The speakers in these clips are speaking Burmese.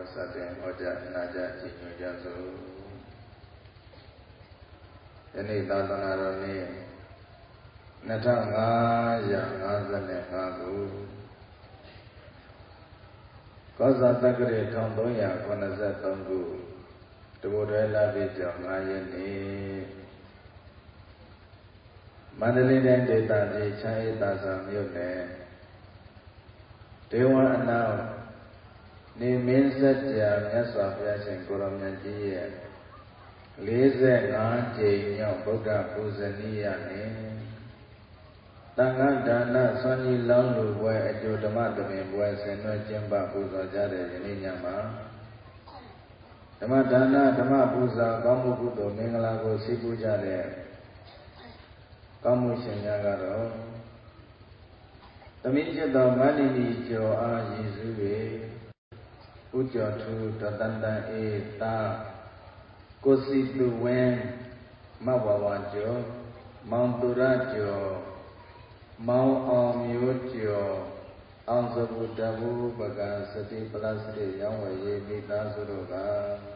Satin Hoja Naja Jinyajasu Ini Tatanaroni Natanga Yang Azane Hagu Kosa Takri Tondoya Konazat Tonggu Tuburela Bija Ngayani Mandalina Deta Ji Chai Tasam Yune Dewa Anau Ni Minsatya Myaswa Vyashin Kuramyanji Lize Ngaji Nyam Buddha Puzaniya Ni Tanga Dana Sani Laulu Bwe Ajo Dhamma Dhammi Bwe Senwa Jimba Puza Jare Yini Nyama Dhamma Dana Dhamma Puza Kamu Kuto Mingala Ko Sipu Jare Kamu Shinyagaro Tamijata Manini Jo A Yizue Ujo Tu Tatanda E Ta Kositu Wen Mawawa Jo Mauntura Jo Mau Amyo Jo Ansabu Dabu Baga Sati Palasri Yangwaye Mita Suruga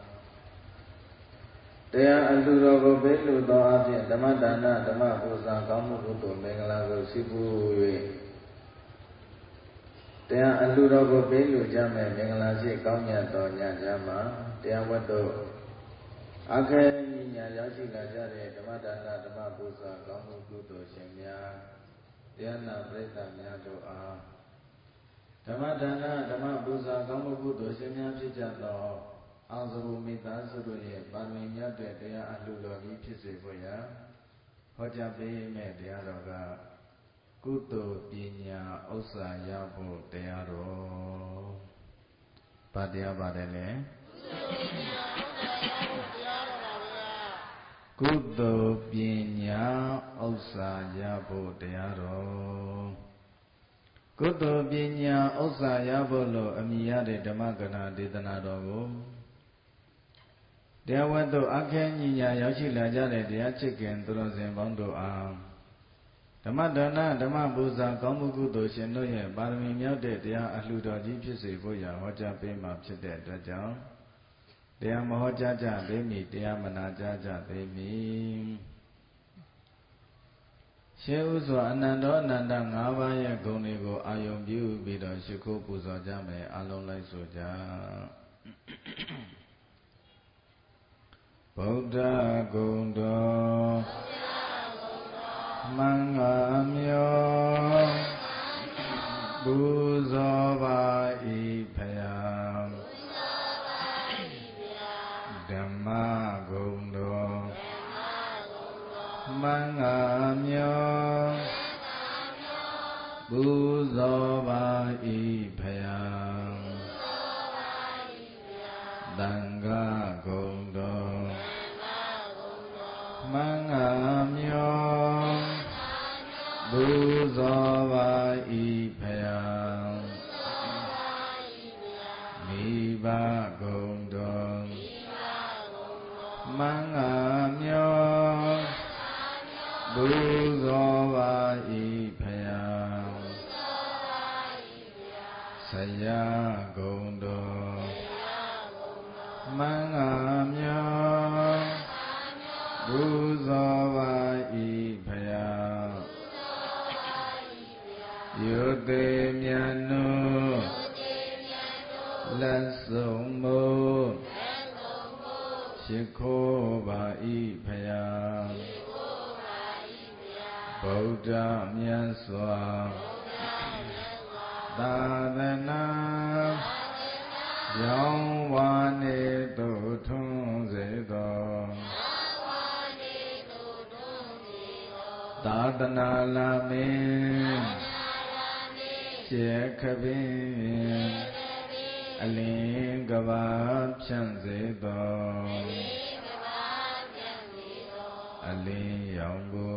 Daya Alura Go Belu Do Api Dhamma Dana Dhamma Pusa Kamu Kuto Mingala Go Sibu Daya Alura Go Belu Jame Mingala Si Kaunya Do Nya Jama Daya Wado Akhe Ninya Yashi Lajare Dhamma Dana Dhamma Pusa Kamu Kuto Shemya Daya Na Preta Nya Do A Dhamma Dana Dhamma Pusa Kamu Kuto Shemya Pijado Ansabu Mita Suruye Parmi Nyate Daya Alura Di Pise Boya Hoja Bime Daya Roga Kuto Pinya Osa Yabu Daya Ro Padya Badele Kuto Pinya Osa Yabu Daya Ro Kuto Pinya Osa Yabu Lo Amiyade Dhammagana Dedana Rogo Daya Wado Akhe Ninya Yashi Lajare Daya Chicken Turosin Bondo Am Dhamma Dana Dhamma Pusa Kamu Kuto Shinno Ye Parami Myaude Daya Aludo Ji Phise Boya Hoja Pema Phite Atwat Daya Mahoja Ja Demi Daya Manaja Ja Demi She Uso Anando Ananda Ngaba Ye Goni Go Ayom Byu Bido Shiko Puso Jame Alon Lai Soja Buddha Gondo Mangamyo Buzoba Ipayam Dhamma Gondo Mangamyo Buzoba Ipayam Danga Gondo Mangamyo Buzoba Ipayam Miba Gondo Mangamyo Buzoba Ipayam Saya Gondo Mangamyo Buzoba Ipayam Yote Myanu Lasumbo Shikho Ba Ipayam Buddha Myaswa Tadana Yang Wane Tu Thung Zedo Tadana Lamin Shekhabin Alin Gavab Chanzedo Alin Yambu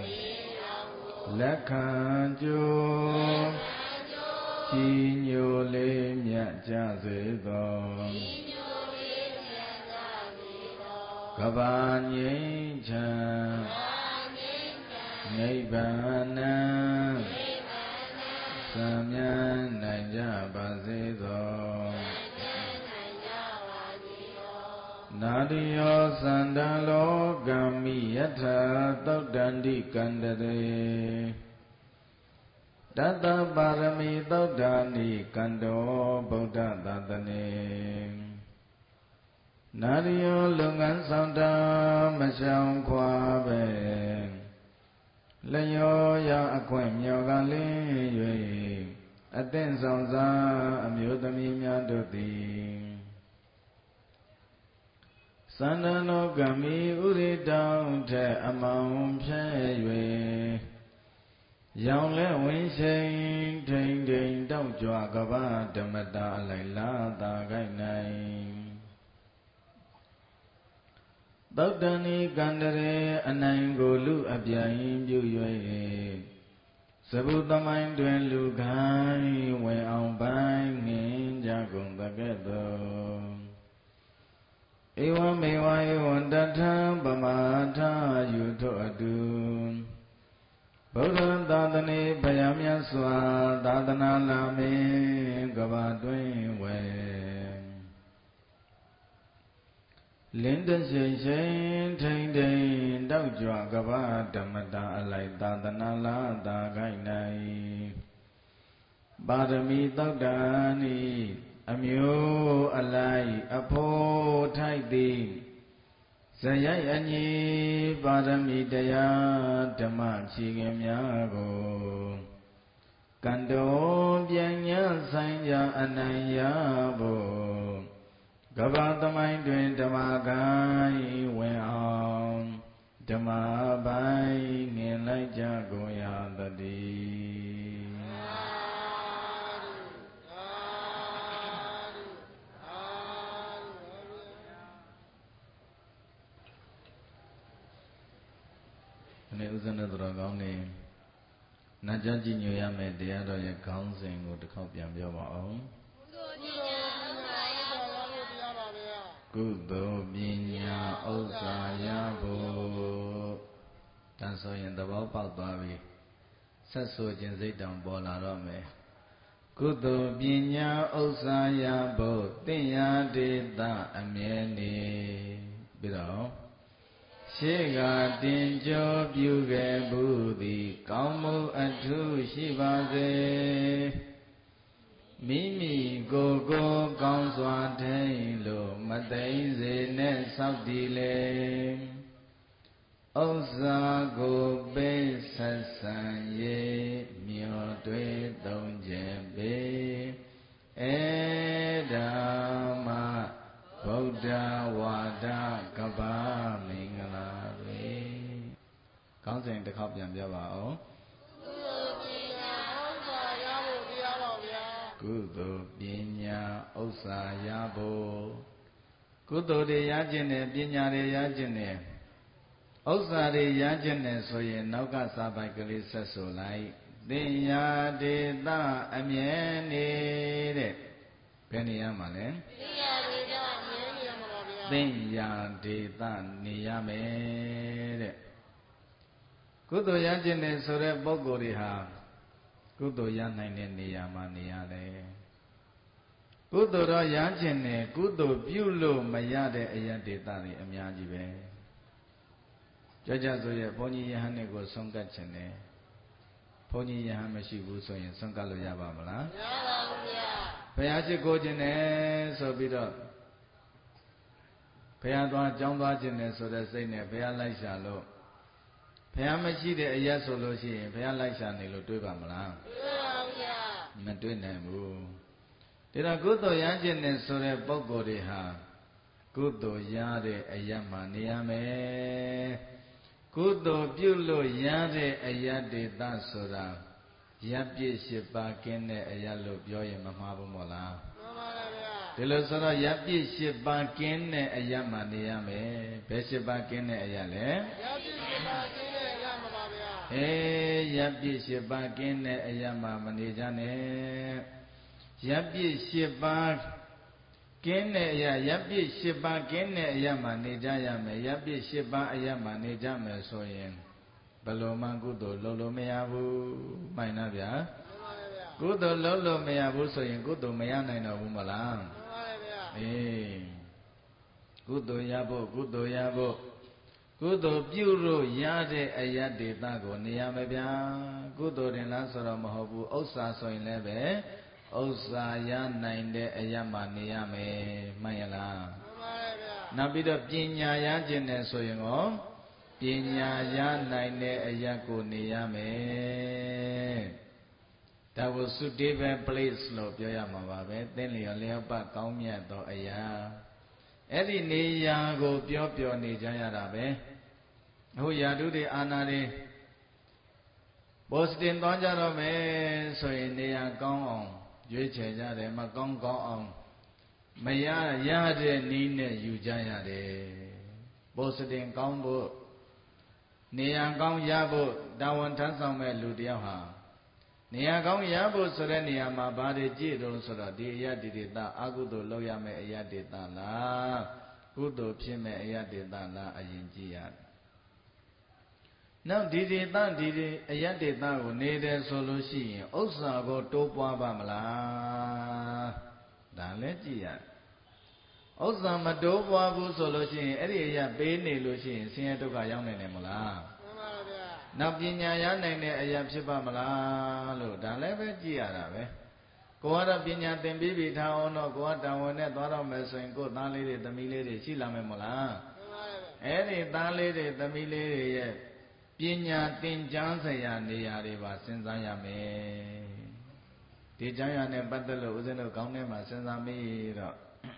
Lakhanjo Chinyo Le Myaja Zedo Kabanyin Chan Nibbana Samyan Naija Bazido နာရိယောသန္တလောကမိယထာသုတ်တန္တိကန္တရေတတပါရမီသုတ်တာနိကန္တောဗုဒ္ဓသာသနေနာရိယောလုပ်ငန်းဆောင်တာမရှောင်ခွာပဲလျောရအခွင့်မြော်ကလင်း၍အသင့်ဆောင်စားအမျိုးသမီးများတို့သည်သန္တနောကမိဥရိတောင်ထက်အမောင်ဖြဲ၍ရောင်လဲဝင်းရှိန်ထိန်ထိန်တောက်ကြွကဗဓမ္မတာအလိုက်လာတာကိုက်နိုင်သုတ်တဏိကန္တရေအနိုင်ကိုလူအပြိုင်ပြု၍သဗ္ဗသမိုင်းတွင်လူခိုင်းဝင်အောင်ပိုင်းငင်ကြကုန်တကဲ့သို့ဧဝမေဝဧဝံတထံပမာထယူထို့အတူဗုဒ္ဓသာသနေဘုရားမြတ်စွာသာသနာလာမင်းကဘာတွင်ဝဲလင်းတရှိန်ရှိန်ထိန်ထိန်တောက်ကြွကဘာဓမ္မတာအလိုက်သာသနာလာတာခိုက်နိုင်ပါရမီသောတာနိအမျိုးအလိုက်အဖို့ထိုက်သည်ဇယိုက်အညီပါရမီတရားဓမ္မဖြေခင်များကိုကန္တောပြန်ညဆိုင်ကြအနိုင်ရဖို့ကဗ္ဗသမိုင်းတွင်ဓမ္မကိုင်းဝင်အောင်ဓမ္မပိုင်းငင်လိုက်ကြကုန်ရသတည်းဒီဥစ္စာနဲ့တော်ကောင်းနေနာကြကြည်ညိုရမယ်တရားတော်ရဲ့ခေါင်းစဉ်ကိုတစ်ခေါက်ပြန်ပြောပါအောင်ကုသိုလ်ပညာဥစ္စာရဖို့တန်ဆိုရင်သဘောပေါက်သွားပြီဆက်ဆိုခြင်းစိတ်တောင်ပေါ်လာတော့မယ်ကုသိုလ်ပညာဥစ္စာရဖို့တင့်ရာဒေသအမြဲနေပြီးတော့ရှေးကတင်ကြောပြုခဲ့ဘူးသည်ကောင်းမှုအထူးရှိပါစေမိမိကိုယ်ကိုကောင်းစွာထိန်လို့မသိမ့်စေနဲ့စောက်တည်လေဥစ္စာကိုပေးဆက်ဆံ၍မျောတွေးသုံးခြင်းပေဧဒါမဗုဒ္ဓဝါဒကဗ္ဗမင်္ဂလာတွေခေါင်းစဉ်တစ်ခေါက်ပြန်ပြပါအောင်ကုသိုလ်ပညာဥစ္စာရဖို့ကုသိုလ်တွေရခြင်းနဲ့ပညာတွေရခြင်းနဲ့ဥစ္စာတွေရခြင်းနဲ့ဆိုရင်နောက်ကစာပိုက်ကလေးဆက်ဆိုလိုက်သင်္ယာဒေသအမြဲနေတဲ့ဘယ်နေရမှာလဲသင်္ယာဒေသအမြဲနေရမှာပါဗျာသင်္ယာဒေသနေရမယ်တဲ့ကုသိုလ်ရခြင်းနဲ့ဆိုတဲ့ပုဂ္ဂိုလ်တွေဟာကုသိုလ်ရနိုင်တဲ့နေရာမှာနေရတယ်ကုသိုလ်တော့ရခြင်းနဲ့ကုသိုလ်ပြုလို့မရတဲ့အရာဒေသတွေအများကြီးပဲကြကြဆိုရဲ့ဘုန်းကြီးယဟန်တွေကိုဆုံးကတ်ခြင်းနဲ့ဘုန်းကြီးယဟန်မရှိဘူးဆိုရင်ဆုံးကတ်လို့ရပါမလားမရပါဘူးဗျာဘုရားရှိခိုးခြင်းနဲ့ဆိုပြီးတော့ဘုရားသွားကျောင်းသွားခြင်းနဲ့ဆိုတဲ့စိတ်နဲ့ဘုရားလိုက်ရှာလို့ဘုရားမရှိတဲ့အရာဆိုလို့ရှိရင်ဘုရားလိုက်ရှာနေလို့တွေးပါမလားတွေးပါဘူးဗျာမတွေးနိုင်ဘူးဒါတော့ကုသိုလ်ရခြင်းနဲ့ဆိုတဲ့ပုဂ္ဂိုလ်တွေဟာကုသိုလ်ရတဲ့အရာမှနေရမယ်ကုသိုလ်ပြုလို့ရတဲ့အရာဒေသဆိုတာရပ်ပြည့်၈ပါးကင်းတဲ့အရာလို့ပြောရင်မမှားဘူးမို့လားမှန်ပါဗျာဒီလိုဆိုတော့ရပ်ပြည့်၈ပါးကင်းတဲ့အရာမှနေရမယ်ဘယ်၈ပါးကင်းတဲ့အရာလဲရပ်ပြည့်၈ပါးကင်းတဲ့အရာမှာပါဗျာရပ်ပြည့်၈ပါးကင်းတဲ့အရာမှမနေကြနဲ့ရပ်ပြည့်၈ပါးကင်းတဲ့အရာရပ်ပြည့်၈ပါးကင်းတဲ့အရာမှနေကြရမယ်ရပ်ပြည့်၈ပါးအရာမှနေကြမယ်ဆိုရင်ဘယ်လိုမှကုသိုလ်လုပ်လို့မရဘူးမှန်လားဗျာကုသိုလ်လုပ်လို့မရဘူးဆိုရင်ကုသိုလ်မရနိုင်တော့ဘူးမလားမှန်ပါဗျာကုကုသိုလ်ရဖို့ကုသိုလ်ရဖို့ကုသိုလ်ပြုလို့ရတဲ့အယတ်ဒေသကိုနေရမယ်ဗျာကုသိုလ်တင်လားဆိုတော့မဟုတ်ဘူးဥစ္စာဆိုရင်လည်းပဲဥစ္စာရနိုင်တဲ့အယတ်မှာနေရမယ်မှန်ရလားမှန်ပါတယ်ဗျာနောက်ပြီးတော့ပညာရခြင်းနဲ့ဆိုရင်ရောပညာရနိုင်တဲ့အယတ်ကိုနေရမယ်ဒါကို suitable place လို့ပြောရမှာပါပဲသင်လျော်လျော်ပတ်ကောင်းမြတ်သောအရာအဲ့ဒီနေရာကိုပြောနေကြရတာပဲအခုယာတုတွေအာနာတွေပိုစတင်သွားကြတော့မယ်ဆိုရင်နေရာကောင်းအောင်ရွေးချယ်ကြတယ်မကောင်းအောင်မရတဲ့နည်းနဲ့ယူကြရတယ်ပိုစတင်ကောင်းဖို့နေရာကောင်းရဖို့တာဝန်ထမ်းဆောင်မဲ့လူတယောက်ဟာနေရာကောင်းရဖို့ဆိုတဲ့နေရာမှာဘာတွေကြည့်တော့ဆိုတော့ဒီအယတ္တိတအကုသိုလ်လောက်ရမယ်အယတ္တိတလားကုသိုလ်ဖြစ်မဲ့အယတ္တိတလားအရင်ကြည့်ရတယ်နောက်ဒီဒေသဒီအယတ္တိတကိုနေတယ်ဆိုလို့ရှိရင်ဥစ္စာကိုတိုးပွားပါမလားဒါလည်းကြည့်ရတယ်ဥစ္စာမတိုးပွားဘူးဆိုလို့ရှိရင်အဲ့ဒီအရာပေးနေလို့ရှိရင်ဆင်းရဲဒုက္ခရောက်နိုင်တယ်မလားမှန်ပါဗျာနောက်ပညာရနိုင်တဲ့အရာဖြစ်ပါမလားလို့ဒါလည်းပဲကြည့်ရတာပဲကိုကတော့ပညာသင်ပြီးပြီထားအောင်တော့ကိုကတာဝန်နဲ့သွားတော့မယ်ဆိုရင်ကိုသားလေးတွေသမီးလေးတွေရှိလာမယ်မလားမှန်ပါဗျာအဲ့ဒီသားလေးတွေသမီးလေးတွေရဲ့ပညာသင်ကြားစရာနေရာတွေပါစဉ်းစားရမယ်ဒီကျမ်းရာနဲ့ပတ်သက်လို့ဦးဇင်းတို့ခေါင်းထဲမှာစဉ်းစားမိတော့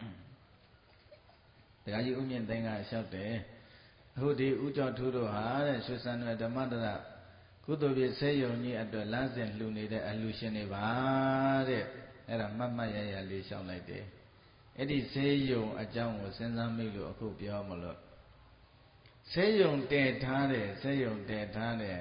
တရားကြီးဥမြင့်သိန်းကလျှောက်တယ်အခုဒီဥကြောထူးတို့ဟာတဲ့ရွှေစံနယ်ဓမ္မတရကုသိုလ်ပြည့်ဆေးရုံကြီးအတွက်လမ်းစဉ်လှူနေတဲ့အလှူရှင်တွေပါတဲ့အဲ့ဒါမှတ်ရရလေးလျှောက်လိုက်တယ်အဲ့ဒီဆေးရုံအကြောင်းကိုစဉ်းစားမိလို့အခုပြောမလို့ဆေးရုံတည်ထားတယ်ဆေးရုံတည်ထားတယ်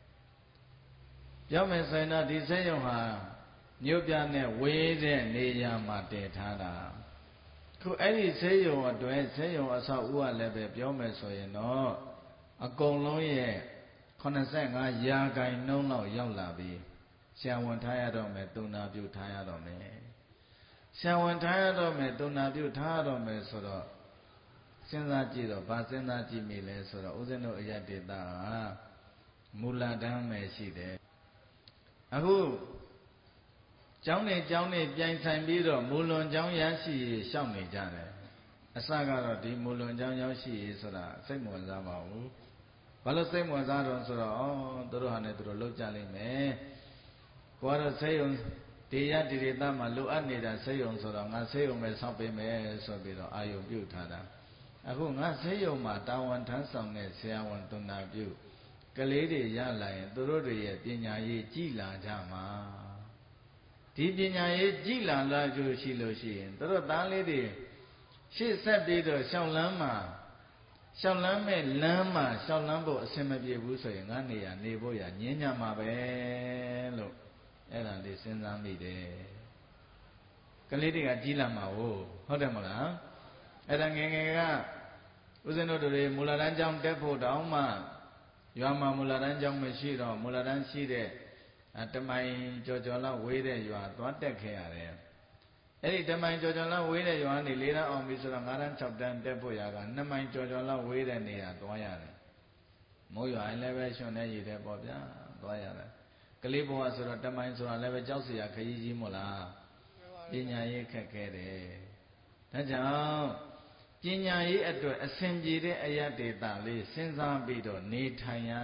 ပြောမယ်ဆိုရင်တော့ဒီဆေးရုံဟာမြို့ပြနဲ့ဝေးတဲ့နေရာမှာတည်ထားတာခုအဲ့ဒီဆေးရုံအတွက်ဆေးရုံအဆောက်အဦကလည်းပဲပြောမယ်ဆိုရင်တော့အကုန်လုံးရဲ့85ရာခိုင်နှုန်းလောက်ရောက်လာပြီဆရာဝန်ထားရတော့မယ်တုံနာပြုထားရတော့မယ်ဆရာဝန်ထားရတော့မယ်တုံနာပြုထားရတော့မယ်ဆိုတော့စဉ်းစားကြည့်တော့ဗာစဉ်းစားကြည့်မိလဲဆိုတော့ဦးဇင်းတို့အယတ္တိတဟာမူလတန်းပဲရှိတယ်အခုကျောင်းနေပြိုင်ဆိုင်ပြီးတော့မူလွန်ကျောင်းရရှိရေးရှောက်နေကြတယ်အစကတော့ဒီမူလွန်ကျောင်းရောက်ရှိရေးဆိုတာစိတ်ဝင်စားပါဘူးဘာလို့စိတ်ဝင်စားတော့ဆိုတော့သူတို့ဟာနဲ့သူတို့လောက်ကြလိမ့်မယ်ကိုကတော့ဆေးရုံတရားဒီဒေသမှာလိုအပ်နေတာဆေးရုံဆိုတော့ငါဆေးရုံပဲဆောက်ပေးမယ်ဆိုပြီးတော့အာယုံပြုထားတာအခုငါဆေးရုံမှာတာဝန်ထမ်းဆောင်တဲ့ဆရာဝန်တုဏ္ဏပြုကလေးတွေရလာရင်သူတို့တွေရဲ့ပညာရေးကြီးလာကြမှာဒီပညာရေးကြီးလာကြရှိလို့ရှိရင်သူတို့သားလေးတွေရှေ့ဆက်ပြီးတော့ရှောင်းလန်းမဲ့လမ်းမှာရှောင်းလန်းဖို့အဆင်မပြေဘူးဆိုရင်ငါနေရနေဖို့ရညင်းညမှာပဲလို့အဲ့ဒါလေးစဉ်းစားမိတယ်ကလေးတွေကကြီးလာမှာဟုတ်တယ်မလားအဲ့ဒါငယ်ကဦးဇင်းတို့တွေမူလတန်းကျောင်းတက်ဖို့တောင်မှရွာမှာမူလတန်းကျောင်းမရှိတော့မူလတန်းရှိတဲ့တမိုင်ကျော်လောက်ဝေးတဲ့ရွာသွားတက်ခဲ့ရတယ်အဲ့ဒီတမိုင်ကျော်လောက်ဝေးတဲ့ရွာကနေ၄တန်းအောင်ပြီဆိုတော့၅တန်း6တန်းတက်ဖို့ရက2မိုင်ကျော်လောက်ဝေးတဲ့နေရာသွားရတယ်မိုးရွာရင်လည်းပဲရှင်နေရည်တယ်ပေါ့ဗျာသွားရတယ်ကလေးဘဝဆိုတော့တမိုင်ဆိုတာလည်းပဲကြောက်စရာခရီးကြီးမို့လားပညာရေးခက်ခဲတယ်ဒါကြောင့်ပညာရေးအတွက်အစဉ်ပြေတဲ့အယတ္တေတလေးစဉ်းစားပြီးတော့နေထိုင်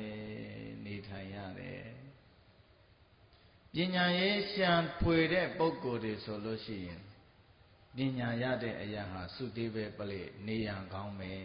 ရတယ်ပညာရေးရှာဖွေတဲ့ပုဂ္ဂိုလ်တွေဆိုလို့ရှိရင်ပညာရတဲ့အရာဟာစုတေးပဲပလေနေရန်ကောင်းမယ်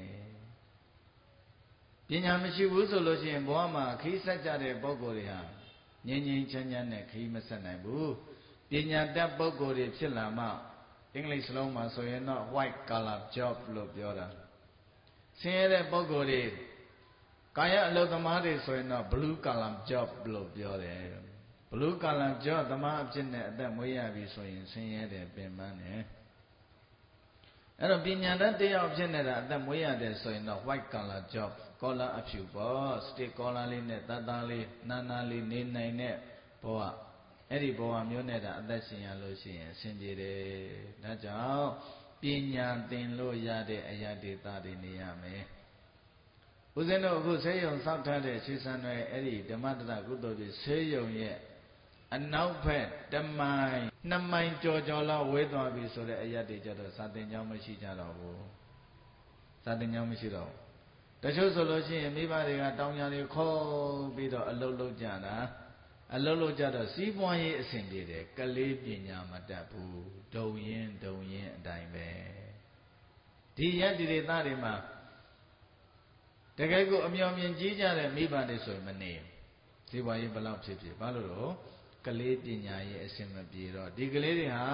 ပညာမရှိဘူးဆိုလို့ရှိရင်ဘဝမှာခီးဆက်ကြတဲ့ပုဂ္ဂိုလ်တွေဟာငြိမ်းချမ်းနဲ့ခီးမဆက်နိုင်ဘူးပညာတတ်ပုဂ္ဂိုလ်တွေဖြစ်လာမှအင်္ဂလိပ်စလုံးမှာဆိုရင်တော့ white collar job လို့ပြောတာဆင်းရဲတဲ့ပုဂ္ဂိုလ်တွေကာယအလုပ်သမားတွေဆိုရင်တော့ blue collar job လို့ပြောတယ်blue collar job သမားအဖြစ်နဲ့အသက်မွေးရပြီဆိုရင်ဆင်းရဲတယ်ပင်ပန်းတယ်အဲ့တော့ပညာတတ်တယောက်ဖြစ်နေတာအသက်မွေးရတယ်ဆိုရင်တော့ white collar job ကောလာအဖြူပေါ့ stick collar လေးနဲ့တတ်လေးနာလေးနေနိုင်တဲ့ဘဝအဲ့ဒီဘဝမျိုးနဲ့တာအသက်ရှင်ရလို့ရှိရင်အဆင်ပြေတယ်ဒါကြောင့်ပညာသင်လို့ရတဲ့အရာဒေသတွေနေရမယ်ဦးဇင်းတို့အခုဆေးရုံစောက်ထားတဲ့ရှေးစံတွေအဲ့ဒီဓမ္မတရကုသိုလ်ကြီးဆေးရုံရဲ့အနောက်ဘက်တမိုင်2မိုင်ကြော်လောက်ဝေးသွားပြီဆိုတဲ့အရာတွေကြတော့စာသင်ကျောင်းမရှိကြတော့ဘူးစာသင်ကျောင်းမရှိတော့တချို့ဆိုလို့ရှိရင်မိဘတွေကတောင်းကြတွေခေါ်ပြီးတော့အလုပ်လုပ်ကြတာအလုပ်လုပ်ကြတော့စီးပွားရေးအဆင်ပြေတယ်ကလေးပညာမတတ်ဘူးဒုံရင်အတိုင်းပဲဒီယတ္တိတွေသားတွေမှာတကယ်ကိုအမျှော်မြင်ကြီးကြတဲ့မိဘတွေဆိုရင်မနေစီးပွားရေးဘလောက်ဖြစ်ဖြစ်ဘာလို့တော့ကလေးပညာရေးအဆင်မပြေတော့ဒီကလေးတွေဟာ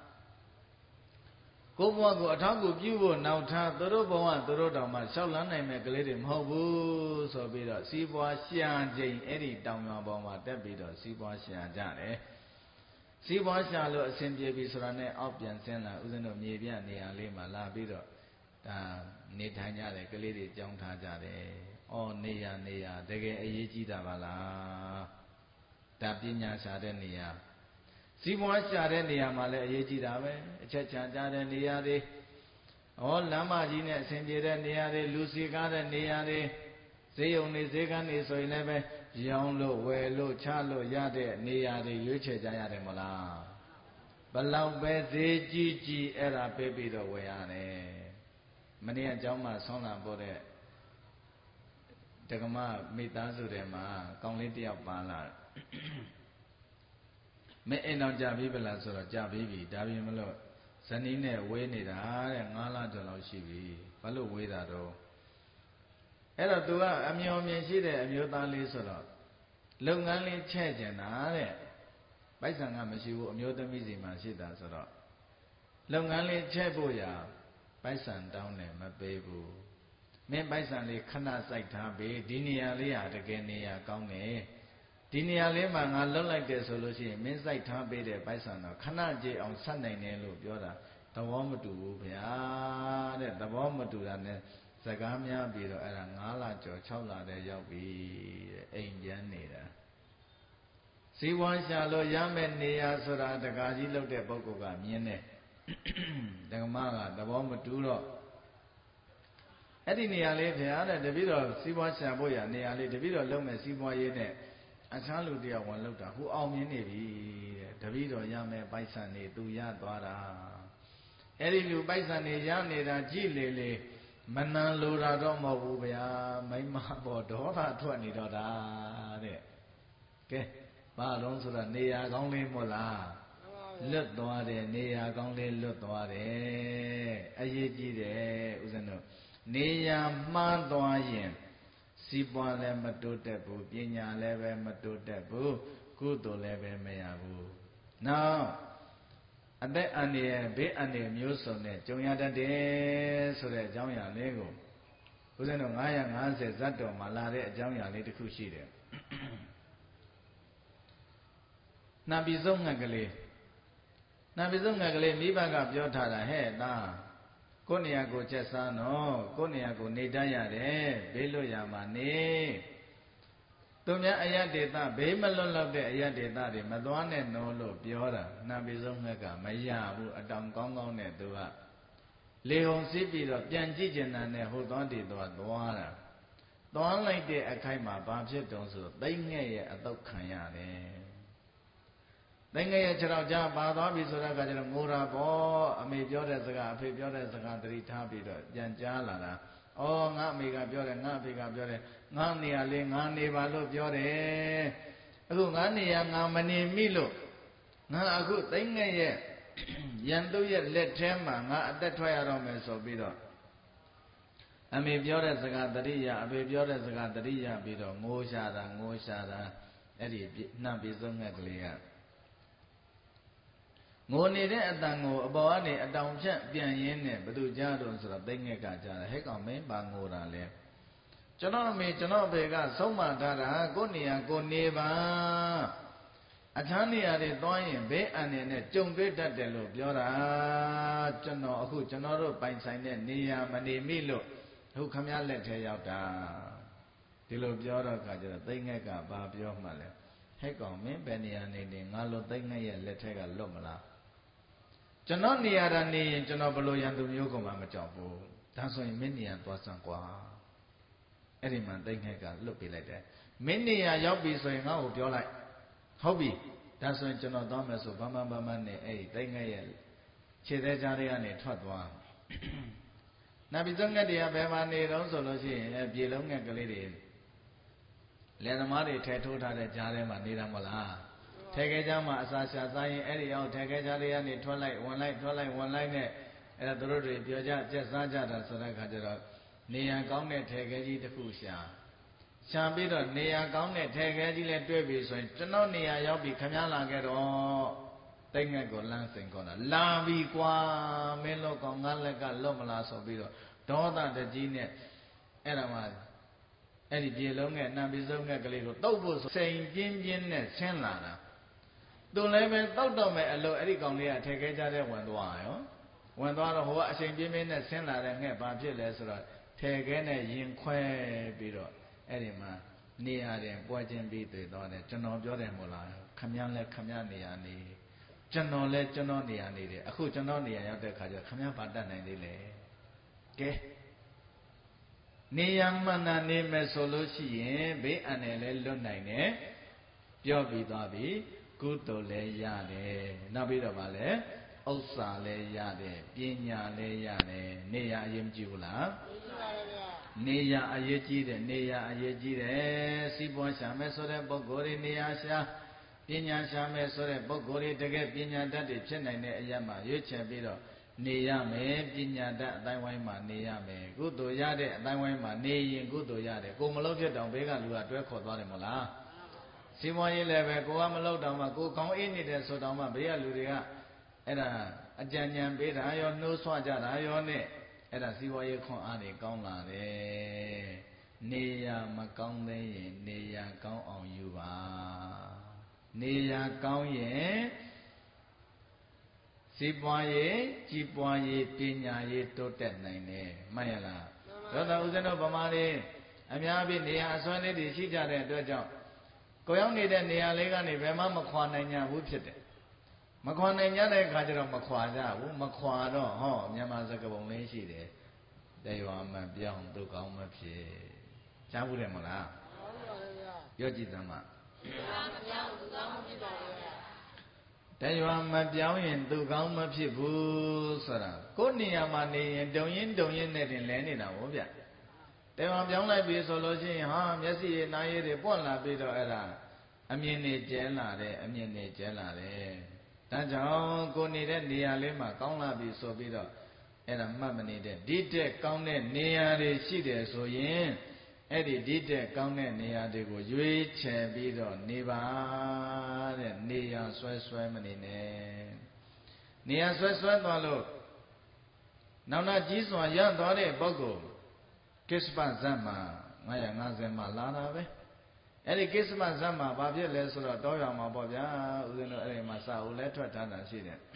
ကိုယ့်ဘဝကိုအထောက်အကူပြုဖို့နောက်ထားသူတို့ဘဝသူတို့တောင်မှရှောက်လန်းနိုင်မဲ့ကလေးတွေမဟုတ်ဘူးဆိုပြီးတော့စီးပွားရှာချိန်အဲ့ဒီတောင်ရွာပေါ်မှာတက်ပြီးတော့စီးပွားရှာကြတယ်စီးပွားရှာလို့အဆင်ပြေပြီဆိုတာနဲ့အောက်ပြန်ဆင်းလာဦးဇင်းတို့မြေပြနေရာလေးမှာလာပြီးတော့ဒါနေထိုင်ကြတယ်ကလေးတွေကြောင်းထားကြတယ်။အော်နေရတကယ်အရေးကြီးတာပါလား။ဒါပညာရှာတဲ့နေရာစီးပွားရှာတဲ့နေရာမှာလည်းအရေးကြီးတာပဲအချက်ချာကြတဲ့နေရာတွေ။ဩလမ်းမကြီးနဲ့အဆင်ပြေတဲ့နေရာတွေလူစီကားတဲ့နေရာတွေဈေးရုံတွေဈေးကန်းတွေဆိုရင်လည်းပဲရောင်းလို့ဝယ်လို့ချလို့ရတဲ့နေရာတွေရွေးချယ်ကြရတယ်မလား။ဘလောက်ပဲဈေးကြီးအဲ့ဒါပေးပြီးတော့ဝယ်ရတယ်။မနေ့ကအကြောင်းမှဆွမ်းလာပို့တဲ့တက္ကမမိသားစုတွေမှာကောင်းလေးတယောက်ပါလာမင်းအိမ်တော်ကြပြီဗလားဆိုတော့ကြပြီဒါပြင်မလို့ဇနီးနဲ့ဝေးနေတာတဲ့9လကျော်လောက်ရှိပြီဘာလို့ဝေးတာတော့အဲ့တော့ तू ကအမျှော်မြင်ရှိတဲ့အမျိုးသားလေးဆိုတော့လုပ်ငန်းလေးချဲ့ကျင်တာတဲ့ပိုက်ဆံကမရှိဘူးအမျိုးသမီးစီမှာရှိတာဆိုတော့လုပ်ငန်းလေးချဲ့ဖို့ရာပိုက်ဆံတောင်းတယ်မပေးဘူးမင်းပိုက်ဆံလေးခဏစိုက်ထားပေးဒီနေရာလေးဟာတကယ်နေရာကောင်းတယ်ဒီနေရာလေးမှာငါလွတ်လိုက်တယ်ဆိုလို့ရှိရင်မင်းစိုက်ထားပေးတဲ့ပိုက်ဆံတော့ခဏကြည့်အောင်ဆက်နိုင်တယ်လို့ပြောတာသဘောမတူဘူးဗျာတဲ့သဘောမတူတာနဲ့စကားများပြီးတော့အဲ့ဒါ9လကျော်6လတည်းရောက်ပြီတဲ့အိမ်ပြန်နေတာဇီဝရှာလို့ရမယ်နေရာဆိုတာတကားကြီးလောက်တဲ့ပုဂ္ဂိုလ်ကမြင်တယ်ဓမ္မကသဘောမတူတော့အဲ့ဒီနေရာလေးဖျားတဲ့တပည့်တော်စီးပွားရှာဖို့ရနေရာလေးတပည့်တော်လုံးမဲ့စီးပွားရေးနဲ့အခြားလူတယောက်ဝင်လောက်တာဟိုအောင်မြင်နေပြီတဲ့တပည့်တော်ရမယ်ပိုက်ဆံနေသူရသွားတာအဲ့ဒီလူပိုက်ဆံနေရနေတာကြည်လေမနန်လိုတာတော့မဟုတ်ဘူးဗျာမိမပေါ်ဒေါသထွက်နေတော့တာတဲ့ကဲဘာလုံးဆိုတော့နေရာကောင်းလေးမို့လားလွတ်သွားတယ်နေရာကောင်းလေးလွတ်သွားတယ်အရေးကြီးတယ်ဦးဇင်းတို့နေရာမှားသွားရင်စီးပွားလည်းမတိုးတက်ဘူးပညာလည်းပဲမတိုးတက်ဘူးကုသိုလ်လည်းပဲမရဘူးနောက်အသက်အန္တရာယ်ဘေးအန္တရာယ်မျိုးစုံနဲ့ကြုံရတတ်တယ်ဆိုတဲ့အကြောင်းအရာလေးကိုဦးဇင်းတို့950ဇတ်တော်မှာလာတဲ့အကြောင်းအရာလေးတစ်ခုရှိတယ်နှံပြီးဆုံးငှက်ကလေးနှံပြီးဆုံးငှက်ကလေးမိဘကပြောထားတာဟဲ့သားကိုယ်နေရာကိုချက်စားနော်ကိုယ်နေရာကိုနေတတ်ရတယ်ဘေးလွတ်ရာမှာနေသူများအယတ္တေတဘေးမလွတ်လောက်တဲ့အယတ္တေတတွေမသွားနဲ့နော်လို့ပြောတာနှံပြီးဆုံးငှက်ကမရဘူးအတောင်ကောင်းကောင်းနဲ့သူကလေဟုန်စီးပြီးတော့ပြန်ကြည့်ကျင်တာနဲ့ဟိုသွားတည်သွားတာသွားလိုက်တဲ့အခိုက်မှာဘာဖြစ်တုံးဆိုသိမ့်ငဲ့ရဲ့အတုတ်ခံရတယ်သိငယ်ရဲ့ခြေထောက်ကြားပါသွားပြီဆိုတဲ့အခါကျတော့ငိုတာပေါ့အမေပြောတဲ့စကားအဖေပြောတဲ့စကားသတိထားပြီးတော့ပြန်ကြားလာတာဩငါအမေကပြောတယ်ငါအဖေကပြောတယ်ငါနေရာလေးငါနေပါလို့ပြောတယ်အခုငါနေရာငါမနေမိလို့ငါအခုသိငယ်ရဲ့ရန်သူရဲ့လက်ထဲမှာငါအသက်ထွက်ရတော့မယ်ဆိုပြီးတော့အမေပြောတဲ့စကားသတိရအဖေပြောတဲ့စကားသတိရပြီးတော့ငိုရှာတာအဲ့ဒီနှံ့ပြီးဆုံးငှက်ကလေးကငိုနေတဲ့အတန်ကိုအပေါ်ကနေအတောင်ဖြတ်ပြန်ရင်းနဲ့ဘသူကြားတော့ဆိုတော့သိငှက်ကကြားတယ်ဟဲ့ကောင်မင်းပါငိုတာလဲကျွန်တော်အမေကျွန်တော်အဖေကဆုံးမထားတာကိုနေရာကိုနေပါအခြားနေရာတွေသွားရင်ဘေးအန္တရာယ်နဲ့ကြုံတွေ့တတ်တယ်လို့ပြောတာကျွန်တော်အခုကျွန်တော်တို့ပိုင်ဆိုင်တဲ့နေရာမနေမိလို့အခုခမည်းလက်ထဲရောက်တာဒီလိုပြောတော့ကကျတော့သိငှက်ကဘာပြောမှလဲဟဲ့ကောင်မင်းဘယ်နေရာနေနေငါလိုသိငှက်ရဲ့လက်ထဲကလွတ်မလားကျွန်တော်နေရတာနေရင်ကျွန်တော်ဘလို့ရန်သူမျိုးကောင်မှမကြောက်ဘူးဒါဆိုရင်မင်းနေရသွားစမ်းကွာအဲ့ဒီမှာတိတ်ငှက်ကလွတ်ပေးလိုက်တယ်မင်းနေရရောက်ပြီဆိုရင်ငါ့ကိုပြောလိုက်ဟုတ်ပြီဒါဆိုရင်ကျွန်တော်သွားမယ်ဆိုဘာမှနဲ့အဲ့ဒီတိတ်ငှက်ရဲ့ခြေသေးကြားတွေကနေထွက်သွားနတ်ပြည်စုံငှက်တွေကဘယ်မှာနေတော့ဆိုလို့ရှိရင်ပြေလုံးငှက်ကလေးတွေလယ်သမားတွေထဲထိုးထားတဲ့ကြားထဲမှာနေတာမလားထဲခဲကြားမှာအစာရှာစားရင်အဲ့ဒီအောင်ထဲခဲကြားတွေကနေထွက်လိုက်ဝင်လိုက်ထွက်လိုက်ဝင်လိုက်နဲ့အဲ့ဒါတို့တွေပြောကြကျက်စားကြတာဆိုတဲ့အခါကျတော့နေရကောင်းတဲ့ထဲခဲကြီးတစ်ခုရှာပြီးတော့နေရကောင်းတဲ့ထဲခဲကြီးလည်းတွေ့ပြီဆိုရင်ကျွန်တော်နေရရောက်ပြီခမည်းလာခဲ့တော့တိတ်ငှက်ကိုလမ်းစင်ခေါ်တာလာပြီကွာမင်းလို့ကောင်ငါလက်ကလွတ်မလားဆိုပြီးတော့ဒေါသတကြီးနဲ့အဲ့ဒါမှအဲ့ဒီပြေလုံးငှက်နံပြီးဆုံးငှက်ကလေးကိုတုတ်ဖို့စိန်ပြင်းပြင်းနဲ့ဆင်းလာတာသူလည်းပဲတောက်တော့မယ်အလို့အဲ့ဒီကောင်လေးကထဲခဲကြတဲ့ဝင်သွားရောဝင်သွားတော့ဟိုကအချိန်ပြင်းပြင်းနဲ့ဆင်းလာတဲ့ငှက်ဘာဖြစ်လဲဆိုတော့ထဲခဲနဲ့ရင်ခွဲပြီးတော့အဲ့ဒီမှာနေရတယ်ပွားခြင်းပြီးတွေ့သွားတယ်ကျွန်တော်ပြောတယ်မို့လားခမည်းလဲခမည်းနေရနေကျွန်တော်လဲကျွန်တော်နေရနေတယ်အခုကျွန်တော်နေရရောက်တဲ့ခါကျခမည်းဘာတတ်နိုင်သေးလဲကဲနေရမှန်တာနေမယ်ဆိုလို့ရှိရင်ဘေးအန္တရာယ်လဲလွတ်နိုင်တယ်ပြောပြီးသွားပြီကုသိုလ်လည်းရတယ်နောက်ပြီးတော့ဗာလဲဥစ္စာလည်းရတယ်ပညာလည်းရတယ်နေရအရေးမကြီးဘူးလားနေရအရေးကြီးတယ်နေရအရေးကြီးတယ်စီးပွားရှာမယ်ဆိုတဲ့ပုဂ္ဂိုလ်တွေနေရရှာပညာရှာမယ်ဆိုတဲ့ပုဂ္ဂိုလ်တွေတကယ်ပညာတတ်တွေဖြစ်နိုင်တဲ့အရာမှာရွေးချယ်ပြီးတော့နေရမယ်ပညာတတ်အတိုင်းဝိုင်းမှာနေရမယ်ကုသိုလ်ရတဲ့အတိုင်းဝိုင်းမှာနေရင်ကုသိုလ်ရတယ်ကိုမလို့ဖြစ်တောင်ဘေးကလူကတွဲခေါ်သွားတယ်မဟုတ်လားစီးပွားရေးလည်းပဲကိုကမလို့တောင်မှကိုကောင်းအေးနေတယ်ဆိုတောင်မှဘေးကလူတွေကအဲ့ဒါအကြံဉာဏ်ပေးတာရောနှိုးဆွကြတာရောနဲ့အဲ့ဒါစီးပွားရေးခွန်အားတွေကောင်းလာတယ်နေရမကောင်းသေးရင်နေရကောင်းအောင်ယူပါနေရကောင်းရင်စီးပွားရေးကြီးပွားရေးပညာရေးတိုးတက်နိုင်တယ်မှန်ရလားသောတာဦးဇင်းတို့ဗမာတွေအများကြီးနေရအစွမ်းလေးတွေရှိကြတဲ့အတွက်ကြောင့်ကိုရောက်နေတဲ့နေရာလေးကနေဘယ်မှမခွာနိုင်ကြဘူးဖြစ်တယ်မခွာနိုင်ကြတဲ့အခါကျတော့မခွာကြဘူးမခွာတော့ဟောမြန်မာစကားပုံလေးရှိတယ်တရွာမပြောင်းသူကောင်းမဖြစ်ကြားဘူးတယ်မလားပြောကြည့်သမ်းပါတရွာမပြောင်းရင်သူကောင်းမဖြစ်ဘူးဆိုတာကိုယ်နေရာမှာနေရင်တုံရင်နဲ့တင်လဲနေတာဗောဗျတရွာပြောင်းလိုက်ပြီဆိုလို့ရှိရင်ဟာမျက်စိရည်နားရည်တွေပွက်လာပြီးတော့အဲ့ဒါအမြင်တွေကျဲလာတယ်အမြင်တွေကျဲလာတယ်ဒါကြောင့်ကိုနေတဲ့နေရာလေးမှာကောင်းလာပြီဆိုပြီးတော့အဲ့ဒါမှတ်မနေတဲ့ဒီတက်ကောင်းတဲ့နေရာတွေရှိတယ်ဆိုရင်အဲ့ဒီဒီတက်ကောင်းတဲ့နေရာတွေကိုရွေးချယ်ပြီးတော့နေပါတဲ့နေရာဆွဲမနေနဲ့နေရာဆွဲသွားလို့နောက်နောက်ကြီးစွာရသွားတဲ့ပုဂ္ဂိုလ်ကိစ္စပဇတ်မှာ950မှာလာတာပဲအဲ့ဒီကိစ္စမဇတ်မှာဘာဖြစ်လဲဆိုတော့တောရွာမှာပေါ့ဗျာဦးဇင်းတို့အဲ့ဒီမှာစာအုပ်လဲထွက်ထားတာရှိတယ်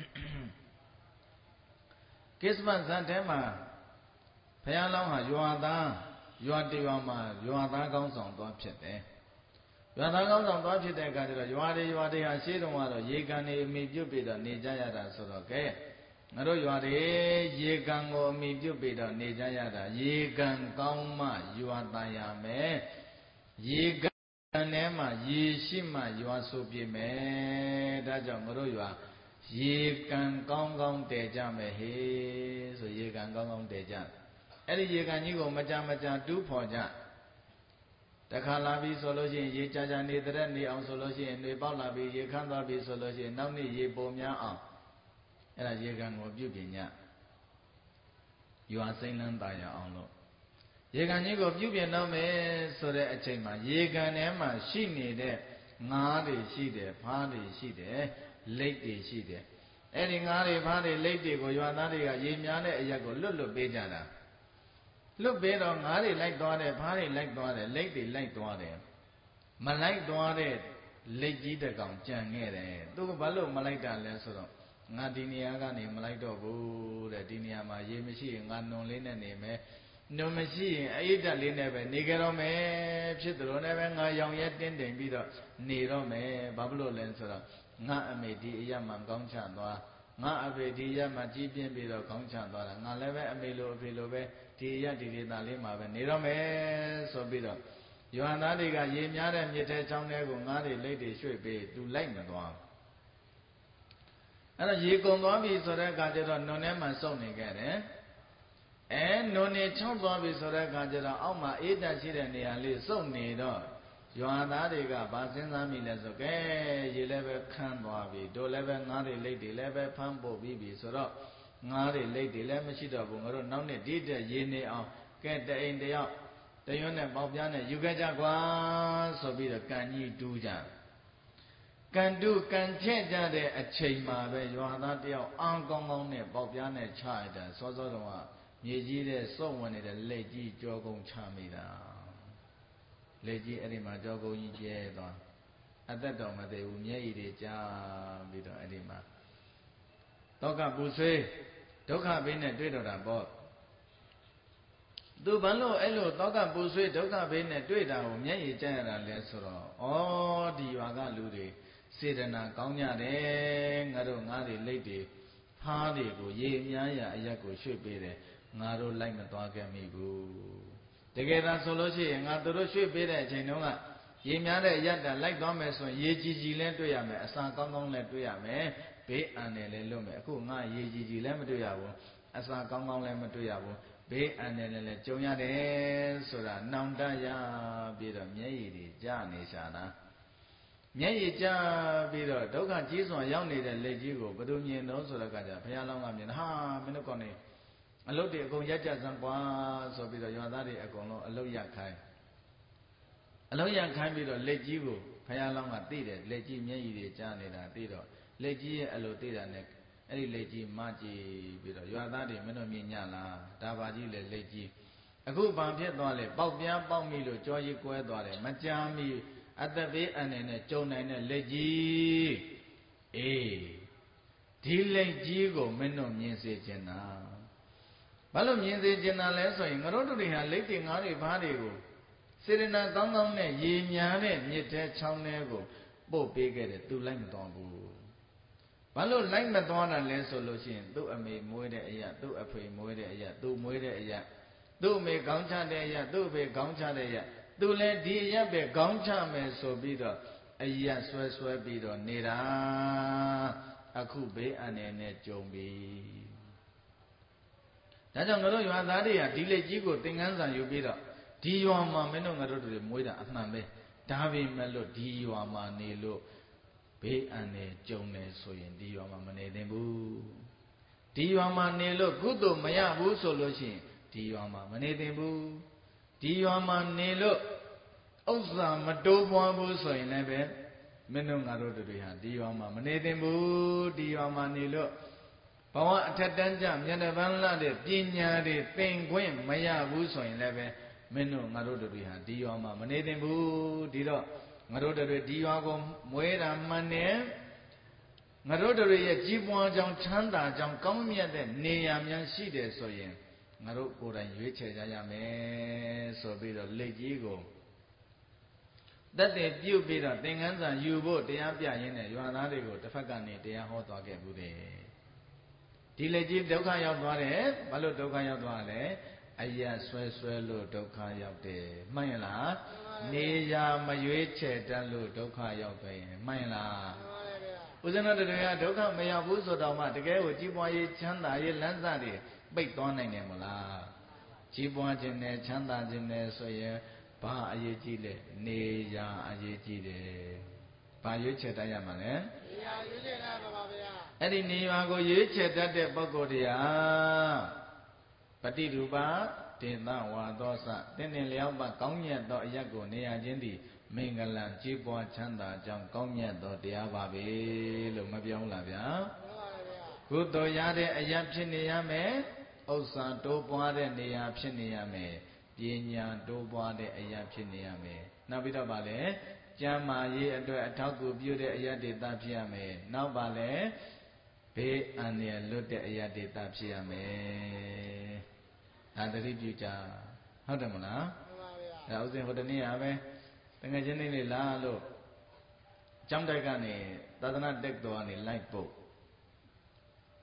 ကိစ္စမဇတ်ထဲမှာဘုရားလောင်းဟာရွာသားရွာတရွာမှာရွာသားကောင်းဆောင်သွားဖြစ်တယ်ရွာသားကောင်းဆောင်သွားဖြစ်တဲ့အခါကျတော့ရွာတွေဟာရှေးတုန်းကတော့ရေကန်နေအမိပြုတ်ပြီးတော့နေကြရတာဆိုတော့ကဲငါတို့ရွာတွေရေကန်ကိုအမိပြုတ်ပြီးတော့နေကြရတာရေကန်ကောင်းမှရွာသားရမယ်ရေကန်ထဲမှာရေရှိမှရွာဆိုပြမယ်ဒါကြောင့်ငါတို့ရွာရေကန်ကောင်းကောင်းတည်ကြမယ်ဟေးဆိုရေကန်ကောင်းကောင်းတည်ကြအဲ့ဒီရေကန်ကြီးကိုမကြတူးဖော်ကြတခါလာပြီဆိုလို့ရှိရင်ရေကြာနေတဲ့နေအောင်ဆိုလို့ရှိရင်တွေပေါက်လာပြီရေခမ်းသွားပြီဆိုလို့ရှိရင်နောက်နေ့ရေပုံများအောင်အဲ့ဒါရေကန်ကိုပြုပြင်ညရွာစိမ့်လန်းตายရအောင်လို့ရေကန်ကြီးကိုပြုပြင်တော့မယ်ဆိုတဲ့အချိန်မှာရေကန်ထဲမှာရှိနေတဲ့ငါးတွေရှိတယ်ဖားတွေရှိတယ်လိတ်တွေရှိတယ်အဲ့ဒီငါးတွေဖားတွေလိတ်တွေကိုရွာသားတွေကရေများတဲ့အရက်ကိုလွတ်ပေးကြတာလွတ်ပေးတော့ငါးတွေလိုက်သွားတယ်ဖားတွေလိုက်သွားတယ်လိတ်တွေလိုက်သွားတယ်မလိုက်သွားတဲ့လိတ်ကြီးတစ်ကောင်ကြံခဲ့တယ်သူကဘာလို့မလိုက်တာလဲဆိုတော့ငါဒီနေရာကနေမလိုက်တော့ဘူးတဲ့ဒီနေရာမှာရေမရှိရင်ငါနွန်လေးနဲ့နေမယ်နွန်မရှိရင်အိတ်တက်လေးနဲ့ပဲနေကြတော့မယ်ဖြစ်တယ်လို့လည်းပဲငါရောင်ရဲတင်းတိမ်ပြီးတော့နေတော့မယ်ဘာလို့လဲဆိုတော့ငါအမေဒီအရာမှကောင်းချသွားငါအဖေဒီရက်မှာကြီးပြင်းပြီးတော့ခေါင်းချသွားတာငါလည်းပဲအမေလိုအဖေလိုပဲဒီရက်ဒီဒေသလေးမှာပဲနေတော့မယ်ဆိုပြီးတော့ရွာသားတွေကရေများတဲ့မြစ်ထဲချောင်းထဲကိုငါးတွေလိတ်တွေရွှေ့ပေးသူလိုက်မသွားအဲ့တော့ရေကုန်သွားပြီဆိုတဲ့အခါကျတော့နွန်ထဲမှာစုပ်နေခဲ့တယ်နွန်နေချောင်းသွားပြီဆိုတဲ့အခါကျတော့အောက်မှာအေးတက်ရှိတဲ့နေရာလေးစုပ်နေတော့ရွာသားတွေကဗာစဉ်းစားမိလဲဆိုကဲရေလည်းပဲခမ်းသွားပြီတို့လည်းပဲငါးတွေလိတ်တွေလည်းပဲဖမ်းပို့ပြီးပြီဆိုတော့ငါးတွေလိတ်တွေလည်းမရှိတော့ဘူးငါတို့နောက်နှစ်ဒီတဲ့ရေနေအောင်ကဲတအိမ်တယောက်တရွန်းနဲ့ပေါက်ပြားနဲ့ယူခဲ့ကြကွာဆိုပြီးတော့ကန်ကြီးတူးကြကန်တူးကန်ချက်ကြတဲ့အချိန်မှာပဲရွာသားတယောက်အာကောင်းကောင်းနဲ့ပေါက်ပြားနဲ့ချရတာစောစောတော့မြေကြီးတဲ့စုံဝင်နေတဲ့လက်ကြီးကြောကုန်းချမိတာလက်ကြီးအဲ့ဒီမှာကြောကုန်းကြီးကျဲသွားအသက်တော်မသေးဘူးမျက်ရည်တွေကြာပြီးတော့အဲ့ဒီမှာတောကပူဆွေးဒုက္ခဘေးနဲ့တွေ့တော့တာပေါ့သူဘာလို့အဲ့လိုတောကပူဆွေးဒုက္ခဘေးနဲ့တွေ့တာကိုမျက်ရည်ကျရတာလဲဆိုတော့ဩဒီရွာကလူတွေစေတနာကောင်းကြတယ်ငါတို့ငါးတွေလိတ်တွေဖားတွေကိုရေအများရာအရက်ကိုရွှေ့ပေးတယ်ငါတို့လိုက်မသွားခဲ့မိဘူးတကယ်သာဆိုလို့ရှိရင်ငါတို့ရွှေ့ပေးတဲ့အချိန်တုန်းကရေများတဲ့အရက်တာလိုက်သွားမယ်ဆိုရင်ရေကြည်ကြည်လဲတွေ့ရမယ်အစာကောင်းကောင်းလဲတွေ့ရမယ်ဘေးအန္တရာယ်လဲလွတ်မယ်အခုငါရေကြည်ကြည်လဲမတွေ့ရဘူးအစာကောင်းကောင်းလဲမတွေ့ရဘူးဘေးအန္တရာယ်လဲကြုံရတယ်ဆိုတာနှောင်တရပြီးတော့မျက်ရည်တွေကျနေရှာတာမျက်ရည်ကျပြီးတော့ဒုက္ခကြီးစွာရောက်နေတဲ့လက်ကြီးကိုဘယ်သူမြင်တော့ဆိုတော့ကကြဘုရားလောင်းကမြင်ဟာမင်းတို့ကောင်းနေအလုတ်တွေအကုန်ရက်ကြစမ်းကွာဆိုပြီးတော့ရွာသားတွေအကုန်လုံးအလုတ်ရက်ခိုင်းပြီးတော့လက်ကြီးကိုဘုရားလောင်းကသိတယ်လက်ကြီးမျက်ရည်တွေကျနေတာသိတော့လက်ကြီးရဲ့အလိုသိတာနဲ့အဲ့ဒီလက်ကြီးမကြည့်ပြီးတော့ရွာသားတွေမင်းတို့မြင်ညလားဒါပါကြီးလေလက်ကြီးအခုဘာဖြစ်သွားလဲပေါက်ပြားပေါက်မိလို့ကြောကြီးကွဲသွားတယ်မကြာမီအသက်ဘေးအန္တရာယ်နဲ့ကြုံနိုင်တဲ့လက်ကြီးအေးဒီလက်ကြီးကိုမင်းတို့မြင်စေချင်တာဘာလို့မြင်စေချင်တာလဲဆိုရင်ငါတို့တွေဟာလက်တွေငါးတွေဘားတွေကိုစေရနာကောင်းကောင်းနဲ့ရေများတဲ့မြစ်ထဲချောင်းထဲကိုပို့ပေးခဲ့တယ်သူလိုက်မသွားဘူးဘာလို့လိုက်မသွားတာလဲဆိုလို့ရှိရင်သူ့အမေမွေးတဲ့အရာသူ့အဖေမွေးတဲ့အရာသူ့မွေးတဲ့အရာသူ့အမေခေါင်းချတဲ့အရာသူ့အဖေခေါင်းချတဲ့အရာသူလည်းဒီအရာပဲခေါင်းချမယ်ဆိုပြီးတော့အရာဆွဲပြီးတော့နေတာအခုဘေးအန္တရာယ်နဲ့ကြုံပြီဒါကြောင့်ငါတို့ရွာသားတွေဟာဒီလက်ကြီးကိုသင်္ကန်းစာယူပြီးတော့ဒီရွာမှာမင်းတို့ငါတို့တွေမွေးတာအမှန်ပဲဒါပေမဲ့လို့ဒီရွာမှာနေလို့ဘေးအန္တရာယ်ကြုံနေဆိုရင်ဒီရွာမှာမနေသင့်ဘူးဒီရွာမှာနေလို့ကုသိုလ်မရဘူးဆိုလို့ရှိရင်ဒီရွာမှာမနေသင့်ဘူးဒီရွာမှာနေလို့ဥစ္စာမတိုးပွားဘူးဆိုရင်လည်းပဲမင်းတို့ငါတို့တွေဟာဒီရွာမှာမနေသင့်ဘူးဒီရွာမှာနေလို့ဘဝအထက်တန်းကျမျက်နှာပန်းလှတဲ့ပညာတွေသင်ခွင့်မရဘူးဆိုရင်လည်းပဲမင်းတို့ငါတို့တွေဟာဒီရွာမှာမနေသင့်ဘူးဒီတော့ငါတို့တွေဒီရွာကိုမွေးတာမှန်တယ်ငါတို့တွေရဲ့ကြီးပွားကြောင်းချမ်းသာကြောင်းကောင်းမြတ်တဲ့နေရာများရှိတယ်ဆိုရင်ငါတို့ကိုယ်တိုင်ရွေးချယ်ကြရမယ်ဆိုပြီးတော့လက်ကြီးကိုတက်တဲ့ပြုတ်ပြီးတော့သင်္ကန်းစာယူဖို့တရားပြရင်းနဲ့ရွာသားတွေကိုတစ်ဖက်ကနေတရားဟောသွားခဲ့ဘူးတယ်ဒီလက်ကြီးဒုက္ခရောက်သွားတယ်ဘာလို့ဒုက္ခရောက်သွားလဲအရာဆွဲလို့ဒုက္ခရောက်တယ်မှန်ရလားနေရာမရွေးချယ်တတ်လို့ဒုက္ခရောက်တယ်မှန်ရလားဦးဇင်းတို့တွေကဒုက္ခမရောက်ဘူးဆိုတော့မှတကယ်ကိုကြီးပွားရေးချမ်းသာရေးလမ်းစာတွေပိတ်သွားနိုင်တယ်မလားကြီးပွားခြင်းနဲ့ချမ်းသာခြင်းနဲ့ဆိုရင်ဘာအရေးကြီးလဲနေရာအရေးကြီးတယ်ဘာရွေးချယ်တတ်ရမှာလဲနေရာရွေးချယ်တတ်ပါပါဗျာအဲ့ဒီနေရာကိုရွေးချယ်တတ်တဲ့ပုဂ္ဂိုလ်တရားပฏิရူပဒေသဝါသောစတင်းလျောက်ပါကောင်းမြတ်သောအရက်ကိုနေရာချင်းသည်မင်္ဂလာကြီးပွားချမ်းသာကြောင်းကောင်းမြတ်သောတရားပါပဲလို့မပြောဘူးလားဗျာကုသိုလ်ရတဲ့အရက်ဖြစ်နေရမယ်ဥစ္စာတိုးပွားတဲ့နေရာဖြစ်နေရမယ်ပညာတိုးပွားတဲ့အရက်ဖြစ်နေရမယ်နောက်ပြီးတော့ဗာလဲကျမ်းမာရေးအတွက်အထောက်အကူပြုတဲ့အရက်ဒေသဖြစ်ရမယ်နောက်ဗာလဲဘေးအန္တရာယ်လွတ်တဲ့အရက်ဒေသဖြစ်ရမယ်ဒါတတိပြုကြဟုတ်တယ်မလားမှန်ပါဗျာဒါဥစဉ်ဟိုတနေ့ကပဲတကယ်ချင်းလေးလာလို့ကျောင်းတိုက်ကနေသာသနာတက်တော်ကနေလိုက်ပို့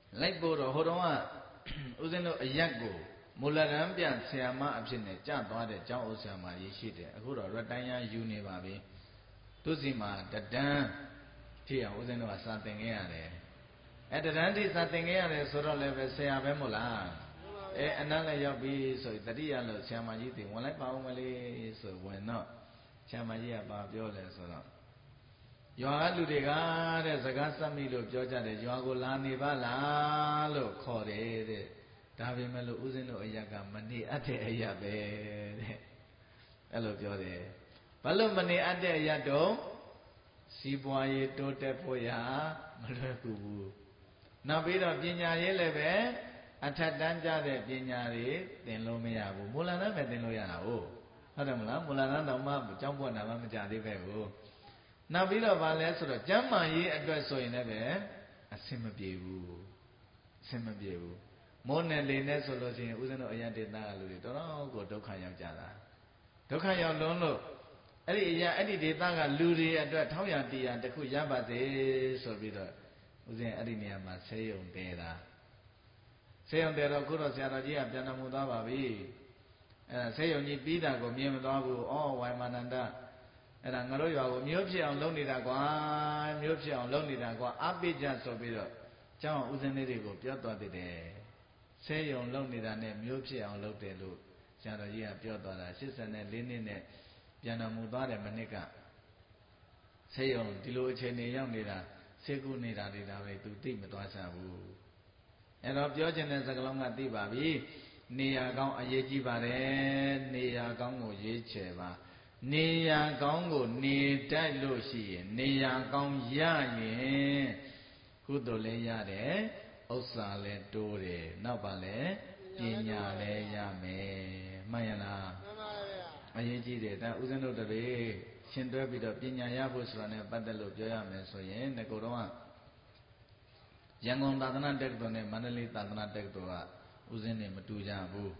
လိုက်ဖို့တော့ဟိုတုန်းကဦးဇင်းတို့အရက်ကိုမူလရန်ပြန်ဆရာမအဖြစ်နဲ့ကြသွားတဲ့ကျောင်းဥဆရာမကြီးရှိတယ်အခုတော့ရတန်းရယူနေပါပြီသူစီမှာတဒန်းဖြစ်အောင်ဦးဇင်းတို့ကစာသင်ခဲ့ရတယ်တဒန်းထိစာသင်ခဲ့ရတယ်ဆိုတော့လည်းပဲဆရာပဲမို့လားအနတ်လည်းရောက်ပြီဆိုတတိယလို့ဆရာမကြီးတင်ဝင်လိုက်ပါဦးမလေးဆိုဝင်တော့ဆရာမကြီးကပါပြောလဲဆိုတော့ရွာကလူတွေကတဲ့စကားစက်မိလို့ပြောကြတယ်ရွာကိုလာနေပါလားလို့ခေါ်တယ်တဲ့ဒါပေမဲ့လို့ဦးဇင်းတို့အရက်ကမနေအပ်တဲ့အရက်ပဲတဲ့အဲ့လိုပြောတယ်ဘာလို့မနေအပ်တဲ့အရက်တော့စီးပွားရေးတိုးတက်ဖို့ရမလွယ်ကူဘူးနောက်ပြီးတော့ပညာရေးလည်းပဲအထက်တန်းကြတဲ့ပညာတွေသင်လို့မရဘူးမူလတန်းပဲသင်လို့ရတာဟုတ်တယ်မလားမူလတန်းတော့မှကျောင်းပွင့်တာမှမကြသေးပဲကိုနောက်ပြီးတော့ဗာလဲဆိုတော့ကျမ်းမာရေးအတွက်ဆိုရင်လည်းပဲအဆင်မပြေဘူးအဆင်မပြေဘူးမိုးနဲ့လေနဲ့ဆိုလို့ရှိရင်ဦးဇင်းတို့အရဒေသကလူတွေတော်တော်ကိုဒုက္ခရောက်ကြတာဒုက္ခရောက်လုံးလို့အဲ့ဒီဒေသကလူတွေအတွက်ထောက်ရတရားတစ်ခုရပါစေဆိုပြီးတော့ဦးဇင်းအဲ့ဒီနေရာမှာဆေးရုံတဲတာဆေးရုံတဲတော့ခုတော့ဆရာတော်ကြီးကပြန်တော်မူသွားပါပြီဆေးရုံကြီးပြီးတာကိုမြင်မသွားဘူးဩဝိုင်မာနန္ဒအဲ့ဒါငါတို့ရွာကိုမျိုးဖြစ်အောင်လုပ်နေတာကွာမျိုးဖြစ်အောင်လုပ်နေတာကွာအပိကြဆိုပြီးတော့ကျောင်းဦးဇင်းလေးတွေကိုပြောသွားတည်တယ်ဆဲယုံလုပ်နေတာနဲ့မျိုးဖြစ်အောင်လုပ်တယ်လို့ဆရာတော်ကြီးကပြောသွားတာ84နှစ်နဲ့ပြန်တော်မူသွားတယ်မနစ်ကဆဲယုံဒီလိုအခြေအနေရောက်နေတာဆေးကုနေတာတွေဒါပဲသူသိမသွားချဘူးအဲ့တော့ပြောချင်တဲ့စကားလုံးကသိပါပြီနေရာကောင်းအရေးကြီးပါတယ်နေရာကောင်းကိုရွေးချယ်ပါနေရာကောင်းကိုနေတတ်လို့ရှိရင်နေရာကောင်းရရင်ကုသိုလ်လည်းရတယ်ဥစ္စာလည်းတိုးတယ်နောက်ပါလဲပညာလည်းရမယ်မှန်ရလားမှန်ပါဗျာအရေးကြီးတယ်ဒါဥစဉ်တို့တည်းရှင်တွဲပြီးတော့ပညာရဖို့ဆိုတာနဲ့ပတ်သက်လို့ပြောရမယ်ဆိုရင်ငကိုတော့ရန်ကုန်သာသနာတက္ကသိုလ်နဲ့မန္တလေးသာသနာတက္ကသိုလ်ကဥစဉ်တွေမတူကြဘူး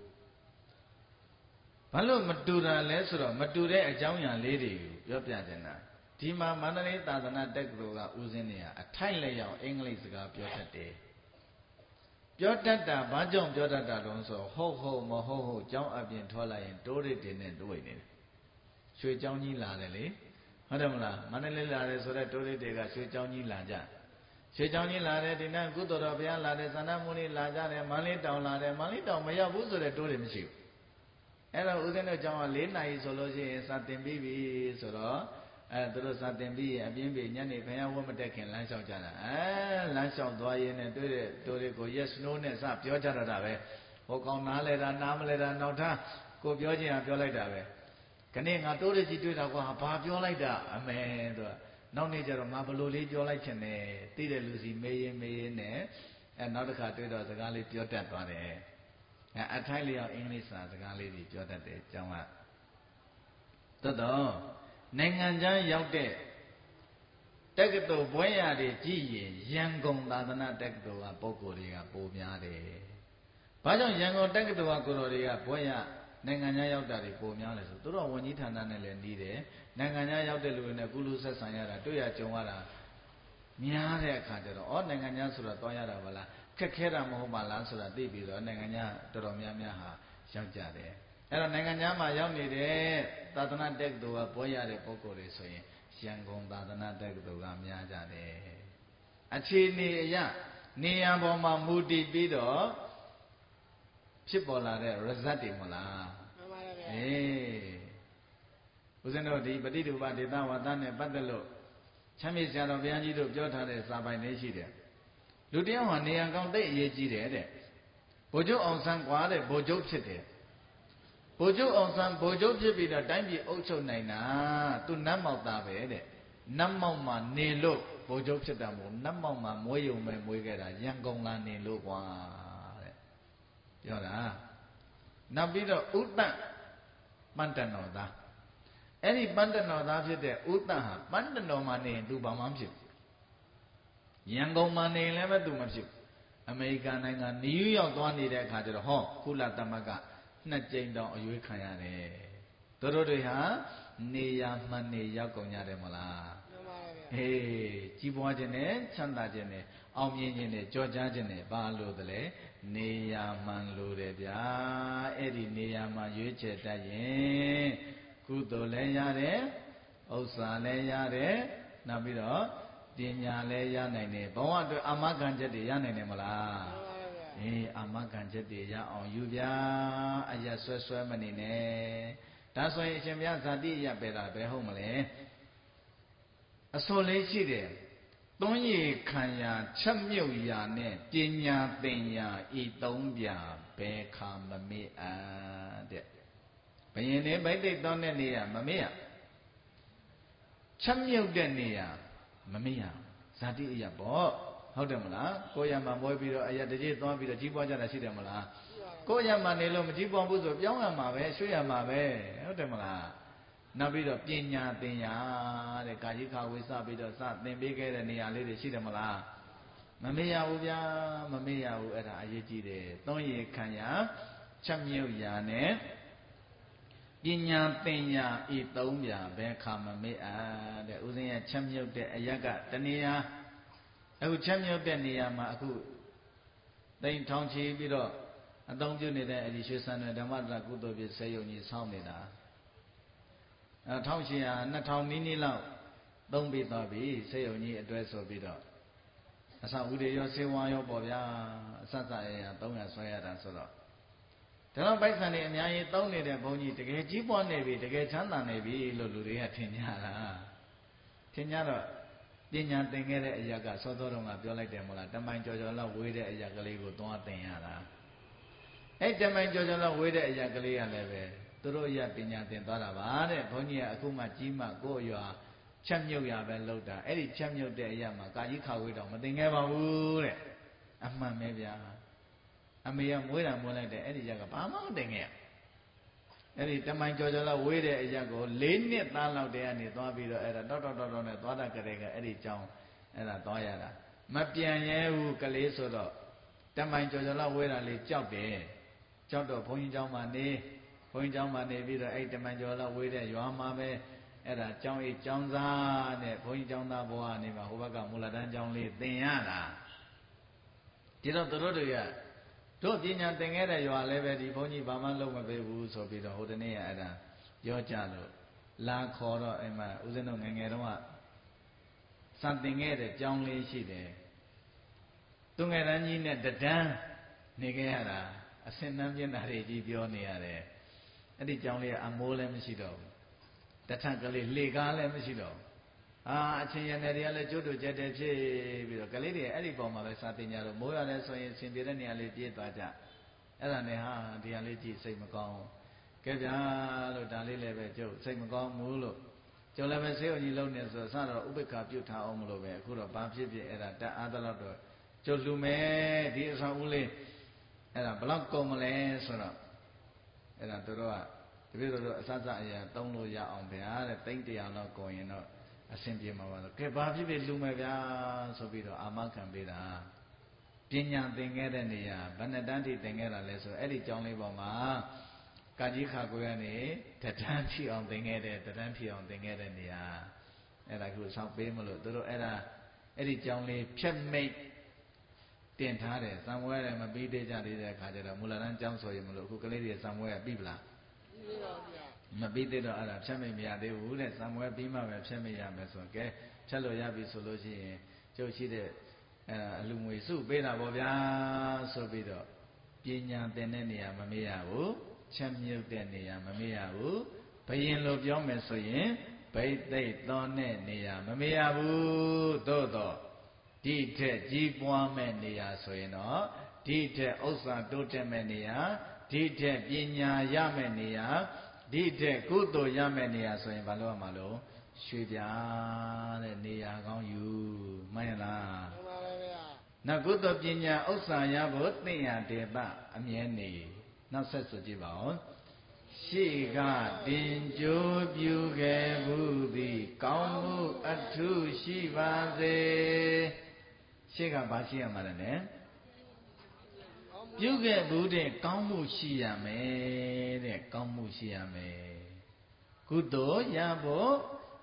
ဘာလို့မတူတာလဲဆိုတော့မတူတဲ့အကြောင်းအရာလေးတွေကိုပြောပြတင်တာဒီမှာမန္တလေးသာသနာတက္ကသိုလ်ကဦးဇင်းတွေကအထိုက်လျောက်အင်္ဂလိပ်စကားပြောတတ်တယ်ပြောတတ်တာဘာကြောင့်ပြောတတ်တာတုံးဆိုဟုတ်မဟုတ်ကျောင်းအပြင်ထွက်လာရင်တိုးရစ်တင်နဲ့တွေ့နေတယ်ရွှေကျောင်းကြီးလာတယ်လေဟုတ်တယ်မလားမန္တလေးလာတယ်ဆိုတော့တိုးရစ်တွေကရွှေကျောင်းကြီးလာကြရွှေကျောင်းကြီးလာတယ်ဒီနေ့ကုသိုလ်တော်ဘုရားလာတယ်သန္တာမုနိလာကြတယ်မန္တလေးတောင်လာတယ်မန္တလေးတောင်မရောက်ဘူးဆိုတဲ့တိုးရစ်မရှိဘူးအဲ့တော့ဦးဇင်းတို့ကျောင်းက4နာရီဆိုလို့ရှိရင်စာသင်ပြီးပြီဆိုတော့သူတို့စာသင်ပြီးရင်အပြင်းပြေညနေခရဝတ်မတက်ခင်လမ်းလျှောက်ကြတာလမ်းလျှောက်သွားရင်းနဲ့တွေ့တဲ့တိုးတွေကို yes no နဲ့စပြောကြတာပဲဟိုကောင်နားလဲတာနားမလဲတာနောက်ထားကိုပြောချင်အောင်ပြောလိုက်တာပဲခဏငါတိုးရကြီးတွေ့တာကွာဘာပြောလိုက်တာအမေတို့နောက်နေ့ကျတော့ငါဘလို့လေးပြောလိုက်ချင်တယ်သိတဲ့လူစီမေးရင်နဲ့နောက်တစ်ခါတွေ့တော့စကားလေးပြောတတ်သွားတယ်အထိုက်လျောက်အင်္ဂလိပ်စာစကားလေးတွေပြောတတ်တယ်ကျောင်းကသို့တော့နိုင်ငံခြားရောက်တဲ့တက္ကသိုလ်ဘွဲ့ရတွေကြည့်ရင်ရန်ကုန်သာသနာတက္ကသိုလ်ကပုဂ္ဂိုလ်တွေကပိုများတယ်။ဘာကြောင့်ရန်ကုန်တက္ကသိုလ်ကကိုတော်တွေကဘွဲ့ရနိုင်ငံခြားရောက်တာတွေပိုများလဲဆိုသူတို့ဝန်ကြီးဌာနနဲ့လည်းနှီးတယ်နိုင်ငံခြားရောက်တဲ့လူတွေနဲ့ကုလူဆက်ဆံရတာတွေ့ရကြုံရတာများတဲ့အခါကျတော့နိုင်ငံခြားဆိုတာတောင်းရတာမလားခက်ခဲတာမဟုတ်ပါလားဆိုတာသိပြီးတော့နိုင်ငံခြားတော်တော်များများဟာရောက်ကြတယ်အဲ့တော့နိုင်ငံခြားမှာရောက်နေတဲ့သာသနာတက္ကသိုလ်ကဘွဲရတဲ့ပုဂ္ဂိုလ်တွေဆိုရင်ရန်ကုန်သာသနာတက္ကသိုလ်ကများကြတယ်အခြေအနေအရနေရာပေါ်မှာမူတည်ပြီးတော့ဖြစ်ပေါ်လာတဲ့ result တွေမလားမှန်ပါဗျာဦးဇင်းတို့ဒီပฏิဒုပဒေသဝါဒနဲ့ပတ်သက်လို့ချမ်းမြေဆရာတော်ဘုရားကြီးတို့ပြောထားတဲ့စာပိုင်လေးရှိတယ်လူတယောက်ဟာနေရာကောင်းသိအရေးကြီးတယ်တဲ့ဗိုလ်ချုပ်အောင်ဆန်းကွာတဲ့ဗိုလ်ချုပ်ဖြစ်တယ်ဗိုလ်ချုပ်အောင်ဆန်းဗိုလ်ချုပ်ဖြစ်ပြီးတော့တိုင်းပြည်အုပ်ချုပ်နိုင်တာသူနတ်မောက်သားပဲတဲ့နတ်မောက်မှာနေလို့ဗိုလ်ချုပ်ဖြစ်တာမဟုတ်နတ်မောက်မှာမွေးရုံပဲမွေးခဲ့တာရန်ကုန်လာနေလို့ကွာတဲ့ပြောတာနောက်ပြီးတော့ဥတ္တပန်းတန်တော်သားအဲ့ဒီပန်းတန်တော်သားဖြစ်တဲ့ဥတ္တဟာပန်းတန်တော်မှာနေရင်သူဘာမှမဖြစ်ဘူးရန်ကုန်မှာနေရင်လည်းပဲသူမဖြစ်ဘူးအမေရိကန်နိုင်ငံနယူးယောက်သွားနေတဲ့အခါကျတော့ကုလသမဂ္ဂ2 ကြိမ်တောင်အရွေးခံရတယ်တို့တွေဟာနေရာမှန်နေရောက်ကုန်ကြတယ်မလားမှန်ပါဗျာဟေးကြီးပွားခြင်းနဲ့ချမ်းသာခြင်းနဲ့အောင်မြင်ခြင်းနဲ့ကြော်ကြားခြင်းနဲ့ဘာလို့တလဲနေရာမှန်လို့တယ်ဗျာအဲ့ဒီနေရာမှာရွေးချယ်တတ်ရင်ကုသိုလ်လည်းရတယ်ဥစ္စာလည်းရတယ်နောက်ပြီးတော့ပညာလည်းရနိုင်တယ်ဘဝအတွက်အာမခံချက်တွေရနိုင်တယ်မလားအေးအာမခံချက်တွေရအောင်ယူဗျာအရက်ဆွဲမနေနဲ့ဒါဆိုရင်အရှင်ဘုရားဇာတိရပဲလားဘယ်ဟုတ်မလဲအစိုးလေးရှိတယ်သွန်းရည်ခံရာချက်မြုပ်ရာနဲ့ပညာသင်ရာဤသုံးပြဘယ်ခါမမေ့အပ်တဲ့ဘယင်နေဗိတ်တိတ်သောတဲ့နေရာမမေ့ရချက်မြုပ်တဲ့နေရာမမေ့ရဇာတိအရာပေါ့ဟုတ်တယ်မလားကိုရမှာမွေးပြီးတော့အရာတကြီးသွားပြီးတော့ကြီးပွားကြတာရှိတယ်မလားကိုရမှာနေလို့မကြီးပွားဘူးဆိုပြောင်းရမှာပဲရွှေ့ရမှာပဲဟုတ်တယ်မလားနောက်ပြီးတော့ပညာသင်ရာတဲ့ကာယိခဝေစပြီးတော့စသင်ပေးခဲ့တဲ့နေရာလေးတွေရှိတယ်မလားမမေ့ရဘူးဗျာမမေ့ရဘူးအဲ့ဒါအရေးကြီးတယ်သွန်းရည်ခံရာချက်မြုပ်ရာနဲ့ပညာသင်ရာဤသုံးပြဘယ်ခါမမေ့အပ်တဲ့ဦးဇင်းရဲ့ချက်မြုပ်တဲ့အရက်ကတနေရာအခုချက်မြုပ်တဲ့နေရာမှာအခုသိန်းထောင်ချီပြီးတော့အသုံးပြုနေတဲ့အဲ့ဒီရွှေစံတွေဓမ္မတရကုသိုလ်ပြည့်စေယုံကြီးဆောင်းနေတာ1800 2000နီးနီးလောက်သုံးပြီးသွားပြီစေယုံကြီးအတွဲဆိုပြီးတော့အစဥဒေရောစေဝါရောပေါ့ဗျာအစစရရ300ဆွဲရတာဆိုတော့ဒါတော့ပိုက်ဆံတွေအများကြီးသုံးနေတဲ့ဘုန်းကြီးတကယ်ကြီးပွားနေပြီတကယ်ချမ်းသာနေပြီလို့လူတွေကထင်ကြတာထင်ကြတော့ပညာသင်ခဲ့တဲ့အရာကစောစောတုန်းကပြောလိုက်တယ်မို့လားတမိုင်ကြော်ကြော်လောက်ဝေးတဲ့အရာကလေးကိုသွားသင်ရတာအဲ့တမိုင်ကြော်ကြော်လောက်ဝေးတဲ့အရာကလေးကလည်းပဲသူတို့အရာပညာသင်သွားတာပါတဲ့ဘုန်းကြီးကအခုမှကြီးမှကိုယ့်အရွာချက်မြုပ်ရပဲလောက်တာအဲ့ဒီချက်မြုပ်တဲ့အရာမှာကာကြီးခါဝေးတော့မသင်ခဲ့ပါဘူးတဲ့အမှန်ပဲဗျာအမေကမွေးတာမွေးလိုက်တယ်အဲ့ဒီရကဘာမှမသင်ခဲ့အဲ့ဒီတမိုင်ကြော်ကြော်လောက်ဝေးတဲ့အရာကို4နှစ်သားလောက်တည်းကနေသွားပြီးတော့အဲ့ဒါတော့နဲ့သွားတာကြတဲ့ကအဲ့ဒီကြောင်းအဲ့ဒါသွားရတာမပြန်ရဲဘူးကလေးဆိုတော့တမိုင်ကြော်ကြော်လောက်ဝေးတာလေးကြောက်တယ်ကြောက်တော့ဘုန်းကြီးเจ้าမှာနေဘုန်းကြီးเจ้าမှာနေပြီးတော့အဲ့တမိုင်ကြော်လောက်ဝေးတဲ့ရွာမှာပဲအဲ့ဒါကျောင်းကျောင်းသားနဲ့ဘုန်းကြီးကျောင်းသားဘဝနေမှာဟိုဘက်ကမူလတန်းကျောင်းလေးသင်ရတာဒီတော့တို့တွေကတို့ပညာသင်ခဲ့တဲ့ရွာလည်းပဲဒီဘုန်းကြီးဘာမှလုပ်မပေးဘူးဆိုပြီးတော့ဟိုတနေ့ကအဲ့ဒါပြောကြလို့လာခေါ်တော့အဲ့မှာဦးဇင်းတို့ငယ်ငယ်တုန်းကစံသင်ခဲ့တဲ့ကျောင်းလေးရှိတယ်သူငယ်တန်းကြီးနဲ့တဒန်းနေခဲ့ရတာအစင်နှမ်းပြင်းတာတွေကြီးပြောနေရတယ်အဲ့ဒီကျောင်းလေးကအမိုးလည်းမရှိတော့ဘူးတထကလေးလေကားလည်းမရှိတော့ဘူးအချင်းရနယ်တွေကလည်းကျွတ်တို့ကျက်တယ်ဖြစ်ပြီးတော့ကလေးတွေအဲ့ဒီပုံမှာပဲစာသင်ကြတော့မိုးရတယ်ဆိုရင်ဆင်ပြေတဲ့နေရာလေးပြေးသွားကြအဲ့ဒါနဲ့ဒီဟာလေးကြည့်စိတ်မကောင်းကဲဗျာလို့ဒါလေးလည်းပဲကျုပ်စိတ်မကောင်းဘူးလို့ကျုပ်လည်းပဲဆေးုံကြီးလုံးနေဆိုစတော့ဥပိ္ပခပြုတ်ထားအောင်မလို့ပဲအခုတော့ဘာဖြစ်ဖြစ်အဲ့ဒါတတ်အားသလောက်တော့ကျုပ်လူမယ်ဒီအဆောင်ဦးလေးအဲ့ဒါဘလောက်ကုန်မလဲဆိုတော့အဲ့ဒါတို့ကတပည့်တော်တို့အစစအရာသုံးလို့ရအောင်ဗျာတဲ့သိန်း100လောက်ကုန်ရင်တော့အဆင်ပြေမှာပါလို့ကဲဘာဖြစ်ဖြစ်လူမယ်ဗျာဆိုပြီးတော့အာမခံပေးတာပညာသင်ခဲ့တဲ့နေရာဘယ်နှစ်တန်းထိသင်ခဲ့တာလဲဆိုအဲ့ဒီကျောင်းလေးပေါ်မှာကာကြီးခါကိုရနေတတန်းထိအောင်သင်ခဲ့တဲ့တတန်းထိအောင်သင်ခဲ့တဲ့နေရာအဲ့ဒါခုဆောက်ပေးမလို့တို့အဲ့ဒီကျောင်းလေးဖြတ်မိတ်တင်ထားတယ်သံဝဲတယ်မပြီးသေးကြသေးတဲ့အခါကျတော့မူလတန်းကျောင်းဆိုရင်မလို့အခုကလေးတွေသံဝဲပြီးပလားပြီးပါဗျာမပြီးသေးတော့အဲ့ဒါဖြတ်မိတ်မရသေးဘူးတဲ့သံဝဲပြီးမှပဲဖြတ်မိတ်ရမယ်ဆိုကဲဖြတ်လို့ရပြီဆိုလို့ရှိရင်ကျုပ်ရှိတဲ့အလူငွေစုပေးတာပေါ့ဗျာဆိုပြီးတော့ပညာသင်တဲ့နေရာမမေ့ရဘူးချက်မြုပ်တဲ့နေရာမမေ့ရဘူးဘယင်လိုပြောမယ်ဆိုရင်ဗိသိက်သောတဲ့နေရာမမေ့ရဘူးသို့တော့ဒီထက်ကြီးပွားမဲ့နေရာဆိုရင်တော့ဒီထက်ဥစ္စာတိုးတက်မဲ့နေရာဒီထက်ပညာရမဲ့နေရာဒီထက်ကုသိုလ်ရမဲ့နေရာဆိုရင်ဘာလို့ရမှာလို့ရွှေပြားတဲ့နေရာကောင်းယူမှန်ရလားမှန်ပါပါဗျာနောက်ကုသိုလ်ပညာဥစ္စာရဖို့သိရတေပအမြဲနေနောက်ဆက်ဆိုကြည့်ပါဦးရှိကတင်ကြိုးပြုခဲ့ဘူးသည်ကောင်းမှုအထုရှိပါစေရှိကဘာရှိရမှာလဲပြုခဲ့ဘူးတဲ့ကောင်းမှုရှိရမယ်တဲ့ကောင်းမှုရှိရမယ်ကုသိုလ်ရဖို့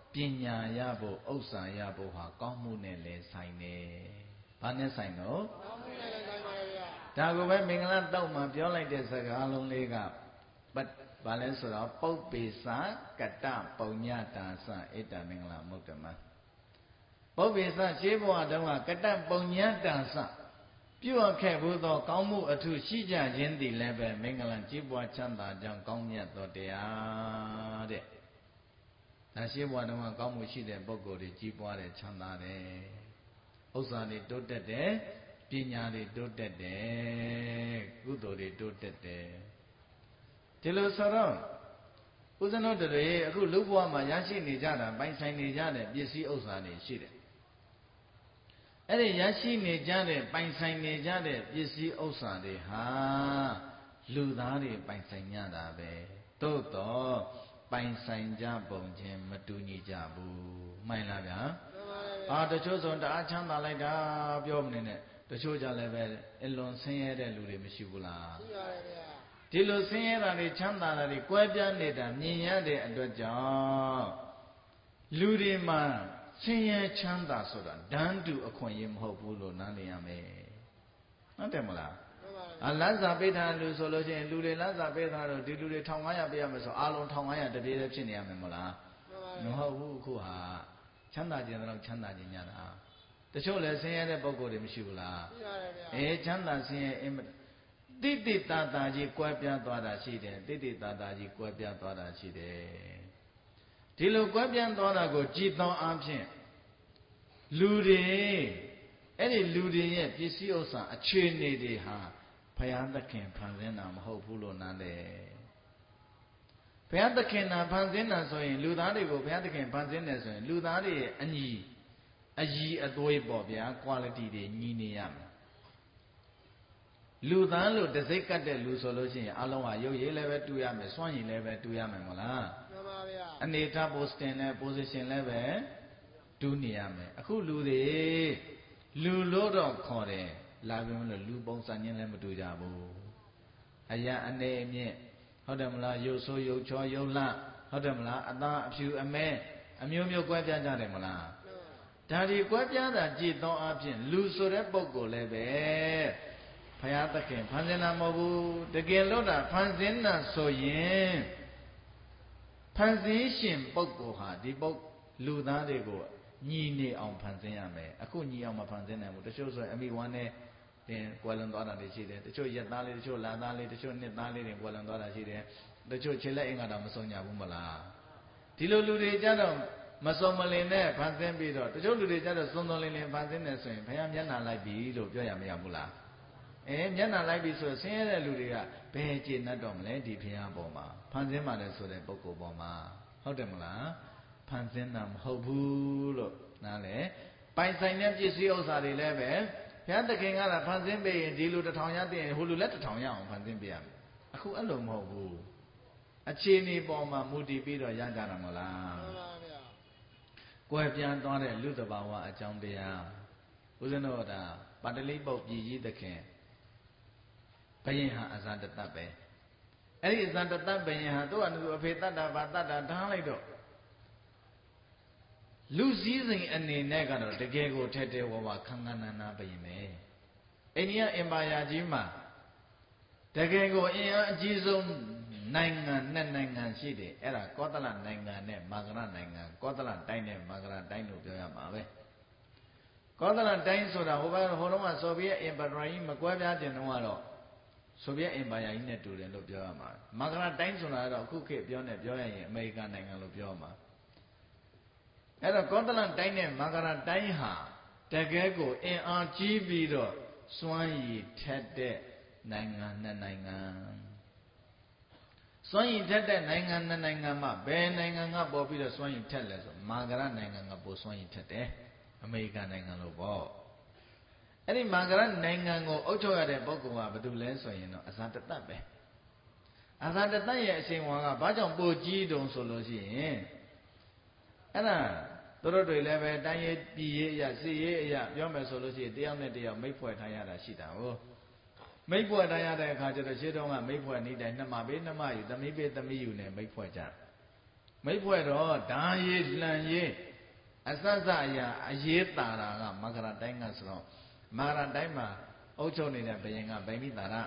ပညာရဖို့ဥစ္စာရဖို့ဟာကောင်းမှုနဲ့လည်းဆိုင်တယ်။ဘာနဲ့ဆိုင်တော့ကောင်းမှုနဲ့လည်းဆိုင်ပါရဲ့ဗျာ။ဒါကိုပဲမင်္ဂလာတောက်မှာပြောလိုက်တဲ့စကားလုံးလေးကဘာလဲဆိုတော့ပုပ္ပေသကတ္တပုညတာသဣတ္တမင်္ဂလာမုဒ္ဓမပုပ္ပေသရှင်းဘဝတုန်းကကတ္တပုညတာသပြုအပ်ခဲ့ဘူးသောကောင်းမှုအထုရှိကြခြင်းသည်လည်းပဲမင်္ဂလာကြီးပွားချမ်းသာကြောင်းကောင်းမြတ်သောတရားတဲ့ဒါရှင်းဘဝတုန်းကကောင်းမှုရှိတဲ့ပုဂ္ဂိုလ်တွေကြီးပွားတယ်ချမ်းသာတယ်ဥစ္စာတွေတိုးတက်တယ်ပညာတွေတိုးတက်တယ်ကုသိုလ်တွေတိုးတက်တယ်ဒီလိုဆိုတော့ဦးဇင်းတို့တွေအခုလူဘဝမှာရရှိနေကြတာပိုင်ဆိုင်နေကြတဲ့ပစ္စည်းဥစ္စာတွေရှိတယ်အဲ့ဒီရရှိနေကြတဲ့ပိုင်ဆိုင်နေကြတဲ့ပစ္စည်းဥစ္စာတွေဟာလူသားတွေပိုင်ဆိုင်ကြတာပဲသို့တော့ပိုင်ဆိုင်ကြပုံချင်းမတူညီကြဘူးမှန်လားဗျာတချို့ဆိုတအားချမ်းသာလိုက်တာပြောမနေနဲ့တချို့ကြလည်းပဲအလွန်ဆင်းရဲတဲ့လူတွေမရှိဘူးလားရှိပါတယ်ဗျာဒီလိုဆင်းရဲတာတွေချမ်းသာတာတွေကွဲပြားနေတာမြင်ရတဲ့အတွက်ကြောင့်လူတွေမှာဆင်းရဲချမ်းသာဆိုတာတန်းတူအခွင့်အရေးမဟုတ်ဘူးလို့နားလည်ရမယ်ဟုတ်တယ်မလားလမ်းစာပေးထားလူဆိုလို့ရှိရင်လူတွေလမ်းစာပေးထားတော့ဒီလူတွေ1500ပေးရမယ်ဆိုအားလုံး1500တပြေးတည်းဖြစ်နေရမယ်မလားမဟုတ်ဘူးအခုဟာချမ်းသာခြင်းတော့ချမ်းသာခြင်းညတာတချို့လည်းဆင်းရဲတဲ့ပုံကိုယ်တွေမရှိဘူးလားရှိပါတယ်ဗျာချမ်းသာဆင်းရဲတိတိတာတာကြီးကွဲပြားသွားတာရှိတယ်တိတိတာတာကြီးကွဲပြားသွားတာရှိတယ်ဒီလိုကွဲပြားသွားတာကိုကြည်သောအားဖြင့်လူတွေအဲ့ဒီလူတွေရဲ့ပစ္စည်းဥစ္စာအခြေအနေတွေဟာဘုရားသခင်ဖန်ဆင်းတာမဟုတ်ဘူးလို့နားလေဘုရားသခင်ဖန်ဆင်းတာဆိုရင်လူသားတွေကိုဘုရားသခင်ဖန်ဆင်းတယ်ဆိုရင်လူသားတွေရဲ့အညီအည်အသွေးပေါ့ဗျာ quality တွေညီနေရမယ်လူသားလို့တစိတ်ကတ်တဲ့လူဆိုလို့ရှိရင်အလုံးဟာရုပ်ရည်လည်းပဲတူရမယ်စွမ်းရည်လည်းပဲတူရမယ်မလားမှန်ပါဗျာအနေထား posting နဲ့ position လည်းပဲတူနေရမယ်အခုလူတွေလူလို့တော့ခေါ်တယ်လာပြီးမလို့လူပုံစံချင်းလည်းမတူကြဘူးအရာအနေအမြင့်ဟုတ်တယ်မလားရုပ်ဆိုးရုပ်ချောရုပ်လှဟုတ်တယ်မလားအသားအဖြူအမဲအမျိုးမျိုးကွဲပြားကြတယ်မလားဒါဒီကွဲပြားတာကြည်သောအဖြစ်လူဆိုတဲ့ပုဂ္ဂိုလ်လည်းပဲဘုရားသခင်ဖန်ဆင်းတာမဟုတ်ဘူးတကယ်လို့တာဖန်ဆင်းတာဆိုရင်ဖန်ဆင်းရှင်ပုဂ္ဂိုလ်ဟာဒီပုဂ္ဂိုလ်လူသားတွေကိုညီနေအောင်ဖန်ဆင်းရမယ်အခုညီအောင်မဖန်ဆင်းနိုင်ဘူးတချို့ဆိုရင်အမိဝမ်းနဲ့တင်ကွယ်လွန်သွားတာတွေရှိတယ်တချို့ရက်သားလေးတချို့လသားလေးတချို့နှစ်သားလေးတွေကွယ်လွန်သွားတာရှိတယ်တချို့ခြေလက်အင်္ဂါတော့မဆုံးကြဘူးမလားဒီလိုလူတွေကြတော့မစုံမလင်နဲ့ဖန်ဆင်းပြီးတော့တချို့လူတွေကြတော့စုံစုံလင်လင်ဖန်ဆင်းတယ်ဆိုရင်ဘုရားမျက်နှာလိုက်ပြီလို့ပြောရမရဘူးလားမျက်နှာလိုက်ပြီဆိုဆင်းရဲတဲ့လူတွေကဘယ်ကျေနပ်တော့မလဲဒီဘုရားပေါ်မှာဖန်ဆင်းပါတယ်ဆိုတဲ့ပုဂ္ဂိုလ်ပေါ်မှာဟုတ်တယ်မလားဖန်ဆင်းတာမဟုတ်ဘူးလို့နားလေပိုင်ဆိုင်တဲ့ပစ္စည်းဥစ္စာတွေလည်းပဲဘုရားသခင်ကလည်းဖန်ဆင်းပေးရင်ဒီလူ1000ရသိရင်ဟိုလူလည်း1000ရအောင်ဖန်ဆင်းပေးရမယ်အခုအဲ့လိုမဟုတ်ဘူးအခြေအနေပေါ်မှာမူတည်ပြီးတော့ရကြတာမဟုတ်လားမှန်ပါဗျာကွယ်ပြန်သွားတဲ့လူတဘာဝအကြောင်းတရားဦးဇင်းတို့ဒါပါတလိပုတ်ပြည်ကြီးသခင်ဘယင်ဟာအဇာတတပဲအဲ့ဒီအဇာတတဘယင်ဟာသူ့အဖေတတ်တာဗာတတ်တာထားလိုက်တော့လူစည်းစိမ်အနေနဲ့ကတော့တကယ်ကိုထဲထဲဝါဝါခန်းခန်းနာနာဘယင်ပဲအိန္ဒိယအင်ပါယာကြီးမှာတကယ်ကိုအင်အားအကြီးဆုံးနိုင်ငံနဲ့နိုင်ငံရှိတယ်အဲ့ဒါကောသလနိုင်ငံနဲ့မာဂရနိုင်ငံကောသလတိုင်းနဲ့မာဂရတိုင်းလို့ပြောရမှာပဲကောသလတိုင်းဆိုတာဟိုတုန်းကဆိုဗီယက်အင်ပါယာကြီးမကွဲပြားခြင်းတုန်းကတော့ဆိုဗီယက်အင်ပါယာကြီးနဲ့တူတယ်လို့ပြောရမှာမာဂရတိုင်းဆိုတာကတော့အခုခေတ်ပြောရရင်အမေရိကန်နိုင်ငံလို့ပြောမှာအဲ့တော့ကောသလတိုင်းနဲ့မာဂရတိုင်းဟာတကယ်ကိုအင်အားကြီးပြီးတော့စွမ်းရည်ထက်တဲ့နိုင်ငံနှစ်နိုင်ငံစွမ်းရည်ထက်တဲ့နိုင်ငံနှစ်နိုင်ငံမှာဘယ်နိုင်ငံကပေါ်ပြီးတော့စွမ်းရည်ထက်လဲဆိုမာဂရနိုင်ငံကပိုစွမ်းရည်ထက်တယ်အမေရိကန်နိုင်ငံလို့ပေါ့အဲ့ဒီမာဂရနိုင်ငံကိုအုပ်ချုပ်ရတဲ့ပုဂ္ဂိုလ်ကဘာတူလဲဆိုရင်တော့အဇာတတပဲအဇာတတရဲ့အချိန်ဝါကဘာကြောင့်ပိုကြီးတုံဆိုလို့ရှိရင်အဲ့ဒါတို့တွေလည်းပဲတိုင်းရေးပြည်ရေးအရာစစ်ရေးအရာပြောမယ်ဆိုလို့ရှိရင်တယောက်နဲ့တယောက်မိတ်ဖွဲ့ထားရတာရှိတာဟုတ်မိတ်ဖွဲ့ထားရတဲ့အခါကျတော့ရှင်းတော့ကမိတ်ဖွဲ့နေတိုင်းနှစ်မပေးနှစ်မယူသမီးပေးသမီးယူနဲ့မိတ်ဖွဲ့ကြမိတ်ဖွဲ့တော့ဓာရီလှန်ရီအစစအရာအရေးတာတာကမကရတိုင်းကဆိုတော့မကရတိုင်းမှာအုပ်ချုပ်နေတဲ့ဘုရင်ကဗိမိတာရ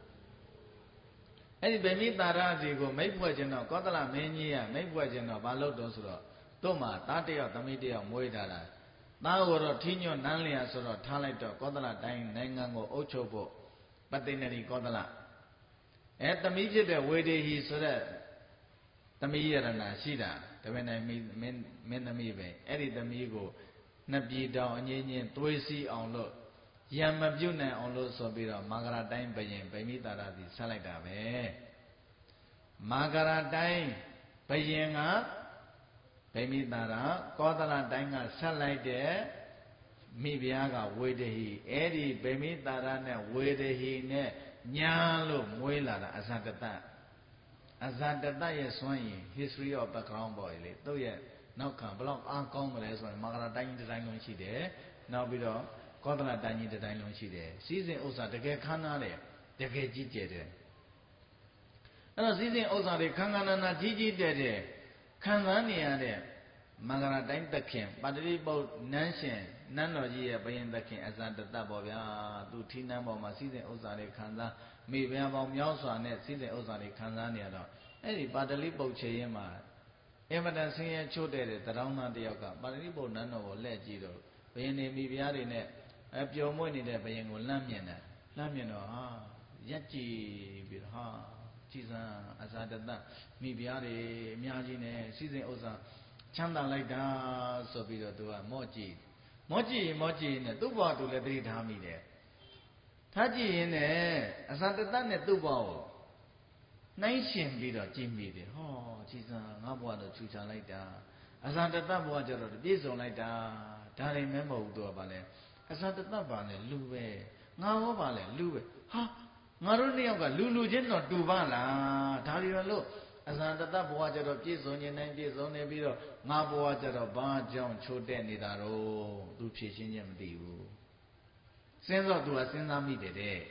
အဲ့ဒီဗိမိတာရဒီကိုမိတ်ဖွဲ့ခြင်းတော့ကောသလမင်းကြီးကမိတ်ဖွဲ့ခြင်းတော့ဘာလို့တော့ဆိုတော့တို့မှာသားတယောက်သမီးတယောက်မွေးထားတာသားကိုတော့ထီးညွတ်နန်းလျာဆိုတော့ထားလိုက်တော့ကောသလတိုင်းနိုင်ငံကိုအုပ်ချုပ်ဖို့ပတိနရီကောသလသမီးဖြစ်တဲ့ဝေဒေဟီဆိုတဲ့သမီးရတနာရှိတာတပည့်နိုင်မင်းသမီးပဲအဲ့ဒီသမီးကိုနှစ်ပြည်တောင်အငင်းချင်းသွေးစီးအောင်လို့ရံမပြုတ်နိုင်အောင်လို့ဆိုပြီးတော့မာဂရတိုင်းဘယင်ဗိမိတာရသည်ဆက်လိုက်တာပဲမာဂရတိုင်းဘယင်ကဗိမိတာရကောသလတိုင်းကဆက်လိုက်တဲ့မိဖုရားကဝေဒဟိအဲ့ဒီဗိမိတာရနဲ့ဝေဒဟိနဲ့ညာလို့မွေးလာတာအဇတတရဲ့စွမ်းရည် history of background ပေါ့လေသူ့ရဲ့နောက်ခံဘလောက်အားကောင်းမလဲဆိုရင်မာဂရတိုင်းကြီးတစ်တိုင်းလုံးရှိတယ်နောက်ပြီးတော့ကောသလတိုင်းကြီးတစ်တိုင်းလုံးရှိတယ်စီးစဉ်ဥစ္စာတကယ်ခမ်းနားတယ်တကယ်ကြီးကျယ်တယ်အဲ့တော့စီးစဉ်ဥစ္စာတွေခမ်းခမ်းနာနာကြီးကြီးကျယ်ကျယ်ခံစားနေရတဲ့မာဂရတိုင်းသခင်ပါတတိပုတ်နန်းရှင်နန်းတော်ကြီးရဲ့ဘယင်သခင်အဇတတပေါ့ဗျာသူထီးနန်းပေါ်မှာစီးစဉ်ဥစ္စာတွေခံစားမိဖုရားပေါင်းမြောက်စွာနဲ့စီးစဉ်ဥစ္စာတွေခံစားနေရတော့အဲ့ဒီပါတလိပုတ်ချေရင်မှာအင်မတန်ဆင်းရဲချို့တဲ့တရောင်းသားတယောက်ကပါတလိပုတ်နန်းတော်ကိုလှည့်ကြည့်တော့ဘယင်နေမိဖုရားတွေနဲ့ပျော်မွေ့နေတဲ့ဘယင်ကိုလှမ်းမြင်တယ်လှမ်းမြင်တော့ဟာရက်ကြည့်ပြီးတော့ဟာကြည်စံအဇာတတမိဖုရားတွေအများကြီးနဲ့စီးစဉ်ဥစ္စာချမ်းသာလိုက်တာဆိုပြီးတော့သူကမော့ကြည့်နဲ့သူ့ဘဝသူလည်းသတိထားမိတယ်ထားကြည့်ရင်လည်းအဇာတတနဲ့သူ့ဘဝကိုနှိုင်းရှင်ပြီးတော့ကြည့်မိတယ်ဟောကြည်စံငါဘဝတော့ချူချလိုက်တာအဇာတတဘဝကျတော့ပြည့်စုံလိုက်တာဒါတွေမဲမဟုတ်သူကဘာလဲအဇာတတပါလဲလူပဲငါဟောပါလဲလူပဲဟာငါတို့နှစ်ယောက်ကလူချင်းတော့တူပါလားဒါတွေလို့အဇာတတဘဝကျတော့ပြည့်စုံခြင်းတိုင်းပြည့်စုံနေပြီးတော့ငါဘဝကျတော့ဘာကြောင့်ချိုးတက်နေတာတော့သူဖြည့်ရှင်းခြင်းမသိဘူးစဉ်းစားသူကစဉ်းစားမိတယ်တဲ့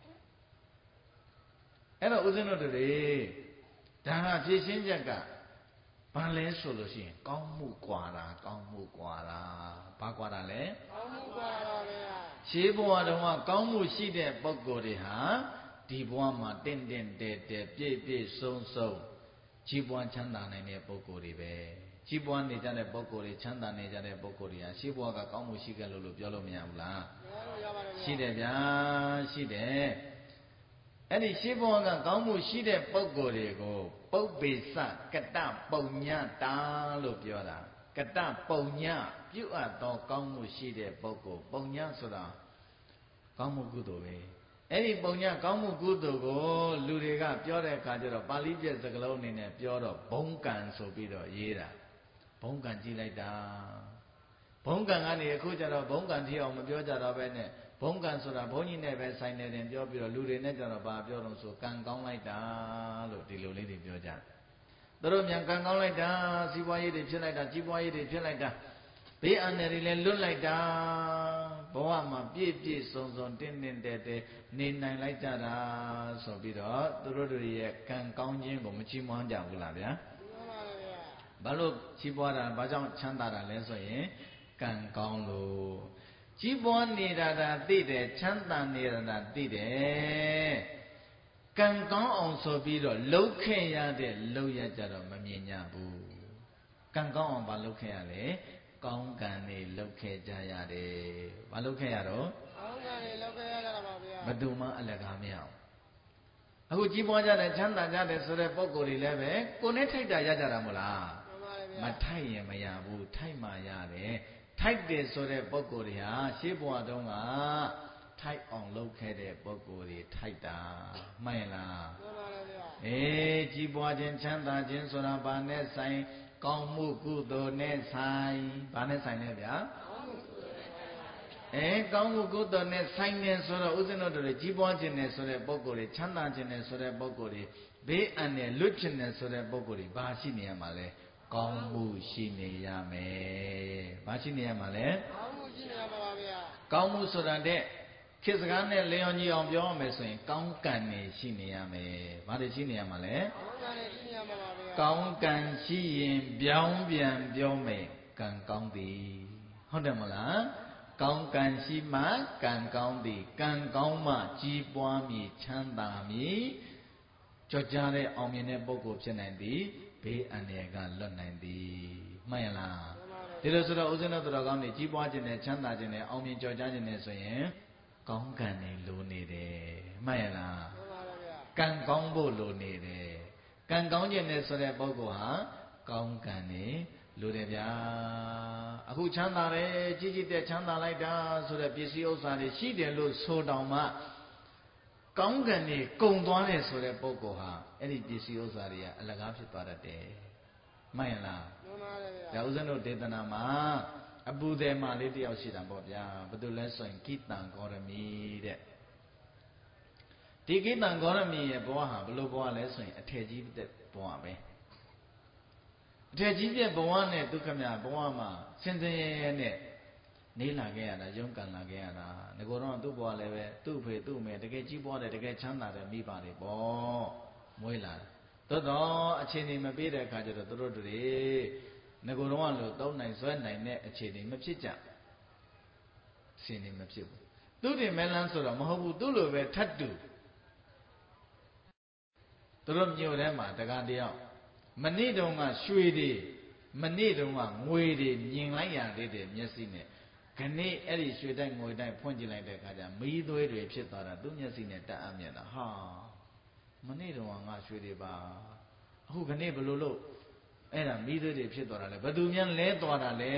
အဲ့တော့ဦးဇင်းတို့တွေဒါကဖြည့်ရှင်းချက်ကဘာလဲဆိုလို့ရှိရင်ကောင်းမှုกว่าတာဘာกว่าတာလဲကောင်းမှုกว่าတာပဲရှေးဘဝတုန်းကကောင်းမှုရှိတဲ့ပုဂ္ဂိုလ်တွေဟာဒီဘဝမှာတင့်တဲပြည့်စုံကြီးပွားချမ်းသာနိုင်တဲ့ပုဂ္ဂိုလ်တွေပဲကြီးပွားနေကြတဲ့ပုဂ္ဂိုလ်တွေချမ်းသာနေကြတဲ့ပုဂ္ဂိုလ်တွေဟာရှေးဘဝကကောင်းမှုရှိခဲ့လို့ပြောလို့မရဘူးလားရှိတယ်ဗျာရှိတယ်အဲ့ဒီရှေးဘဝကကောင်းမှုရှိတဲ့ပုဂ္ဂိုလ်တွေကိုပုပ္ပေစကတပုံညတာလို့ပြောတာကတပုံညပြုအပ်သောကောင်းမှုရှိတဲ့ပုဂ္ဂိုလ်ပုံညဆိုတာကောင်းမှုကုသိုလ်ပဲအဲ့ဒီပုံညကောင်းမှုကုသိုလ်ကိုလူတွေကပြောတဲ့အခါကျတော့ပါဠိပြစကားလုံးအနေနဲ့ပြောတော့ဘုံကံဆိုပြီးတော့ရေးတာဘုံကံကြည့်လိုက်တာဘုံကံကနေအခုကျတော့ဘုံကံကြည့်အောင်မပြောကြတော့ပဲနဲ့ဘုံကံဆိုတာဘုန်းကြီးနဲ့ပဲဆိုင်နေတယ်ပြောပြီးတော့လူတွေနဲ့ကျတော့ဘာပြောတော့ဆိုကံကောင်းလိုက်တာလို့ဒီလိုလေးတွေပြောကြသူတို့မြန်ကံကောင်းလိုက်တာစီးပွားရေးတွေဖြစ်လိုက်တာကြီးပွားရေးတွေဖြစ်လိုက်တာဘေးအန္တရာယ်တွေလည်းလွတ်လိုက်တာဘဝမှာပြည့်စုံတင်းတဲနေနိုင်လိုက်ကြတာဆိုပြီးတော့သူတို့တွေရဲ့ကံကောင်းခြင်းကိုမချီးမွမ်းကြဘူးလားဗျာဘာလို့ချီးပွားတာဘာကြောင့်ချမ်းသာတာလဲဆိုရင်ကံကောင်းလို့ကြီးပွားနေတာသိတယ်ချမ်းသာနေတာသိတယ်ကံကောင်းအောင်ဆိုပြီးတော့လှုပ်ခဲ့ရတဲ့လှုပ်ရကြတော့မမြင်ကြဘူးကံကောင်းအောင်ဘာလှုပ်ခဲ့ရလဲကောင်းကံတွေလှုပ်ခဲ့ကြရတယ်ဘာလှုပ်ခဲ့ရတော့ကောင်းကံတွေလှုပ်ခဲ့ရတာပါဗျာဘယ်သူမှအလကားမရအောင်အခုကြီးပွားကြတယ်ချမ်းသာကြတယ်ဆိုတဲ့ပုံကိုယ်တွေလည်းပဲကိုယ်နဲ့ထိုက်တာရကြတာမို့လားမထိုက်ရင်မရဘူးထိုက်မှရတယ်ထိုက်တယ်ဆိုတဲ့ပုဂ္ဂိုလ်တွေဟာရှေးဘဝတုန်းကထိုက်အောင်လုပ်ခဲ့တဲ့ပုဂ္ဂိုလ်တွေထိုက်တာမှန်လားမှန်ပါဗျာကြီးပွားခြင်းချမ်းသာခြင်းဆိုတာဘာနဲ့ဆိုင်ကောင်းမှုကုသိုလ်နဲ့ဆိုင်ဘာနဲ့ဆိုင်လဲဗျာကောင်းမှုကုသိုလ်နဲ့ဆိုင်နေဆိုတော့ဥစဉ်တို့တွေကြီးပွားခြင်းနဲ့ဆိုတဲ့ပုဂ္ဂိုလ်တွေချမ်းသာခြင်းနဲ့ဆိုတဲ့ပုဂ္ဂိုလ်တွေဘေးအန္တရာယ်လွတ်ခြင်းနဲ့ဆိုတဲ့ပုဂ္ဂိုလ်တွေဘာရှိနေရမှာလဲကောင်းမှုရှိနေရမယ်။ဘာရှိနေရမှာလဲ။ကောင်းမှုရှိနေရမှာပါဗျာ။ကောင်းမှုဆိုတာတဲ့ခေတ်စကားနဲ့လျော်ညီအောင်ပြောရမယ်ဆိုရင်ကောင်းကံနေရှိနေရမယ်။ဘာတွေရှိနေရမှာလဲ။ကောင်းကံနေရှိနေရမှာပါဗျာကောင်းကံရှိရင်ပြောင်းပြန်ပြောမယ်ကံကောင်းသည်ဟုတ်တယ်မလားကောင်းကံရှိမှကံကောင်းသည်ကံကောင်းမှကြီးပွားမည်ချမ်းသာမည်ကြောကြားတဲ့အောင်မြင်တဲ့ပုဂ္ဂိုလ်ဖြစ်နိုင်သည်ဘေးအန္တရာယ်ကလွတ်နိုင်သည်မှန်ရလားဒီလိုဆိုတော့ဦးဇင်းတို့တော်ကောင်းတွေကြီးပွားခြင်းနဲ့ချမ်းသာခြင်းနဲ့အောင်မြင်ကြောကြားခြင်းနဲ့ဆိုရင်ကောင်းကံတွေလိုနေတယ်မှန်ရလားကံကောင်းဖို့လိုနေတယ်ကံကောင်းခြင်းနဲ့ဆိုတဲ့ပုဂ္ဂိုလ်ဟာကောင်းကံတွေလိုတယ်ဗျာအခုချမ်းသာတယ်ကြီးကြီးတဲ့ချမ်းသာလိုက်တာဆိုတဲ့ပစ္စည်းဥစ္စာတွေရှိတယ်လို့ဆိုတောင်မှကောင်းကံတွေကုံသွားတယ်ဆိုတဲ့ပုဂ္ဂိုလ်ဟာအဲ့ဒီပစ္စည်းဥစ္စာတွေကအလကားဖြစ်သွားတတ်တယ်မှန်ရလားမှန်ပါတယ်ဗျာဒါဥစဉ်တို့ဒေသနာမှာအပူတယ်မှလေးတယောက်ရှိတာပေါ့ဗျာဘာလို့လဲဆိုရင်ကိတံဂေါရမီတဲ့ဒီကိတံဂေါရမီရဲ့ဘဝဟာဘယ်လိုဘဝလဲဆိုရင်အထက်ကြီးတဲ့ဘဝပဲအထက်ကြီးတဲ့ဘဝနဲ့ဒုက္ခမြဘဝမှာစင်စင်ရဲရဲနဲ့နေလာခဲ့ရတာရုန်းကန်လာခဲ့ရတာငကိုတော့သူ့ဘဝလည်းပဲသူ့ဖေသူ့မေတကယ်ကြီးပွားတယ်တကယ်ချမ်းသာတယ်မိပါတယ်ပေါ့မွေးလာသို့တော့အခြေအနေမပေးတဲ့အခါကျတော့တို့တွေငကိုတော့လို့တောင်းနိုင်ဆွဲနိုင်တဲ့အခြေအနေမဖြစ်ကြအစီအနေမဖြစ်ဘူးသူတွေမဲလန်းဆိုတော့မဟုတ်ဘူးသူ့လိုပဲထတ်တူတို့မြို့ထဲမှာတကားတယောက်မနေ့တုန်းကရွှေတွေမနေ့တုန်းကငွေတွေမြင်လိုက်ရသေးတယ်မျက်စိနဲ့ခဏအဲ့ဒီရွှေတိုက်ငွေတိုက်ဖွင့်ကြည့်လိုက်တဲ့အခါကျမီးသွေးတွေဖြစ်သွားတာသူ့မျက်စိနဲ့တတ်အမြင်တာဟာမနေ့တုန်းကငါရွှေတွေပါအခုခဏဘယ်လိုလုပ်အဲ့ဒါမီးသွေးတွေဖြစ်သွားတာလဲဘယ်သူများလဲသွားတာလဲ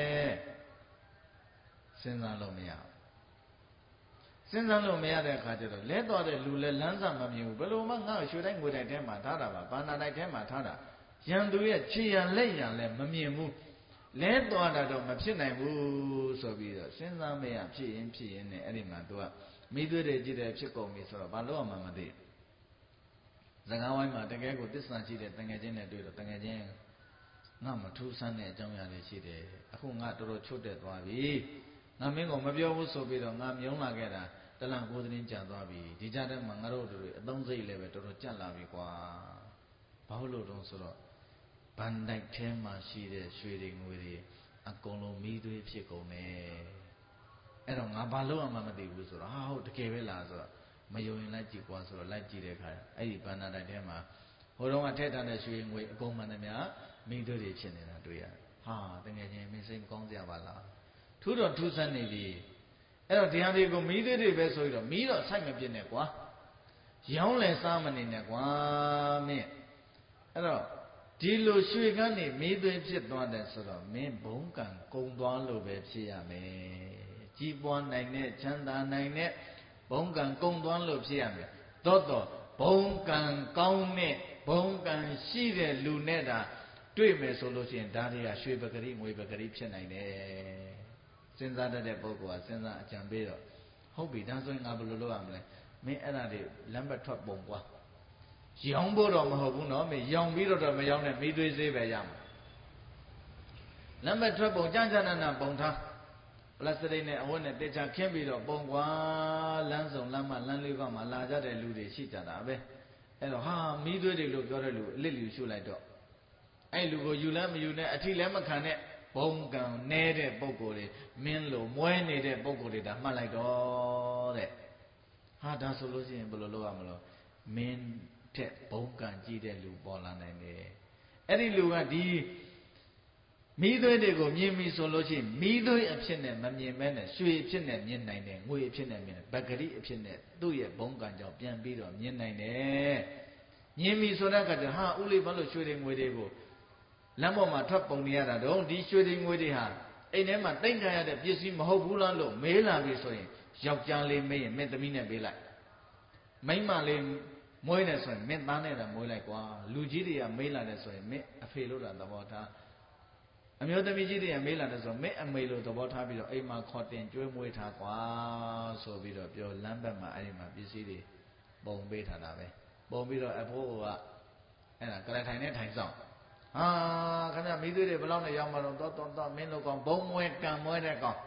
စဉ်းစားလို့မရစဉ်းစားလို့မရတဲ့အခါကျတော့လဲသွားတဲ့လူလဲလမ်းစာမမြင်ဘူးဘယ်လိုမှငါ့ရွှေတိုက်ငွေတိုက်ထဲမှာထားတာပါဘာနာတိုက်ထဲမှာထားတာရန်သူရဲ့ခြေရန်လက်ရန်လဲမမြင်ဘူးလဲသွားတာတော့မဖြစ်နိုင်ဘူးဆိုပြီးတော့စဉ်းစားမရဖြစ်ရင်နဲ့အဲ့ဒီမှာသူကမိသွေးတွေကြည့်တယ်ဖြစ်ကုန်ပြီဆိုတော့ဘာလို့မှမသိစကားဝိုင်းမှာတကယ်ကိုတစ္ဆာရှိတဲ့တငယ်ချင်းနဲ့တွေ့တော့တငယ်ချင်းငါမထူးဆန်းတဲ့အကြောင်းအရာတွေရှိတယ်အခုငါတော်တော်ချွတ်တက်သွားပြီငါမင်းကမပြောဘူးဆိုပြီးတော့ငါမြုံလာခဲ့တာတလန့်ကိုသတင်းကြသွားပြီဒီကြတဲ့မှာငါတို့တွေအသုံးစိတ်လည်းပဲတော်တော်ကြက်လာပြီကွာဘာလို့တော့ဆိုတော့ဗန်တိုက်ထဲမှာရှိတဲ့ရွှေတွေငွေတွေအကုန်လုံးမီးသွေးဖြစ်ကုန်တယ်အဲ့တော့ငါဘာလို့မှမသိဘူးဆိုတော့ဟာဟုတ်တကယ်ပဲလားဆိုတော့မယုံရင်လိုက်ကြည့်ကွာဆိုတော့လိုက်ကြည့်တဲ့အခါအဲ့ဒီဗန်တိုက်ထဲမှာဟိုတုန်းကထည့်ထားတဲ့ရွှေငွေအကုန်မှန်တယ်များမီးသွေးတွေဖြစ်နေတာတွေ့ရတယ်ဟာတကယ်ချင်းမင်းစိတ်ကောင်းကြပါလားထူးတော့ထူးဆန်းနေပြီအဲ့တော့တရားတွေကိုမီးသွေးတွေပဲဆိုပြီးတော့မီးတော့ဆိုင်မပြစ်နဲ့ကွာရောင်းလဲစားမနေနဲ့ကွာမင်းအဲ့တော့ဒီလိုရွှေကန်းနေမီးသွေးဖြစ်သွားတယ်ဆိုတော့မင်းဘုံကံကုံသွားလို့ပဲဖြစ်ရမယ်ကြီးပွားနိုင်တဲ့ချမ်းသာနိုင်တဲ့ဘုံကံကုံသွားလို့ဖြစ်ရမယ်သို့တော့ဘုံကံကောင်းတဲ့ဘုံကံရှိတဲ့လူနဲ့တာတွေ့မယ်ဆိုလို့ရှိရင်ဒါတွေကရွှေပဂရိငွေပဂရိဖြစ်နိုင်တယ်စဉ်းစားတတ်တဲ့ပုဂ္ဂိုလ်ကစဉ်းစားအကြံပေးတော့ဟုတ်ပြီဒါဆိုရင်ငါဘယ်လိုလုပ်ရမလဲမင်းအဲ့ဒါတွေလမ်းဘက်ထွက်ပုံကွာရောင်းဖို့တော့မဟုတ်ဘူးနော်မင်းရောင်းပြီးတော့မရောင်းနဲ့မိသွေးသေးပဲရမှာလမ်းဘက်ထွက်ပုံကြကြနာပုံထားပလတ်စတစ်နဲ့အဝတ်နဲ့တေချာခင်းပြီးတော့ပုံကွာလမ်းစုံလမ်းမလမ်းလေးကမှလာကြတဲ့လူတွေရှိကြတာပဲအဲ့တော့ဟာမိသွေးတွေလို့ပြောတဲ့လူအလစ်လူရှုလိုက်တော့အဲ့လူကိုယူလည်းမယူနဲ့အထီလည်းမခံနဲ့ဘုံကံနေတဲ့ပုံကိုယ်တွေမင်းလိုမွဲနေတဲ့ပုံကိုယ်တွေဒါမှတ်လိုက်တော့တဲ့ဟာဒါဆိုလို့ရှိရင်ဘယ်လိုလုပ်ရမလို့မင်းထက်ဘုံကံကြည့်တဲ့လူပေါ်လာနိုင်တယ်အဲ့ဒီလူကဒီမီးသွေးတွေကိုမြင်ပြီဆိုလို့ရှိရင်မီးသွေးအဖြစ်နဲ့မမြင်မဲနဲ့ရွှေအဖြစ်နဲ့မြင်နိုင်တယ်ငွေအဖြစ်နဲ့မြင်တယ်ဗဂရိအဖြစ်နဲ့သူ့ရဲ့ဘုံကံကြောင့်ပြန်ပြီးတော့မြင်နိုင်တယ်မြင်ပြီဆိုတဲ့အခါကျဟာဥလိဘာလို့ရွှေတွေငွေတွေကိုလမ်းပေါ်မှာထွက်ပုံနေရတာတော့ဒီရွှေတွေငွေတွေဟာအိမ်ထဲမှာတိတ်ကြရတဲ့ပစ္စည်းမဟုတ်ဘူးလားလို့မေးလာပြီဆိုရင်ယောက်ျားလေးမေးရင်မင်းသမီးနဲ့ပေးလိုက်မိန်းမလေးမွေးနေဆိုရင်မင်းသားနဲ့တာမွေးလိုက်ကွာလူကြီးတွေကမေးလာတယ်ဆိုရင်မင်းအဖေလို့တာသဘောထားအမျိုးသမီးကြီးတွေကမေးလာတယ်ဆိုမင်းအမေလို့သဘောထားပြီးတော့အိမ်မှာခေါ်တင်ကျွေးမွေးထားကွာဆိုပြီးတော့ပြောလမ်းဘက်မှာအဲ့ဒီမှာပစ္စည်းတွေပုံပေးထားတာပဲပုံပြီးတော့အဖိုးကအဲ့ဒါကလထိုင်နဲ့ထိုင်ဆောင်ဟာခင်ဗျမိသွေးတွေဘယ်လောက်နဲ့ရောက်မှတော့မင်းတို့ကောင်ဘုံမွဲကံမွဲတဲ့ကောင်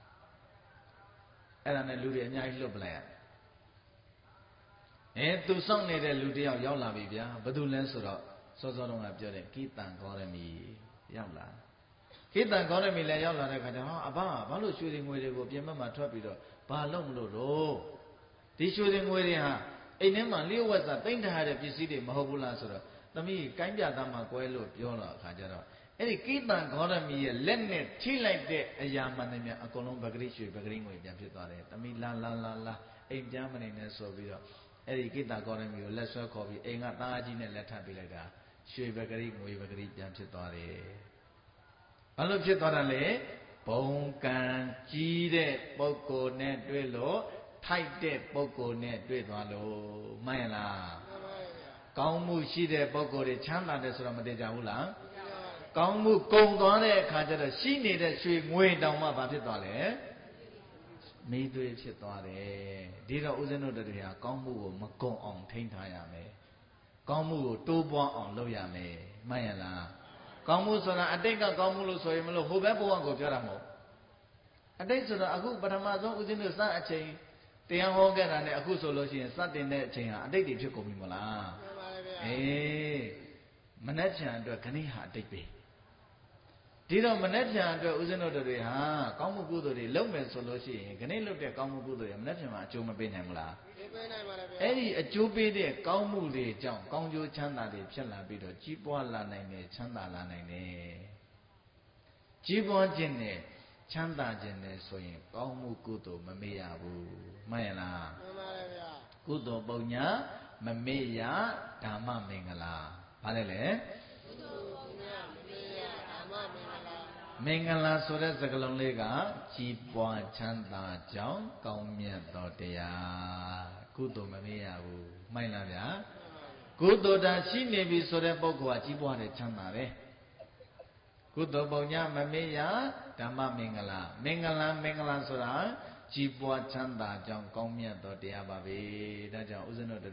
အဲ့ဒါနဲ့လူတွေအများကြီးလွတ်ပလိုက်ရသူစောင့်နေတဲ့လူတယောက်ရောက်လာပြီဗျာဘာလို့လဲဆိုတော့စောစောတုန်းကပြောတယ်ကိတံဂေါရမီရောက်လာကိတံဂေါရမီလည်းရောက်လာတဲ့ခါကျတော့အဘဘာလို့ရွှေတွေငွေတွေကိုပြင်ဘက်မှာထွက်ပြီးတော့ဘာလို့မလို့တော့ဒီရွှေတွေငွေတွေဟာအိမ်ထဲမှာလျှို့ဝှက်စာတိမ့်ထားတဲ့ပစ္စည်းတွေမဟုတ်ဘူးလားဆိုတော့သမီးကိုင်းပြသားမှာကွဲလို့ပြောတော့အခါကျတော့အဲ့ဒီကိတံဂေါရမီရဲ့လက်နဲ့ထိလိုက်တဲ့အရာမှန်တယ်များအကုန်လုံးပဂရိရွှေပဂရိငွေပြန်ဖြစ်သွားတယ်သမီးလာအိမ်ပြန်မနေနဲ့ဆိုပြီးတော့အဲ့ဒီကိတံဂေါရမီကိုလက်ဆွဲခေါ်ပြီးအိမ်ကသားအကြီးနဲ့လက်ထပ်ပေးလိုက်တာရွှေပဂရိငွေပဂရိပြန်ဖြစ်သွားတယ်ဘာလို့ဖြစ်သွားတာလဲဘုံကံကြီးတဲ့ပုဂ္ဂိုလ်နဲ့တွေ့လို့ထိုက်တဲ့ပုဂ္ဂိုလ်နဲ့တွေ့သွားလို့မှန်ရလားကောင်းမှုရှိတဲ့ပုဂ္ဂိုလ်တွေချမ်းသာတယ်ဆိုတော့မတည်ကြဘူးလားကောင်းမှုကုန်သွားတဲ့အခါကျတော့ရှိနေတဲ့ရွှေငွေတောင်မှဘာဖြစ်သွားလဲမိသွေးဖြစ်သွားတယ်ဒီတော့ဦးဇင်းတို့တို့ဟာကောင်းမှုကိုမကုန်အောင်ထိန်းထားရမယ်ကောင်းမှုကိုတိုးပွားအောင်လုပ်ရမယ်မှန်ရလားကောင်းမှုဆိုတာအတိတ်ကကောင်းမှုလို့ဆိုရင်မလို့ဟိုဘက်ဘဝကိုပြောတာမဟုတ်အတိတ်ဆိုတာအခုပထမဆုံးဦးဇင်းတို့စအချိန်တရားဟောခဲ့တာနဲ့အခုဆိုလို့ရှိရင်စတင်တဲ့အချိန်ဟာအတိတ်တွေဖြစ်ကုန်ပြီမလားမှန်ပါဗျာအေးမနှက်ချံအတွက်ခဏိဟာအတိတ်ပဲဒီတော့မနှက်ချံအတွက်ဦးဇင်းတို့တွေဟာကောင်းမှုကုသိုလ်တွေလုပ်မယ်ဆိုလို့ရှိရင်ခဏိလုပ်တဲ့ကောင်းမှုကုသိုလ်တွေမနှက်ချံမှာအကျိုးမပေးနိုင်ဘူးလားပေးနိုင်ပါဗျာအဲ့ဒီအကျိုးပေးတဲ့ကောင်းမှုတွေကြောင့်ကောင်းကျိုးချမ်းသာတွေဖြစ်လာပြီးတော့ကြီးပွားလာနိုင်တယ်ချမ်းသာလာနိုင်တယ်ကြီးပွားခြင်းနဲ့ချမ်းသာခြင်းနဲ့ဆိုရင်ကောင်းမှုကုသိုလ်မမေ့ရဘူးမှန်ရလားမှန်ပါတယ်ဗျာကုသိုလ်ပုံညာမမေ့ရဓမ္မမင်္ဂလာဘာလဲလဲကုသိုလ်ပုံညာမမေ့ရဓမ္မမင်္ဂလာမင်္ဂလာဆိုတဲ့စကားလုံးလေးကကြီးပွားချမ်းသာကြောင်းကောင်းမြတ်သောတရားကုသိုလ်မမေ့ရဘူးမှန်လားဗျာကုသိုလ်တာရှိနေပြီဆိုတဲ့ပုဂ္ဂိုလ်ကကြီးပွားတယ်ချမ်းသာတယ်ကုသိုလ်ပုံညာမမေ့ရဓမ္မမင်္ဂလာမင်္ဂလာဆိုတာကြီးပွားချမ်းသာကြောင်းကောင်းမြတ်သောတရားပါပဲဒါကြောင့်ဦးဇင်းတို့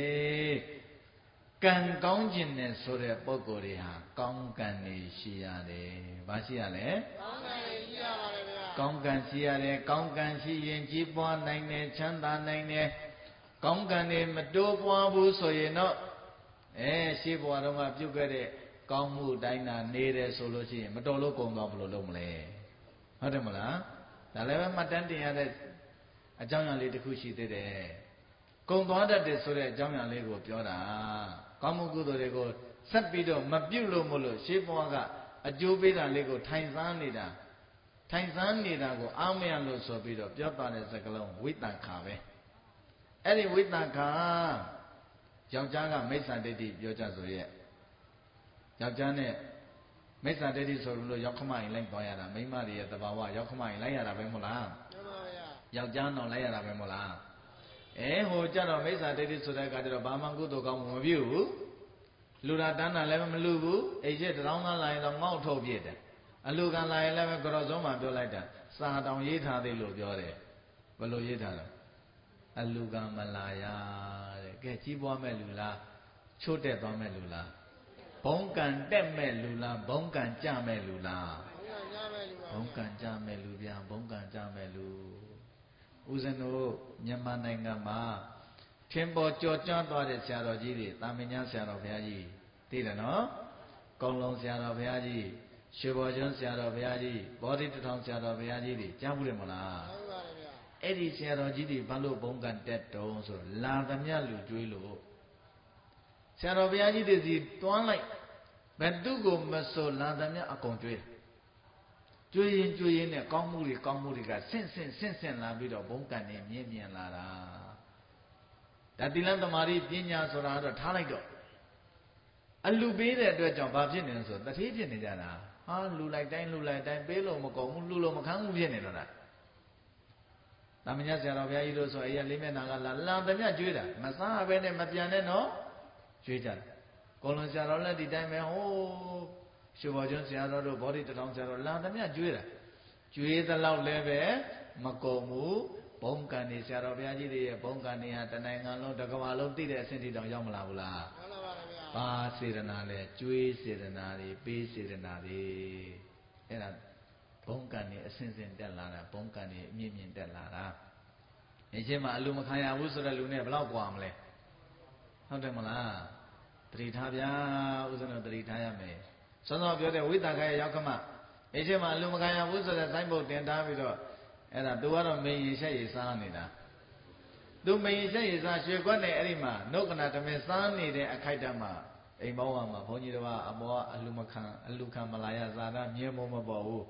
တွေကံကောင်းခြင်းနဲ့ဆိုတဲ့ပုဂ္ဂိုလ်တွေဟာကောင်းကံတွေရှိရတယ်။ဘာရှိရလဲ။ကောင်းကံတွေရှိရပါတယ်ဗျာ။ကောင်းကံရှိရတယ်။ကောင်းကံရှိရင်ကြီးပွားနိုင်တယ်ချမ်းသာနိုင်တယ်။ကောင်းကံတွေမတိုးပွားဘူးဆိုရင်တော့ရှေးဘဝတုန်းကပြုခဲ့တဲ့ကောင်းမှုတိုင်းသာနေတယ်ဆိုလို့ရှိရင်မတော်လို့ကုန်တော့ဘယ်လိုလုပ်မလဲ။ဟုတ်တယ်မလား။ဒါလည်းပဲမှတ်တမ်းတင်ရတဲ့အကြောင်းအရာလေးတစ်ခုရှိသေးတယ်။ကုံသွားတတ်တယ်ဆိုတဲ့အကြောင်းအရာလေးကိုပြောတာကောင်းမှုကုသိုလ်တွေကိုဆက်ပြီးတော့မပြုတ်လို့မလို့ရှေးဘဝကအကျိုးပေးတာလေးကိုထိုင်စားနေတာကိုအားမရလို့ဆိုပြီးတော့ပြောသွားတဲ့စကားလုံးဝိတ္တခါပဲအဲ့ဒီဝိတ္တခါယောက်ျားကမိစ္ဆာဒိဋ္ဌိပြောကြဆိုရဲ့ယောက်ျားနဲ့မိစ္ဆာဒိဋ္ဌိဆိုလို့ရောက်ခမရင်လိုက်သွားရတာမိန်းမတွေရဲ့သဘာဝရောက်ခမရင်လိုက်ရတာပဲမဟုတ်လားမှန်ပါဗျာယောက်ျားတော့လိုက်ရတာပဲမဟုတ်လားဟိုကြတော့မိစ္ဆာဒိဋ္ဌိဆိုတဲ့အခါကျတော့ဘာမှကုသိုလ်ကောင်းမှုမပြုဘူးလူတာတန်းတာလည်းမလူဘူးအိမ်ရှိတောင်းသားလာရင်တော့ငေါ့ထုတ်ပြစ်တယ်အလူကံလာရင်လည်းကြော်စုံးမှပြောလိုက်တာစာတောင်ရေးထားသေးလို့ပြောတယ်ဘယ်လိုရေးထားလဲအလူကံမလာရတဲ့ကဲကြီးပွားမဲ့လူလားချို့တက်သွားမဲ့လူလားဘုံကံတက်မဲ့လူလားဘုံကံကြမဲ့လူလားဘုံကံကြမဲ့လူဗျာဘုံကံကြမဲ့လူဦးဇင်းတို့မြန်မာနိုင်ငံမှာထင်ပေါ်ကြော်ကြားသွားတဲ့ဆရာတော်ကြီးတွေတာမညဆရာတော်ဘုရားကြီးသိတယ်နော်ကုံလုံးဆရာတော်ဘုရားကြီးရွှေဘော်ကျွန်းဆရာတော်ဘုရားကြီးဘောဓိတထောင်ဆရာတော်ဘုရားကြီးတွေကြားဘူးတယ်မလားကြားပါပါဗျာအဲ့ဒီဆရာတော်ကြီးတွေဘာလို့ဘုံကံတက်တုံးဆိုလာသမျှလူကျွေးလို့ဆရာတော်ဘုရားကြီးတွေစီတွန်းလိုက်ဘယ်သူကိုမဆိုလာသမျှအကုန်ကျွေးကျွေးရင်နဲ့ကောင်းမှုတွေကဆင့်လာပြီးတော့ဘုံကံနေမြင်လာတာဒါတိလသမာဓိပညာဆိုတာတော့ထားလိုက်တော့အလူပေးတဲ့အတွက်ကြောင့်ဘာဖြစ်နေလဲဆိုတတိဖြစ်နေကြတာဟာလူလိုက်တိုင်းပေးလို့မကုန်ဘူးလူလို့မခံဘူးဖြစ်နေတော့တာသမညဆရာတော်ဘုရားကြီးတို့ဆိုအေးရလေးမျက်နှာကလာသမျှကျွေးတာမစားဘဲနဲ့မပြန်နဲ့နော်ကျွေးကြတယ်ကိုလွန်ဆရာတော်လည်းဒီတိုင်းပဲဟိုးရွှေဘော်ကျွန်းဆရာတော်တို့ဘောဓိတထောင်ဆရာတော်လာသမျှကျွေးတာကျွေးသလောက်လည်းပဲမကုန်ဘူးဘုံကံနေဆရာတော်ဘုရားကြီးတွေရဲ့ဘုံကံနေဟာတနိုင်ငံလုံးတစ်ကမ္ဘာလုံးသိတဲ့အဆင့်ထိတောင်ရောက်မလာဘူးလားရောက်လာပါဗျာဘာစေတနာလဲကျွေးစေတနာတွေပေးစေတနာတွေအဲ့ဒါဘုံကံနေအစဉ်တက်လာတာဘုံကံနေအမြင့်တက်လာတာအချင်းမှာအလူမခံရဘူးဆိုတဲ့လူနဲ့ဘယ်တော့กว่าမလဲဟုတ်တယ်မလားတတိထားဗျာဥစဉ်တော့တတိထားရမယ်စောစောပြောတဲ့ဝိသခရဲ့ရောက်ခမအိချင်းမှာအလူမခံရဘူးဆိုတဲ့စိုင်းပုတ်တင်ထားပြီးတော့အဲ့ဒါသူကတော့မင်းရင်ရှက်ရည်စားနေတာသူမင်းရင်ရှက်ရည်စားရွှေခွက်နဲ့အဲ့ဒီမှာနှုတ်ကနာတမင်စားနေတဲ့အခိုက်အတန့်မှာအိမ်ဘောင်းမှာဘုန်းကြီးတော်ကအမောကအလူခံမလာရဇာတာမြင်မပေါ်ဘူး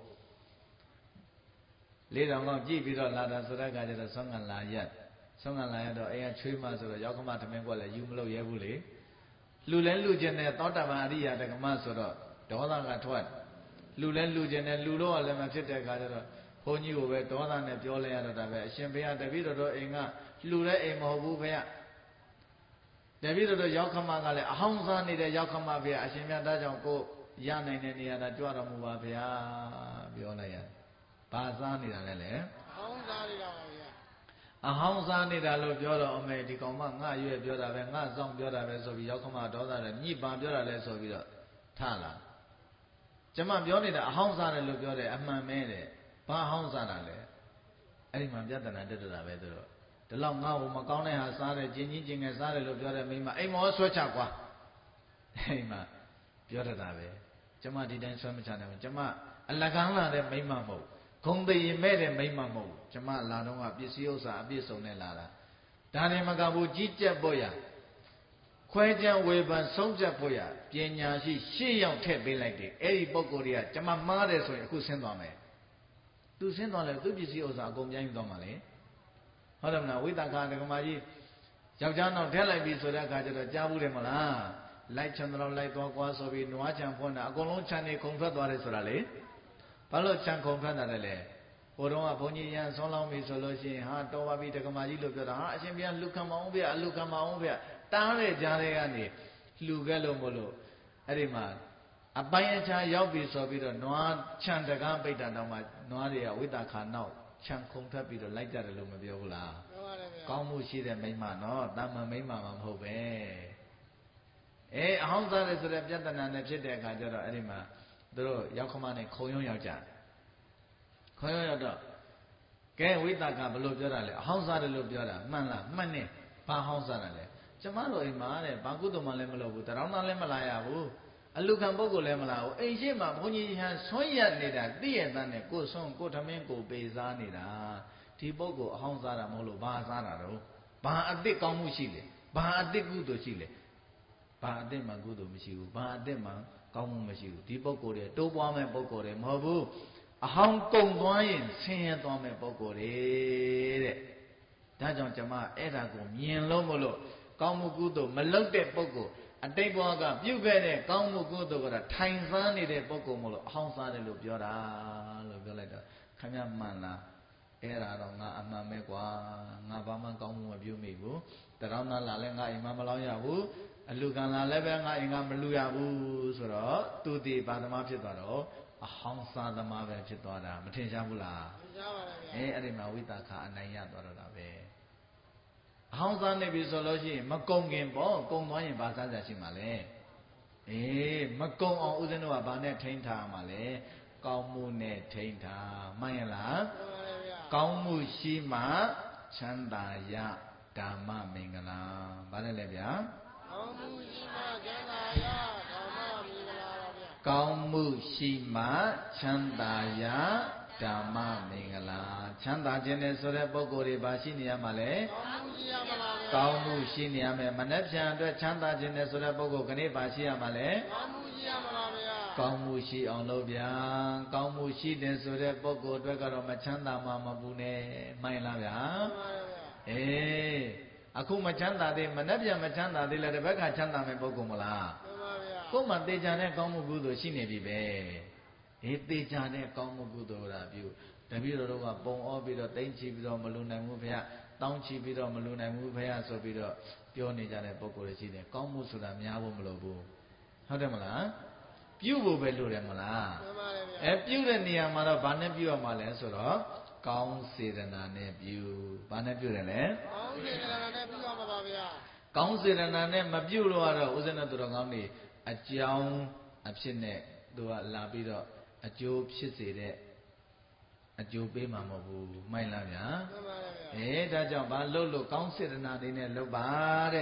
လေးတောင်ကောင်းကြည့်ပြီးတော့လာတာဆိုတဲ့အခါကျတော့ဆောင်းငံလာရက်တော့အိမ်ကချွေးမဆိုတော့ရောက်ခမတမင်ကွက်လည်းယူမလို့ရဲဘူးလေလူလဲလူကျင်တဲ့သောတာပန်အရိယာတက္ကမဆိုတော့ဒေါသကထွက်လူလဲလူကျင်တဲ့လူတော့လည်းမဖြစ်တဲ့အခါကျတော့ဘုန်းကြီးကိုပဲဒေါသနဲ့ပြောလဲရတော့တာပဲအရှင်ဘုရားတပည့်တော်အိမ်ကလူလဲအိမ်မဟုတ်ဘူးဘုရားတပည့်တော်ရောက်ခမကလည်းအဟောင်းစားနေတဲ့ရောက်ခမဘုရားအရှင်မြတ်သားကြောင့်ကိုရနိုင်တဲ့နေရာသာကြွတော်မူပါဘုရားပြောလိုက်ရဘာစားနေတာလဲလေအဟောင်းစားနေတာပါဗျာအဟောင်းစားနေတာလို့ပြောတော့အမေဒီကောင်မငါရွဲ့ပြောတာပဲငါဆောင်ပြောတာပဲဆိုပြီးရောက်ခမဒေါသနဲ့ညိပန်ပြောတာလဲဆိုပြီးတော့ထလာကျမပြောနေတာအဟောင်းစားတယ်လို့ပြောတယ်အမှန်မဲတယ်ဘာအဟောင်းစားတာလဲအဲ့ဒီမှာပြဿနာတက်တာပဲသူတို့ဒီလောက်ငါ့ကိုမကောင်းတဲ့ဟာစားတယ်ကျင်ကြီးကျင်ငယ်စားတယ်လို့ပြောတယ်မိမအိမ်မောဆွဲချကွာအဲ့မှာပြောတာပဲကျမဒီတိုင်းဆွဲမချနိုင်ဘူးကျမအလကားလာတဲ့မိမမဟုတ်ဂုံသိရင်မဲ့တဲ့မိမမဟုတ်ကျမလာတော့ကပစ္စည်းဥစ္စာအပြည့်စုံနဲ့လာတာဒါနဲ့မကဘူးကြီးကြက်ဖို့ရခွဲခြားဝေဖန်ဆုံးဖြတ်ဖို့ရပညာရှိရှေ့ရောက်ထည့်ပေးလိုက်တယ်အဲ့ဒီပုံကိုယ်တွေကကျမမှားတယ်ဆိုရင်အခုဆင်းသွားမယ်သူဆင်းသွားလဲသူပစ္စည်းဥစ္စာအကုန်ပြန်ယူသွားမှာလေဟုတ်တယ်မလားဝိသခာဒကမာကြီးယောက်ျားနောက်ထည့်လိုက်ပြီဆိုတဲ့အခါကျတော့ကြားဘူးတယ်မလားလိုက်ချင်တော့လိုက်သွားကွာဆိုပြီးနွားချံဖွင့်တာအကုန်လုံးခြံနေခုံထွက်သွားတယ်ဆိုတာလေဘာလို့ခြံခုံထွက်တာလဲဟိုတော့ကဘုန်းကြီးရန်ဆောင်းလောင်းပြီဆိုလို့ရှိရင်ဟာတော်ပါပြီဒကမာကြီးလို့ပြောတာဟာအရှင်ဘုရားလူခံမအောင်ဗျအလူခံမအောင်ဗျတားတဲ့ကြားတဲ့ကနေလှူခဲ့လို့မလို့အဲ့ဒီမှာအပိုင်းအခြားရောက်ပြီဆိုပြီးတော့နွားခြံတကားပိတ်တာတောင်မှနွားတွေကဝိသခာနောက်ခြံခုံထွက်ပြီးတော့လိုက်ကြတယ်လို့မပြောဘူးလားပြောပါတယ်ဗျာကောင်းမှုရှိတဲ့မိမနော်တာမန်မိမမဟုတ်ပဲအဟောင်းစားတယ်ဆိုတဲ့ပြဿနာနဲ့ဖြစ်တဲ့အခါကျတော့အဲ့ဒီမှာသူတို့ရောက်ခမနဲ့ခုံရုံရောက်ကြခုံရုံရောက်တော့ကဲဝိသကဘလို့ပြောတာလဲအဟောင်းစားတယ်လို့ပြောတာမှန်လားမှန်နေဘာဟောင်းစားတာလဲကျမတို့အိမ်မှာတဲ့ဘာကုသိုလ်မှလည်းမလုပ်ဘူးတရောင်းသားလည်းမလာရဘူးအလူခံပုဂ္ဂိုလ်လည်းမလာဘူးအိမ်ရှိမှဘုန်းကြီးဟန်ဆွန့်ရက်နေတာသိရတဲ့နဲ့ကိုဆွန့်ကိုထမင်းကိုပေစားနေတာဒီပုဂ္ဂိုလ်အဟောင်းစားတာမဟုတ်လို့ဘာစားတာတော့ဘာအစ်စ်ကောင်းမှုရှိလဲဘာအစ်စ်ကုသိုလ်ရှိလဲဘာအစ်စ်မှကုသိုလ်မရှိဘူးဘာအစ်စ်မှကောင်းမှုမရှိဘူးဒီပုဂ္ဂိုလ်တွေတိုးပွားမဲ့ပုဂ္ဂိုလ်တွေမဟုတ်ဘူးအဟောင်းကုန်သွားရင်ဆင်းရဲသွားမဲ့ပုဂ္ဂိုလ်တွေတဲ့ဒါကြောင့်ကျွန်မအဲ့ဒါကိုမြင်လို့မလို့ကောင်းမှုကုသိုလ်မလုပ်တဲ့ပုဂ္ဂိုလ်အတိတ်ဘဝကပြုခဲ့တဲ့ကောင်းမှုကုသိုလ်ကထိုင်စားနေတဲ့ပုဂ္ဂိုလ်မလို့အဟောင်းစားတယ်လို့ပြောတာလို့ပြောလိုက်တော့ခင်ဗျမှန်လားအဲ့ဒါတော့ငါအမှန်ပဲကွာငါဘာမှကောင်းမှုမပြုမိဘူးတရောင်းသားလာလဲငါအိမ်မမလောင်းရဘူးအလူခံလာလည်းပဲငါအိမ်ကမလူရဘူးဆိုတော့သူဒီဘာသမားဖြစ်သွားတော့အဟောင်းစားသမားပဲဖြစ်သွားတာမထင်ရှားဘူးလားထင်ရှားပါလေဗျာအဲ့ဒီမှာဝိသခာအနိုင်ရသွားတော့တာပဲအဟောင်းစားနေပြီဆိုလို့ရှိရင်မကုံခင်ပေါ့ကုံသွားရင်ဘာစားကြရှိမှာလဲမကုံအောင်ဦးဇင်းတို့ကဘာနဲ့ထိန်းထားမှာလဲကောင်းမှုနဲ့ထိန်းထားမှန်ရလားမှန်ပါလေဗျာကောင်းမှုရှိမှချမ်းသာရဓမ္မမင်္ဂလာဗါလဲလေဗျာကောင်းမှုရှိမှချမ်းသာရဓမ္မမင်္ဂလာပါဗျာကောင်းမှုရှိမှချမ်းသာရဓမ္မမင်္ဂလာချမ်းသာခြင်းနဲ့ဆိုတဲ့ပုဂ္ဂိုလ်တွေဘာရှိနေရမှာလဲကောင်းမှုရှိနေရမယ်မနှက်ဖြံအတွက်ချမ်းသာခြင်းနဲ့ဆိုတဲ့ပုဂ္ဂိုလ်ခဏဘာရှိရမှာလဲကောင်းမှုရှိရမှာပါဗျာကောင်းမှုရှိအောင်လုပ်ဗျာကောင်းမှုရှိတယ်ဆိုတဲ့ပုဂ္ဂိုလ်အတွက်ကတော့မချမ်းသာမှမပူနဲ့မှန်လားဗျာမှန်ပါဗျာအခုမချမ်းသာသေးမနှက်ဖြံမချမ်းသာသေးလဲတစ်ဘက်ကချမ်းသာမယ်ပုဂ္ဂိုလ်မလားမှန်ပါဗျာကိုယ်မှတေချာတဲ့ကောင်းမှုကုသိုလ်ရှိနေပြီပဲတေချာတဲ့ကောင်းမှုကုသိုလ်ရာပြုတပည့်တော်တို့ကပုံဩပြီးတော့တိမ့်ချပြီးတော့မလူနိုင်ဘူးဖေ။တောင်းချပြီးတော့မလူနိုင်ဘူးဖေဆိုပြီးတော့ပြောနေကြတဲ့ပုဂ္ဂိုလ်တွေရှိတယ်။ကောင်းမှုဆိုတာများဖို့မလိုဘူး။ဟုတ်တယ်မလား။ပြုဖို့ပဲလိုတယ်မလား။မှန်ပါတယ်ဗျာ။ပြုတဲ့နေရာမှာတော့ဘာနဲ့ပြုရမှာလဲဆိုတော့ကောင်းစေတနာနဲ့ပြု။ဘာနဲ့ပြုတယ်လဲ။ကောင်းစေတနာနဲ့ပြုရမှာပါဗျာ။ကောင်းစေတနာနဲ့မပြုလို့ကတော့ဦးဇင်းတို့တော်ကောင်းနေအကြောင်းအဖြစ်နဲ့သူကလာပြီးတော့အကျိုးဖြစ်စေတဲ့အကျိုးပေးမှာမဟုတ်ဘူးမှန်လားဗျာမှန်ပါဗျာဒါကြောင့်ဘာလို့ကောင်းစေတနာလေးနဲ့လုပ်ပါတဲ့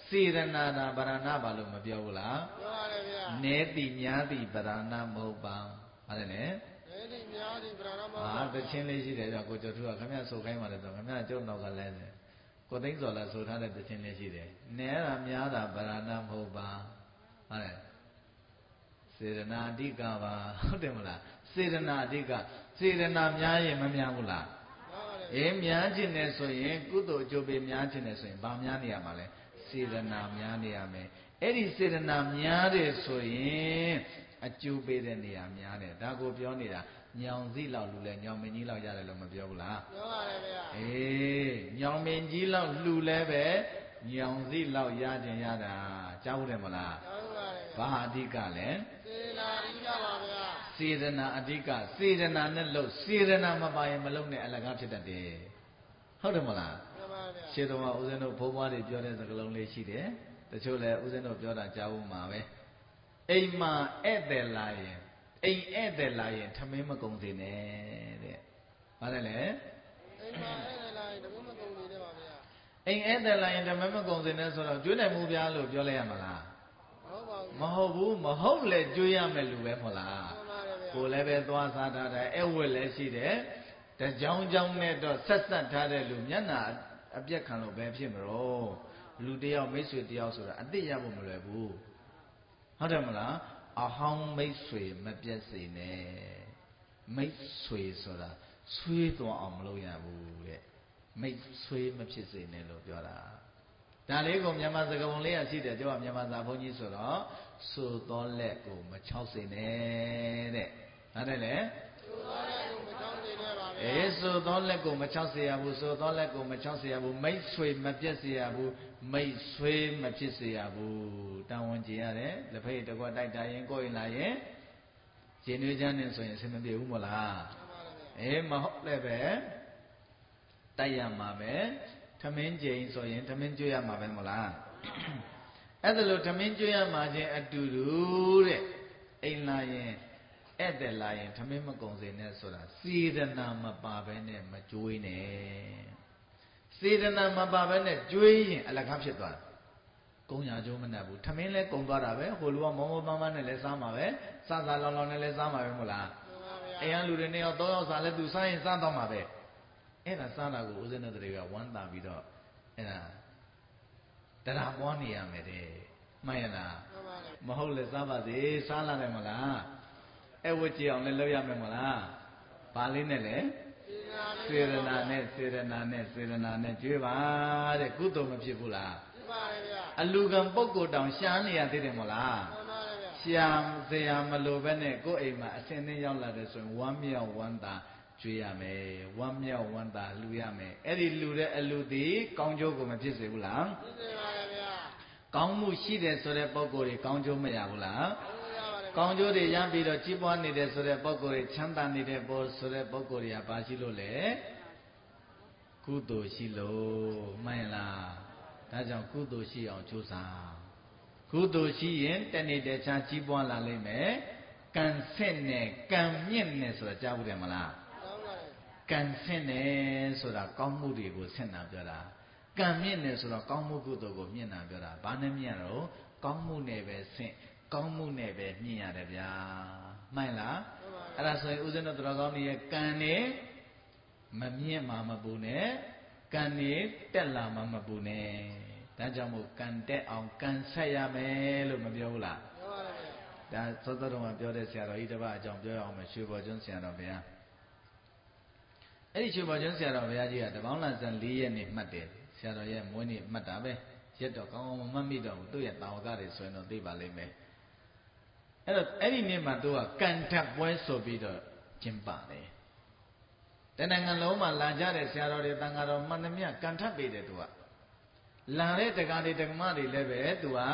စေရနာတာဗရဏဘာလို့မပြောဘူးလားပြောရတယ်ဗျာနဲတိများတိဗရဏမဟုတ်ပါဟုတ်တယ်လေနဲတိများတိဗရဏမဟုတ်ပါတချင်းလေးရှိတယ်ကြောင့်ကိုကျော်ထူးကခမရဆိုခိုင်းပါတယ်ဆိုခမရကျုပ်နောက်ကလဲတယ်ကိုသိန်းစော်လာဆိုထားတဲ့တချင်းလေးရှိတယ်နဲတာများတာဗရဏမဟုတ်ပါဟုတ်တယ်စေရနာအဓိကပါဟုတ်တယ်မလားစေရနာအဓိကစေရနာများရင်မများဘူးလားများခြင်းနဲ့ဆိုရင်ကုသိုလ်အကျိုးပေးများခြင်းနဲ့ဆိုရင်ဗာများနေရမှာလဲစေရနာများနေရမယ်အဲ့ဒီစေရနာများတယ်ဆိုရင်အကျိုးပေးတဲ့နေရာများတယ်ဒါကိုပြောနေတာညောင်စည်းလောက်လှူလဲညောင်မင်းကြီးလောက်ရတယ်လို့မပြောဘူးလားပြောပါတယ်ဗျာညောင်မင်းကြီးလောက်လှူလဲပဲညောင်စည်းလောက်ရခြင်းရတာကြားဟုတ်တယ်မလားကြားပါတယ်ဘာအဓိကလဲစေရနာအဓိကပါဗျာစေရနာအဓိကစေရနာနဲ့လို့စေရနာမပါရင်မလုံးနဲ့အလကားဖြစ်တတ်တယ်ဟုတ်တယ်မလားမှန်ပါဗျာရှင်းတော့ဦးဇင်းတို့ဘိုးဘွားတွေပြောတဲ့စကားလုံးလေးရှိတယ်တချို့လည်းဦးဇင်းတို့ပြောတာကြားဖို့မှာပဲအိမ်မှာဧည့်သည်လာရင်အိမ်ဧည့်သည်လာရင်ထမင်းမကုန်စေနဲ့တဲ့ဘာလဲလဲအိမ်မှာဧည့်သည်လာရင်ထမင်းမကုန်စေနဲ့ပါဗျာအိမ်ဧည့်သည်လာရင်ထမင်းမကုန်စေနဲ့ဆိုတော့ကျွေးနိုင်မှုပြားလို့ပြောလိုက်ရမလားမဟုတ်ဘူးမဟုတ်လေကျွေးရမယ်လူပဲမဟုတ်လားကိုလည်းပဲသွားစားထားတယ်အဲ့ဝက်လည်းရှိတယ်တကြောင်ကြောင်နဲ့တော့ဆက်ဆက်ထားတဲ့လူမျက်နှာအပြက်ခံလို့ပဲဖြစ်မလို့လူတယောက်မိတ်ဆွေတယောက်ဆိုတာအတိတ်ရဖို့မလွယ်ဘူးဟုတ်တယ်မလားအဟောင်းမိတ်ဆွေမပြတ်စေနဲ့မိတ်ဆွေဆိုတာဆွေးသွားအောင်မလုပ်ရဘူးတဲ့မိတ်ဆွေမဖြစ်စေနဲ့လို့ပြောတာဒါလေးကိုမြန်မာစကားပုံလေးရရှိတယ်ကျောင်းကမြန်မာစာဘုန်းကြီးဆိုတော့ဆိုတော်လက်ကိုမချောက်စေနဲ့တဲ့ဟုတ်တယ်လေဆိုတော်လက်ကိုမချောက်စေနဲ့ပါဗျာဆိုတော်လက်ကိုမချောက်စေရဘူးဆိုတော်လက်ကိုမချောက်စေရဘူးမိတ်ဆွေမပြတ်စေရဘူးမိတ်ဆွေမဖြစ်စေရဘူးတာဝန်ကျင်ရတယ်လက်ဖိတ်တကွတိုက်တာရင်ကိုယ်ရင်လာရင်ကျင်နွေးချမ်းနေဆိုရင်အဆင်မပြေဘူးမလားမဟုတ်လည်းပဲတိုက်ရမှာပဲထမင်းကျိန်ဆိုရင်ထမင်းကျွေးရမှာပဲမဟုတ်လားအဲ့ဒါလို့ထမင်းကျွေးရမှာချင်းအတူတူတဲ့အိမ်လာရင်ဧည့်သည်လာရင်ထမင်းမကုန်စေနဲ့ဆိုတာစေတနာမပါဘဲနဲ့မကျွေးနဲ့စေတနာမပါဘဲနဲ့ကျွေးရင်အလကားဖြစ်သွားတယ်ကုံညာကျိုးမနဲ့ဘူးထမင်းလဲကုံသွားတာပဲဟိုလူကမောမောပန်းပန်းနဲ့လဲစားမှာပဲစားစားလောင်လောင်နဲ့လဲစားမှာပဲမဟုတ်လားအိမ်ကလူတွေ2ယောက်3ယောက်စားလဲသူစားရင်စားတော့မှာပဲအဲ့ဒါစားတာကိုဦးဇင်းတို့တွေကဝမ်းသာပြီးတော့အဲ့ဒါတရားပွားနေရမယ်တဲ့မှန်ရလားမဟုတ်လေစားပါစေစားလာတယ်မလားအဲ့ဝတ်ကြည့်အောင်လည်းလုပ်ရမယ်မလားဘာလေးနဲ့လဲစေရနာနဲ့စေရနာနဲ့စေရနာနဲ့ကြွေးပါတဲ့ကုသိုလ်မဖြစ်ဘူးလားဖြစ်ပါတယ်ဗျာအလူကံပုဂ္ဂိုလ်တောင်ရှားနေရသေးတယ်မလားမှန်ပါတယ်ဗျာရှားစရာမလိုပဲနဲ့ကိုယ့်အိမ်မှာအစင်းသင်းရောက်လာတဲ့ဆိုရင်ဝမ်းမြောက်ဝမ်းသာကျွေးရမယ်ဝမ်းမြောက်ဝမ်းသာလှူရမယ်အဲ့ဒီလှူတဲ့အလှူသည်ကောင်းကျိုးကိုမဖြစ်စေဘူးလားဖြစ်စေပါတယ်ဗျာကောင်းမှုရှိတယ်ဆိုတဲ့ပုဂ္ဂိုလ်တွေကောင်းကျိုးမရဘူးလားကောင်းကျိုးတွေရပြီးတော့ကြီးပွားနေတဲ့ဆိုတဲ့ပုဂ္ဂိုလ်တွေချမ်းသာနေတဲ့ဘောဆိုတဲ့ပုဂ္ဂိုလ်တွေကဘာရှိလို့လဲကုသိုလ်ရှိလို့မှန်လားဒါကြောင့်ကုသိုလ်ရှိအောင်ကြိုးစားကုသိုလ်ရှိရင်တနေ့တခြားကြီးပွားလာလိမ့်မယ်ကံဆက်နဲ့ကံမြင့်နဲ့ဆိုတာကြားဘူးတယ်မလားကံဆင့်တယ်ဆိုတာကောင်းမှုတွေကိုဆင့်တာပြောတာကံမြင့်တယ်ဆိုတော့ကောင်းမှုကုသိုလ်ကိုမြင့်တာပြောတာဘာနဲ့မြင့်ရတော့ကောင်းမှုနဲ့ပဲဆင့်ကောင်းမှုနဲ့ပဲမြင့်ရတယ်ဗျာမှန်လားအဲ့ဒါဆိုရင်ဦးဇင်းတို့တော်ကောင်းကြီးရဲ့ကံနဲ့မမြင့်မှာမပူနဲ့ကံနဲ့တက်လာမှာမပူနဲ့ဒါကြောင့်မို့ကံတက်အောင်ကံဆက်ရမယ်လို့မပြောဘူးလားပြောပါတယ်ဒါသောတော်တော်မှာပြောတဲ့ဆရာတော်ကြီးတစ်ပါးအကြောင်းပြောရအောင်မယ်ရွှေဘော်ကျွန်းဆရာတော်ဘုရားအဲ့ဒီရွှေဘော်ကျွန်းဆရာတော်ဘုရားကြီးကတပေါင်းလဆန်4ရက်နေ့မှတ်တယ်ဆရာတော်ရဲ့မွေးနေ့မှတ်တာပဲရက်တော့ကောင်းကောင်းမမှတ်မိတော့ဘူးသူ့ရဲ့တာဝကတွေဆိုရင်တော့သိပါလိမ့်မယ်အဲ့တော့အဲ့ဒီနေ့မှာသူကကံထပ်ပွဲဆိုပြီးတော့ကျင်းပတယ်တဏ္ဍာငလုံးမှာလာကြတဲ့ဆရာတော်တွေတန်ဃာတော်မှန်သမျှကံထပ်ပေးတယ်သူကလာတဲ့တက္ကရာတွေတက္ကမတွေလည်းပဲသူက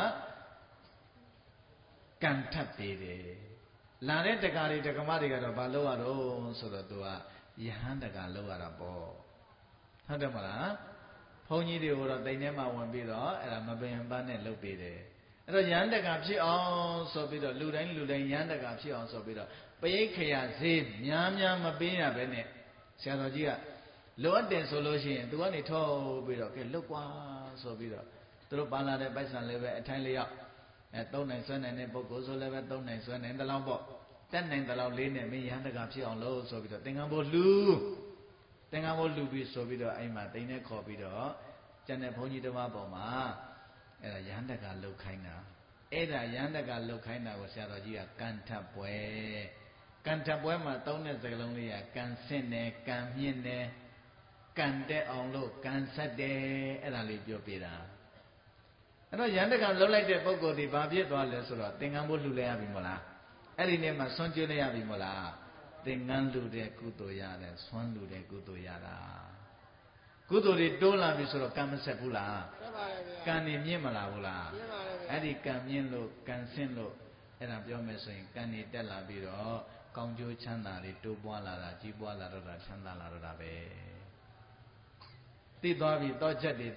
ကံထပ်ပေးတယ်လာတဲ့တက္ကရာတွေတက္ကမတွေကတော့ဘာလုပ်ရတော့ဆိုတော့သူကယဟန်တက္ကလုပ်ရတာပေါ့ဟုတ်တယ်မလားဘုန်းကြီးတွေကိုတော့တိမ်ထဲမှာဝင်ပြီးတော့အဲ့ဒါမပင်ပန်းနဲ့လုပ်ပေးတယ်အဲ့တော့ယဟန်တက္ကဖြစ်အောင်ဆိုပြီးတော့လူတိုင်းယဟန်တက္ကဖြစ်အောင်ဆိုပြီးတော့ပရိတ်ခရဈေးများများမပေးရပဲနဲ့ဆရာတော်ကြီးကလိုအပ်တယ်ဆိုလို့ရှိရင်သူကနေထုတ်ပြီးတော့ကဲလုတ်ကွာဆိုပြီးတော့သူတို့ပါလာတဲ့ပိုက်ဆံလည်းပဲအထိုင်းလျောက်သုံးနိုင်ဆွဲနိုင်တဲ့ပုဂ္ဂိုလ်ဆိုလည်းပဲသုံးနိုင်ဆွဲနိုင်တဲ့လောက်ပေါ့တက်နိုင်တဲ့လောက်လေးနဲ့မင်းရဟန်းတကာဖြစ်အောင်လို့ဆိုပြီးတော့သင်္ကန်းဘိုးလှူပြီးဆိုပြီးတော့အဲ့မှာတိန်နဲ့ခေါ်ပြီးတော့ကျန်တဲ့ဘုန်းကြီးတစ်ပါးပေါ်မှာအဲ့ဒါရဟန်းတကာလှုပ်ခိုင်းတာအဲ့ဒါရဟန်းတကာလှုပ်ခိုင်းတာကိုဆရာတော်ကြီးကကန်ထပ်ပွဲမှာသုံးတဲ့စကားလုံးလေးကကန်ဆင့်တယ်ကန်မြင့်တယ်ကန်တဲ့အောင်လို့ကန်ဆက်တယ်အဲ့ဒါလေးပြောပြတာအဲ့တော့ရဟန်းတကာလှုပ်လိုက်တဲ့ပုဂ္ဂိုလ်ဒီဘာဖြစ်သွားလဲဆိုတော့သင်္ကန်းဘိုးလှူလဲရပြီမို့လားအဲ့ဒီနေ့မှာဆွမ်းကျွေးလဲရပြီမို့လားသင်္ကန်းလှူတဲ့ကုသိုလ်ရတယ်ဆွမ်းလှူတဲ့ကုသိုလ်ရတာကုသိုလ်တွေတိုးလာပြီဆိုတော့ကံမဆက်ဘူးလားဆက်ပါရဲ့ဗျာကံနေမြင့်မလာဘူးလားမြင့်ပါရဲ့ဗျာအဲ့ဒီကံမြင့်လို့ကံဆင့်လို့အဲ့ဒါပြောမယ်ဆိုရင်ကံနေတက်လာပြီးတော့ကောင်းကျိုးချမ်းသာတွေတိုးပွားလာတာကြီးပွားလာတော့တာချမ်းသာလာတော့တာပဲသိသွားပြီတောချက်တွေ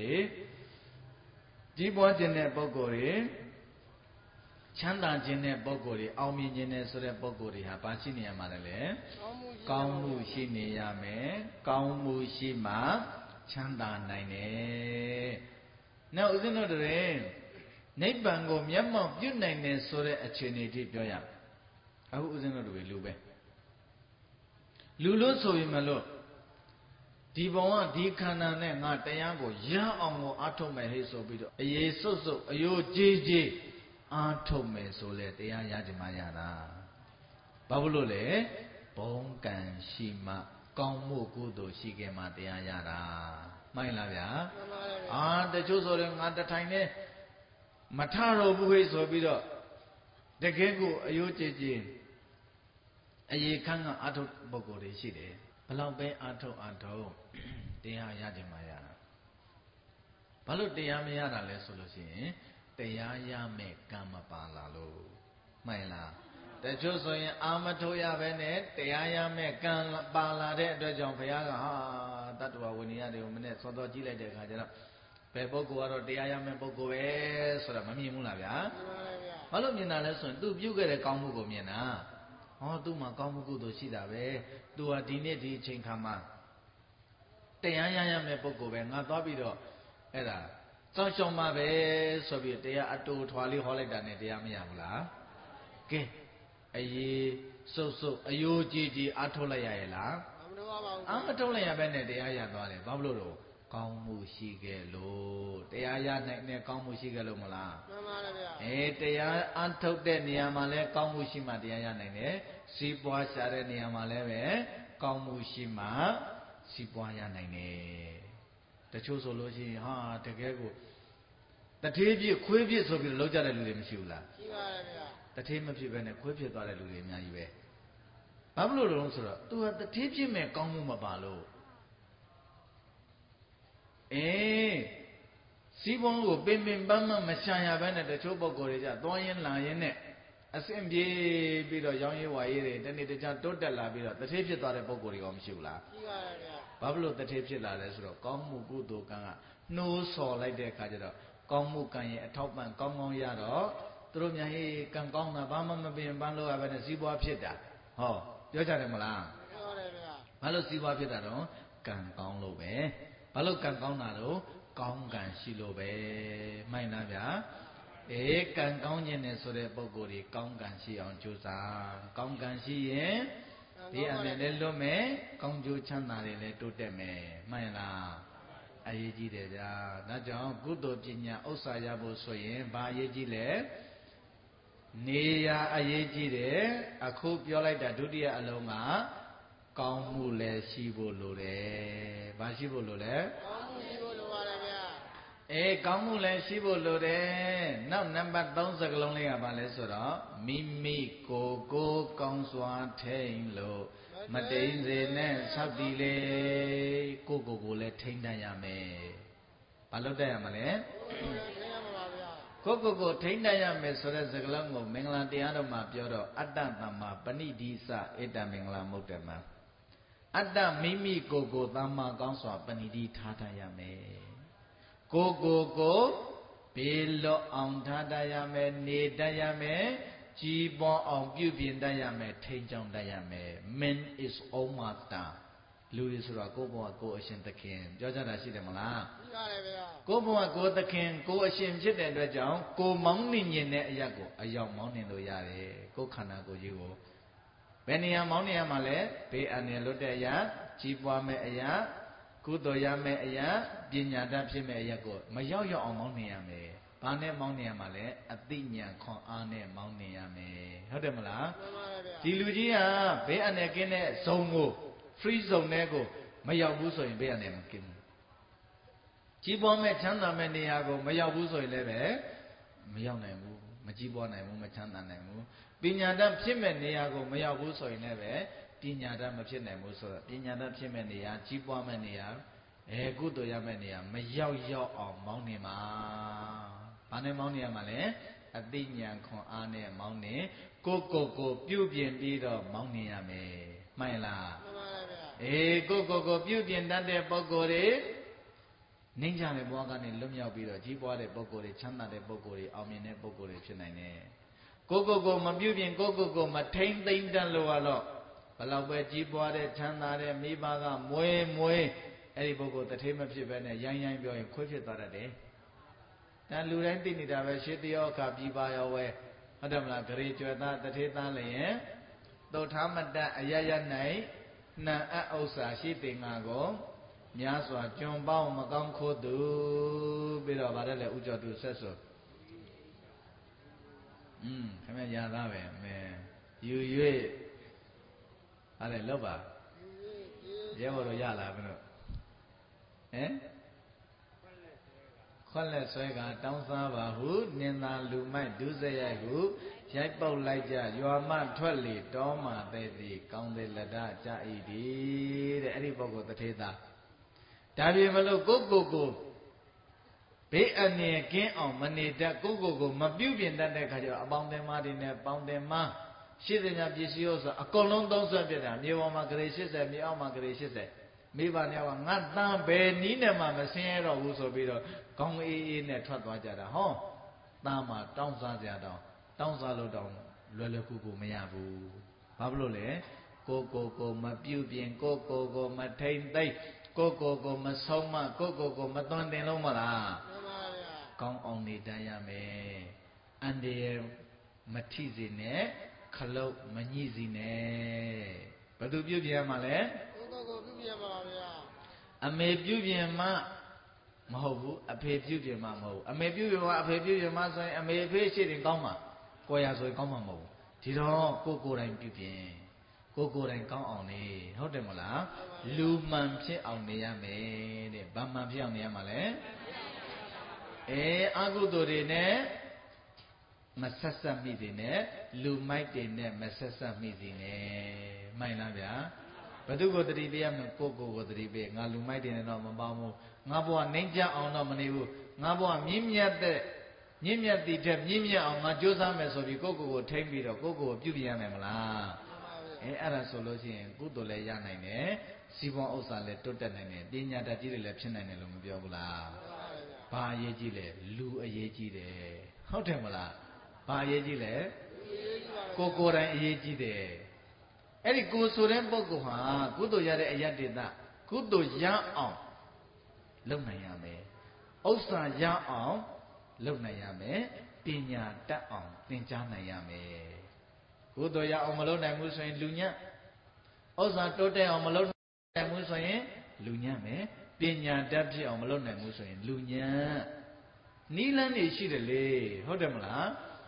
ကြီးပွားခြင်းတဲ့ပုဂ္ဂိုလ်တွေချမ်းသာခြင်းတဲ့ပုဂ္ဂိုလ်တွေအောင်မြင်ခြင်းတဲ့ဆိုတဲ့ပုဂ္ဂိုလ်တွေဟာဘာရှိနေရမှာလဲကောင်းမှုရှိနေရမယ်ကောင်းမှုရှိမှချမ်းသာနိုင်တယ်နောက်ဦးဇင်းတို့တွေနိဗ္ဗာန်ကိုမျက်မှောက်ပြုနိုင်တယ်ဆိုတဲ့အခြေအနေထိပြောရအခုဦးဇင်းတို့တွေလူပဲလူလို့ဆိုရင်မလို့ဒီဘဝဒီခန္ဓာနဲ့ငါတရားကိုရအောင်ကိုအားထုတ်မယ်ဟဲ့ဆိုပြီးတော့အရေးစွတ်အယိုးကြီးအားထုတ်မယ်ဆိုလေတရားရကြမှာရတာဘာလို့လဲဘုံကံရှိမှကောင်းမှုကုသိုလ်ရှိခဲ့မှတရားရတာမှန်လားဗျာတချို့ဆိုရင်ငါတထိုင်နဲ့မထတော့ဘူးဟဲ့ဆိုပြီးတော့တကယ်ကိုအယိုးကြီးအရေးခန့်ကအာထုတ်ပုဂ္ဂိုလ်တွေရှိတယ်ဘလောက်ပဲအာထုတ်တရားရကြမှာရတာဘာလို့တရားမရတာလဲဆိုလို့ရှိရင်တရားရမဲ့ကံမပါလာလို့မှန်လားတချို့ဆိုရင်အာမထုတ်ရပဲနဲ့တရားရမဲ့ကံပါလာတဲ့အတွက်ကြောင့်ဘုရားကတတ္တဝဝိနည်းတွေကိုမနဲ့စောစောကြည့်လိုက်တဲ့အခါကျတော့ဘယ်ပုဂ္ဂိုလ်ကတော့တရားရမဲ့ပုဂ္ဂိုလ်ပဲဆိုတာမမြင်ဘူးလားဗျာဘာလို့မြင်တာလဲဆိုရင်သူပြုခဲ့တဲ့ကောင်းမှုကိုမြင်တာသူ့မှာကောင်းမှုကုသိုလ်ရှိတာပဲသူဟာဒီနေ့ဒီအချိန်ခါမှာတရားရမဲ့ပုဂ္ဂိုလ်ပဲငါသွားပြီးတော့အဲ့ဒါစောင့်ရှောက်မှပဲဆိုပြီးတရားအတူထွာလေးဟောလိုက်တာနဲ့တရားမရဘူးလားကဲအရေးစုပ်အယိုးကြီးအားထုတ်လိုက်ရရဲ့လားမထုတ်လိုက်ရပဲနဲ့တရားရသွားတယ်ဘာလို့လို့ကောင်းမှုရှိခဲ့လို့တရားရနိုင်တဲ့ကောင်းမှုရှိခဲ့လို့မလားမှန်ပါတယ်ဗျာတရားအထုတ်တဲ့နေရာမှာလဲကောင်းမှုရှိမှတရားရနိုင်တယ်စီးပွားရှာတဲ့နေရာမှာလဲပဲကောင်းမှုရှိမှစီးပွားရနိုင်တယ်တချို့ဆိုလို့ရှိရင်တကယ်ကိုတထေးပြည့်ခွေးပြည့်ဆိုပြီးလောက်ကြတဲ့လူတွေမရှိဘူးလားရှိပါတယ်ဗျာတထေးမဖြစ်ပဲနဲ့ခွေးဖြစ်သွားတဲ့လူတွေအများကြီးပဲဘာလို့လဲဆိုတော့သူကတထေးဖြစ်မဲ့ကောင်းမှုမပါလို့စီးပွားကိုပင်ပန်းမရှာရဘဲနဲ့တချို့ပုဂ္ဂိုလ်တွေကြသွားရင်လာရင်နဲ့အဆင်ပြေပြီးတော့ရောင်းရေးဝါရေးတွေတနေ့တခြားတိုးတက်လာပြီးတော့တထေးဖြစ်သွားတဲ့ပုဂ္ဂိုလ်တွေကမရှိဘူးလားရှိပါတယ်ဗျာဘာလို့တထေးဖြစ်လာလဲဆိုတော့ကောင်းမှုကုသိုလ်ကံကနှိုးဆော်လိုက်တဲ့အခါကျတော့ကောင်းမှုကံရဲ့အထောက်ပံ့ကောင်းကောင်းရတော့သူတို့များဟေးကံကောင်းတာဘာမှမပင်ပန်းလို့ရပဲနဲ့စီးပွားဖြစ်တာပြောကြတယ်မလားပြောတယ်ဗျာဘာလို့စီးပွားဖြစ်တာတော့ကံကောင်းလို့ပဲဘာလို့ကံကောင်းတာတော့ကောင်းကံရှိလို့ပဲမှန်လားဗျာကံကောင်းခြင်းနဲ့ဆိုတဲ့ပုဂ္ဂိုလ်တွေကောင်းကံရှိအောင်ကြိုးစားကောင်းကံရှိရင်ဒီအမြဲလည်းလွတ်မယ်ကောင်းကျိုးချမ်းသာတွေလည်းတိုးတက်မယ်မှန်လားအရေးကြီးတယ်ဗျာဒါကြောင့်ကုသိုလ်ပညာဥစ္စာရဖို့ဆိုရင်ဘာအရေးကြီးလဲနေရာအရေးကြီးတယ်အခုပြောလိုက်တာဒုတိယအလုံးကကောင်းမှုလည်းရှိဖို့လိုတယ်ဘာရှိဖို့လိုလဲကောင်းမှုရှိဖို့လိုပါတယ်ဗျာကောင်းမှုလည်းရှိဖို့လိုတယ်နောက်နံပါတ်3စကားလုံးလေးကဘာလဲဆိုတော့မိမိကိုယ်ကောင်းစွာထိန်လို့မတိန်စေနဲ့ဆောက်တည်လေကိုလည်းထိန်တတ်ရမယ်ဘာလို့တတ်ရမလဲကိုထိန်တတ်ရမယ်ဆိုတဲ့စကားလုံးကိုမင်္ဂလာတရားတော်မှာပြောတော့အတ္တသမ္မာပဏိဓိစဧတမင်္ဂလာမုတ်တမအတ္တမိမိကိုသမ္မာကောင်းစွာပဏိဓိထားတတ်ရမယ်ကိုဘေလွတ်အောင်ထားတတ်ရမယ်နေတတ်ရမယ်ကြီးပွားအောင်ပြုပြင်တတ်ရမယ်ထိန်းချောင်းတတ်ရမယ် Man is all master လူတွေဆိုတော့ကိုယ့်ဘဝကိုယ်အရှင်သခင်ပြောကြတာရှိတယ်မလားရတယ်ဗျာကိုယ့်ဘဝကိုယ်သခင်ကိုယ်အရှင်ဖြစ်တဲ့အတွက်ကြောင့်ကိုယ်မောင်းနှင်ခြင်းတဲ့အရာကိုအယောင်မောင်းနှင်လို့ရတယ်ကိုယ်ခန္ဓာကိုယ်ကြီးကိုဘယ်နေရာမောင်းနှင်ရမှာလဲဘေးအန္တရာယ်လွတ်တဲ့အရာကြီးပွားမဲ့အရာကုသိုလ်ရမဲ့အရာပညာတတ်ဖြစ်မဲ့အရာကိုမရောက်ရောက်အောင်မောင်းနှင်ရမယ်ဘာနဲ့မောင်းနှင်ရမှာလဲအသိဉာဏ်ခွန်အားနဲ့မောင်းနှင်ရမယ်ဟုတ်တယ်မလားမှန်ပါတယ်ဗျာဒီလူကြီးကဘေးအန္တရာယ်ကင်းတဲ့ဇုံကို free zone နဲ့ကိုမရောက်ဘူးဆိုရင်ဘေးအန္တရာယ်မကင်းဘူးကြီးပွားမဲ့ချမ်းသာမဲ့နေရာကိုမရောက်ဘူးဆိုရင်လည်းပဲမရောက်နိုင်ဘူးမကြီးပွားနိုင်ဘူးမချမ်းသာနိုင်ဘူးပညာတတ်ဖြစ်မဲ့နေရာကိုမရောက်ဘူးဆိုရင်လည်းပဲပညာတတ်မဖြစ်နိုင်ဘူးဆိုတော့ပညာတတ်ဖြစ်မဲ့နေရာကြီးပွားမဲ့နေရာကုသိုလ်ရမဲ့နေရာမရောက်ရောက်အောင်မောင်းနေမှာဘာနဲ့မောင်းနေရမှာလဲအသိဉာဏ်ခွန်အားနဲ့မောင်းနေကိုပြုပြင်ပြီးတော့မောင်းနေရမယ်မှန်လားမှန်ပါတယ်ဗျာကိုပြုပြင်တတ်တဲ့ပုဂ္ဂိုလ်တွေနှိမ့်ချတဲ့ဘဝကနေလွတ်မြောက်ပြီးတော့ကြီးပွားတဲ့ပုဂ္ဂိုလ်တွေချမ်းသာတဲ့ပုဂ္ဂိုလ်တွေအောင်မြင်တဲ့ပုဂ္ဂိုလ်တွေဖြစ်နိုင်တယ်ကိုမပြုပြင်ကိုမထိမ့်သိမ့်တတ်လို့ကတော့ဘလောက်ပဲကြီးပွားတဲ့ချမ်းသာတဲ့မိဘကမွေးအဲ့ဒီပုဂ္ဂိုလ်တထေးမဖြစ်ပဲနဲ့ရိုင်းပြောရင်ခွေးဖြစ်သွားတတ်တယ်ဒါလူတိုင်းသိနေတာပဲရှေးတယောအခါပြီးပါရောဝဲဟုတ်တယ်မလားဂရေကျွယ်သားတထေးသားလည်းရင်သုထားမတတ်အရရနိုင်နှံအပ်ဥစ္စာရှိတင်ငါကိုများစွာကျွန်ပေါင်းမကောင်းခိုးသူပြီးတော့ဗါတယ်လေဥကျော်သူဆက်ဆိုခင်ဗျာရသားပဲမဲယူ၍ဟာလေလောက်ပါရဲဘော်တို့ရလာမလို့ခွက်လက်ဆွဲကတောင်းစားပါဟုနင်သာလူမိုက်ဒုစရိုက်ဟုရိုက်ပုတ်လိုက်ကြရွာမထွက်လေတောမှာတဲ့သည်ကောင်းတဲ့လက်ဓာကြဤသည်တဲ့အဲ့ဒီပုဂ္ဂိုလ်တထေသာဒါပြင်မလို့ကိုဘေးအန္တရာယ်ကင်းအောင်မနေတတ်ကိုမပြုပြင်တတ်တဲ့ခါကျတော့အပေါင်းတင်မတွေနဲ့ပေါင်းတင်မရှိတဲ့ညာပစ္စည်းဥစ္စာအကုန်လုံးသုံးဆွဲပြတာမြေပေါ်မှာဂရေ80မြေအောက်မှာဂရေ80မိဘနဲ့ကငါတန်းဘယ်နီးနဲ့မှမဆင်းရတော့ဘူးဆိုပြီးတော့ကောင်းအေးနဲ့ထွက်သွားကြတာဟောသားမှာတောင်းစားကြတောင်းစားလို့တောင်းလွယ်ကူမရဘူးဘာဖြစ်လို့လဲကိုမပြုပြင်ကိုမထိမ့်သိမ့်ကိုမဆုံးမကိုမသွန်သင်လို့မလားမှန်ပါဗျာကောင်းအောင်နေတတ်ရမယ်အန္တရာယ်မထိစေနဲ့ခလုတ်မညှိစေနဲ့ဘယ်သူပြုပြင်ရမှာလဲကိုပြုပြင်ပါဗျာအမေပြုပြင်မှမဟုတ်ဘူးအဖေပြုပြင်မှမဟုတ်ဘူးအမေပြုပြင်မှအဖေပြုပြင်မှဆိုရင်အမေအဖေရှိတယ်ကောင်းမှာကိုရဆိုရင်ကောင်းမှာမဟုတ်ဘူးဒီတော့ကိုယ်တိုင်ပြုပြင်ကိုယ်တိုင်ကောင်းအောင်နေဟုတ်တယ်မလားလူမှန်ဖြစ်အောင်နေရမယ်တဲ့ဘာမှန်ဖြစ်အောင်နေရမှာလဲအကုသိုလ်တွေနဲ့မဆက်ဆက်မိစေနဲ့လူမိုက်တွေနဲ့မဆက်ဆက်မိစေနဲ့မှန်လားဗျာဘယ်သူကိုတတိပေးရမလဲကိုသတိပေးငါလူမိုက်တွေနဲ့တော့မပေါင်းဘူးငါဘဝနှိမ့်ကြအောင်တော့မနေဘူးငါဘဝမြင့်မြတ်တဲ့မြင့်မြတ်တဲ့မြင့်မြတ်အောင်ငါကြိုးစားမယ်ဆိုပြီးကိုထိမ့်ပြီးတော့ကိုပြုပြင်ရမယ်မလားအဲ့ဒါဆိုလို့ရှိရင်ကုသိုလ်လည်းရနိုင်တယ်စီးပွားဥစ္စာလည်းတိုးတက်နိုင်တယ်ပညာတတ်ကြီးတွေလည်းဖြစ်နိုင်တယ်လို့မပြောဘူးလားဘာအရေးကြီးလဲလူအရေးကြီးတယ်ဟုတ်တယ်မလားဘာအရေးကြီးလဲကိုယ်တိုင်အရေးကြီးတယ်အဲ့ဒီကိုဆိုတဲ့ပုဂ္ဂိုလ်ဟာကုသိုလ်ရတဲ့အယတ္တိတကုသိုလ်ရအောင်လုပ်နိုင်ရမယ်ဥစ္စာရအောင်လုပ်နိုင်ရမယ်ပညာတတ်အောင်သင်ကြားနိုင်ရမယ်ကုသိုလ်ရအောင်မလုပ်နိုင်ဘူးဆိုရင်လူညံ့ဥစ္စာတိုးတက်အောင်မလုပ်နိုင်ဘူးဆိုရင်လူညံ့မယ်ပညာတတ်ဖြစ်အောင်မလုပ်နိုင်ဘူးဆိုရင်လူညံ့နီးလန်းနေရှိတယ်လေဟုတ်တယ်မလား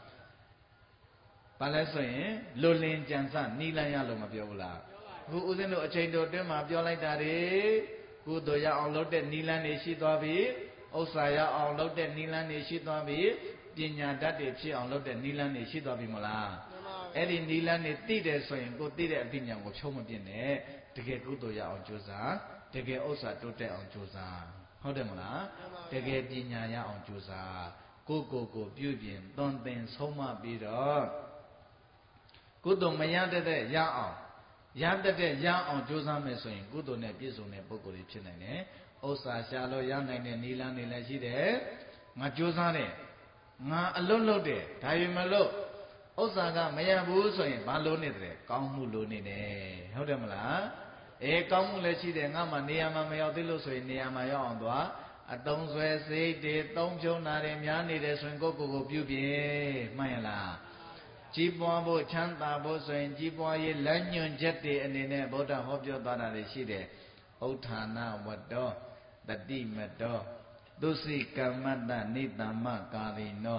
ဘာလဲဆိုရင်လွတ်လင်းကြံစနီးလန်းရလို့မပြောဘူးလားအခုဦးဇင်းတို့အချိန်တော်အတွင်းမှာပြောလိုက်တာတွေကုသိုလ်ရအောင်လုပ်တဲ့နီးလန်းနေရှိသွားပြီဥစ္စာရအောင်လုပ်တဲ့နီးလန်းနေရှိသွားပြီပညာတတ်တွေဖြစ်အောင်လုပ်တဲ့နီးလန်းနေရှိသွားပြီမလားအဲ့ဒီနီးလန်းနေသိတယ်ဆိုရင်ကိုသိတဲ့အပညာကိုဖြုံးမပြစ်နဲ့တကယ်ကုသိုလ်ရအောင်ကြိုးစားတကယ်ဥစ္စာတိုးတက်အောင်ကြိုးစားဟုတ်တယ်မလားတကယ်ပညာရအောင်ကြိုးစားကိုပြုပြင်သွန်သင်ဆုံးမပြီးတော့ကုသိုလ်မရတဲ့ရအောင်ရတတ်တဲ့ရအောင်ကြိုးစားမယ်ဆိုရင်ကုသိုလ်နဲ့ပြည့်စုံတဲ့ပုဂ္ဂိုလ်တွေဖြစ်နိုင်တယ်ဥစ္စာရှာလို့ရနိုင်တဲ့နိလန်းတွေလည်းရှိတယ်ငါကြိုးစားတယ်ငါအလွတ်လုပ်တယ်ဒါပေမဲ့လို့ဥစ္စာကမရဘူးဆိုရင်ဘာလို့နေတယ်ကောင်းမှုလို့နေတယ်ဟုတ်တယ်မလားကောင်းမှုလည်းရှိတယ်ငါမှနေရာမှာမရောက်သေးလို့ဆိုရင်နေရာမှာရောက်အောင်သွားအတုံးဆွဲစိတ်တွေသုံးဖြုံနာတွေများနေတယ်ဆိုရင်ကိုပြုပြေမှန်ရလားကြီးပွားဖို့ချမ်းသာဖို့ဆိုရင်ကြီးပွားရေးလမ်းညွှန်ချက်တွေအနေနဲ့ဗုဒ္ဓဟောပြောသွားတာတွေရှိတယ်ဥဋ္ဌာဏဝတ္တောတတိမတောသုစိကမ္မတ္တနိတ္တမကာရိနော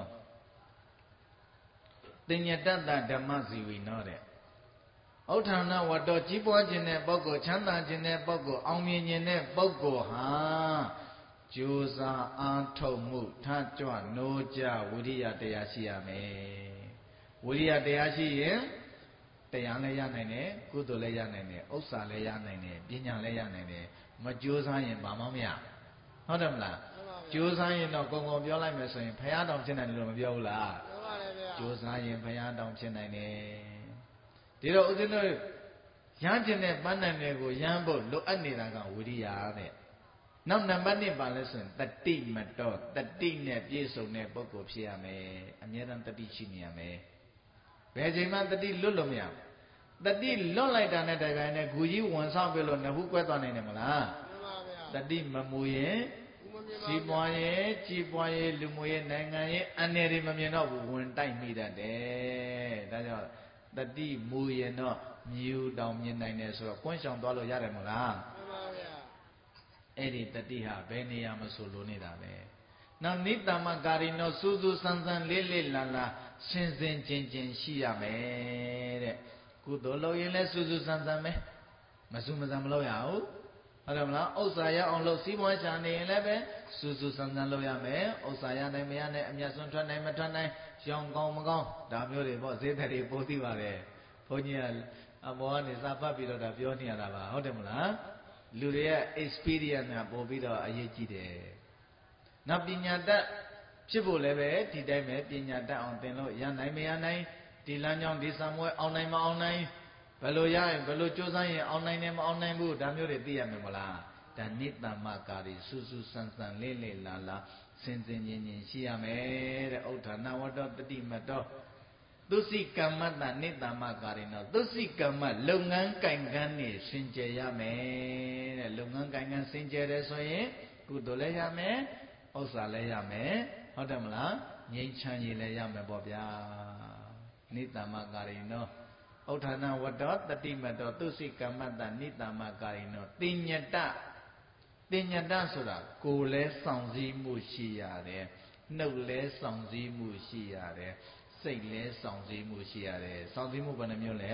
တင်ညတတ္တဓမ္မဇီဝိနောတဲ့ဥဋ္ဌာဏဝတ္တောကြီးပွားခြင်းတဲ့ပုဂ္ဂိုလ်ချမ်းသာခြင်းတဲ့ပုဂ္ဂိုလ်အောင်မြင်ခြင်းတဲ့ပုဂ္ဂိုလ်ဟာကြိုးစားအားထုတ်မှုထကြွနိုးကြဝိရိယတရားရှိရမယ်ဝိရိယတရားရှိရင်တရားလည်းရနိုင်တယ်ကုသိုလ်လည်းရနိုင်တယ်ဥစ္စာလည်းရနိုင်တယ်ပညာလည်းရနိုင်တယ်မကြိုးစားရင်ဘာမှမရဟုတ်တယ်မလားကြိုးစားရင်တော့ကုန်ပြောလိုက်မယ်ဆိုရင်ဘုရားတောင်ဖြစ်နိုင်တယ်လို့မပြောဘူးလားပြောပါလေဗျာကြိုးစားရင်ဘုရားတောင်ဖြစ်နိုင်တယ်ဒီတော့ဦးဇင်းတို့ရမ်းခြင်းနဲ့ပန်းနိုင်တွေကိုရမ်းဖို့လိုအပ်နေတာကဝိရိယတဲ့နောက်နံပါတ်1ပါလဲဆိုရင်တတိမတော်တတိနဲ့ပြည့်စုံတဲ့ပုဂ္ဂိုလ်ဖြစ်ရမယ်အမြဲတမ်းတတိရှိနေရမယ်ဘယ်ချိန်မှတတိလွတ်လို့မရတတိလွတ်လိုက်တာနဲ့တခါနဲ့ဂူကြီးဝန်ဆောင်ပြလို့နှဟုကွဲသွားနိုင်တယ်မလားမှန်ပါဗျာတတိမမူရင်စီးပွားရေးကြီးပွားရေးလူမှုရေးနိုင်ငံရေးအနေတွေမမြင်တော့ဘူးဝင်တိုက်မိတတ်တယ်ဒါကြောင့်တတိမူရင်တော့မြူတောင်မြင်နိုင်တယ်ဆိုတော့ကွန်းဆောင်သွားလို့ရတယ်မလားမှန်ပါဗျာအဲ့ဒီတတိဟာဘယ်နေရာမဆိုလိုနေတာပဲနောက်နိတ္တမကာရိနောစူးစူးဆန်းဆန်းလေးလေးလာလာစင်စင်ကျင်ကျင်ရှိရမယ်တဲ့ကုသိုလ်လုပ်ရင်လည်းစူးစူးဆန်းဆန်းပဲမစူးမဆန်းမလုပ်ရဘူးဟုတ်တယ်မလားဥစ္စာရအောင်လို့စီးပွားရှာနေရင်လည်းပဲစူးစူးဆန်းဆန်းလုပ်ရမယ်ဥစ္စာရနိုင်မရနိုင်အမျက်စွန်းထွက်နိုင်မထွက်နိုင်ရောင်ကောင်းမကောင်းဒါမျိုးတွေပေါ့ဈေးသက်တွေပိုသိပါတယ်ဘုန်းကြီးကအမောကနေစာဖတ်ပြီးတော့ဒါပြောနေရတာပါဟုတ်တယ်မလားလူတွေရဲ့ experience ကပို့ပြီးတော့အရေးကြီးတယ်နောက်ပညာတတ်ဖြစ်ဖို့လည်းပဲဒီတိုင်းပဲပညာတတ်အောင်သင်လို့ရနိုင်မရနိုင်ဒီလမ်းကြောင်းဒီစံမွဲအောင်နိုင်မအောင်နိုင်ဘယ်လိုရရင်ဘယ်လိုကြိုးစားရင်အောင်နိုင်တယ်မအောင်နိုင်ဘူးဒါမျိုးတွေသိရမယ်မလားဒါနိတ္တမကာရီစူးစူးဆန်းဆန်းလေးလေးလာလာစင်စင်ញင်ញင်ရှိရမယ်တဲ့ဥဋ္ဌာဏဝတ္တောတတိမတောသုစိကမ္မတ္တနိတ္တမကာရိနောသုစိကမ္မလုပ်ငန်းကံကန်းနေစင်ကြယ်ရမယ်တဲ့လုပ်ငန်းကံကန်းစင်ကြယ်တယ်ဆိုရင်ကုသိုလ်လည်းရမယ်ဥစ္စာလည်းရမယ်ဟုတ်တယ်မလားငြိမ်းချမ်းရေးလည်းရမယ်ပေါ့ဗျာနိတ္တမကာရိနောဥဋ္ဌာဏဝတ္တောတတိမတောသုစိကမ္မတ္တနိတ္တမကာရိနောတိညတဆိုတာကိုယ်လဲဆောင်စည်းမှုရှိရတယ်နှုတ်လဲဆောင်စည်းမှုရှိရတယ်စိတ်လဲဆောင်စည်းမှုရှိရတယ်ဆောင်စည်းမှုဘယ်နှမျိုးလဲ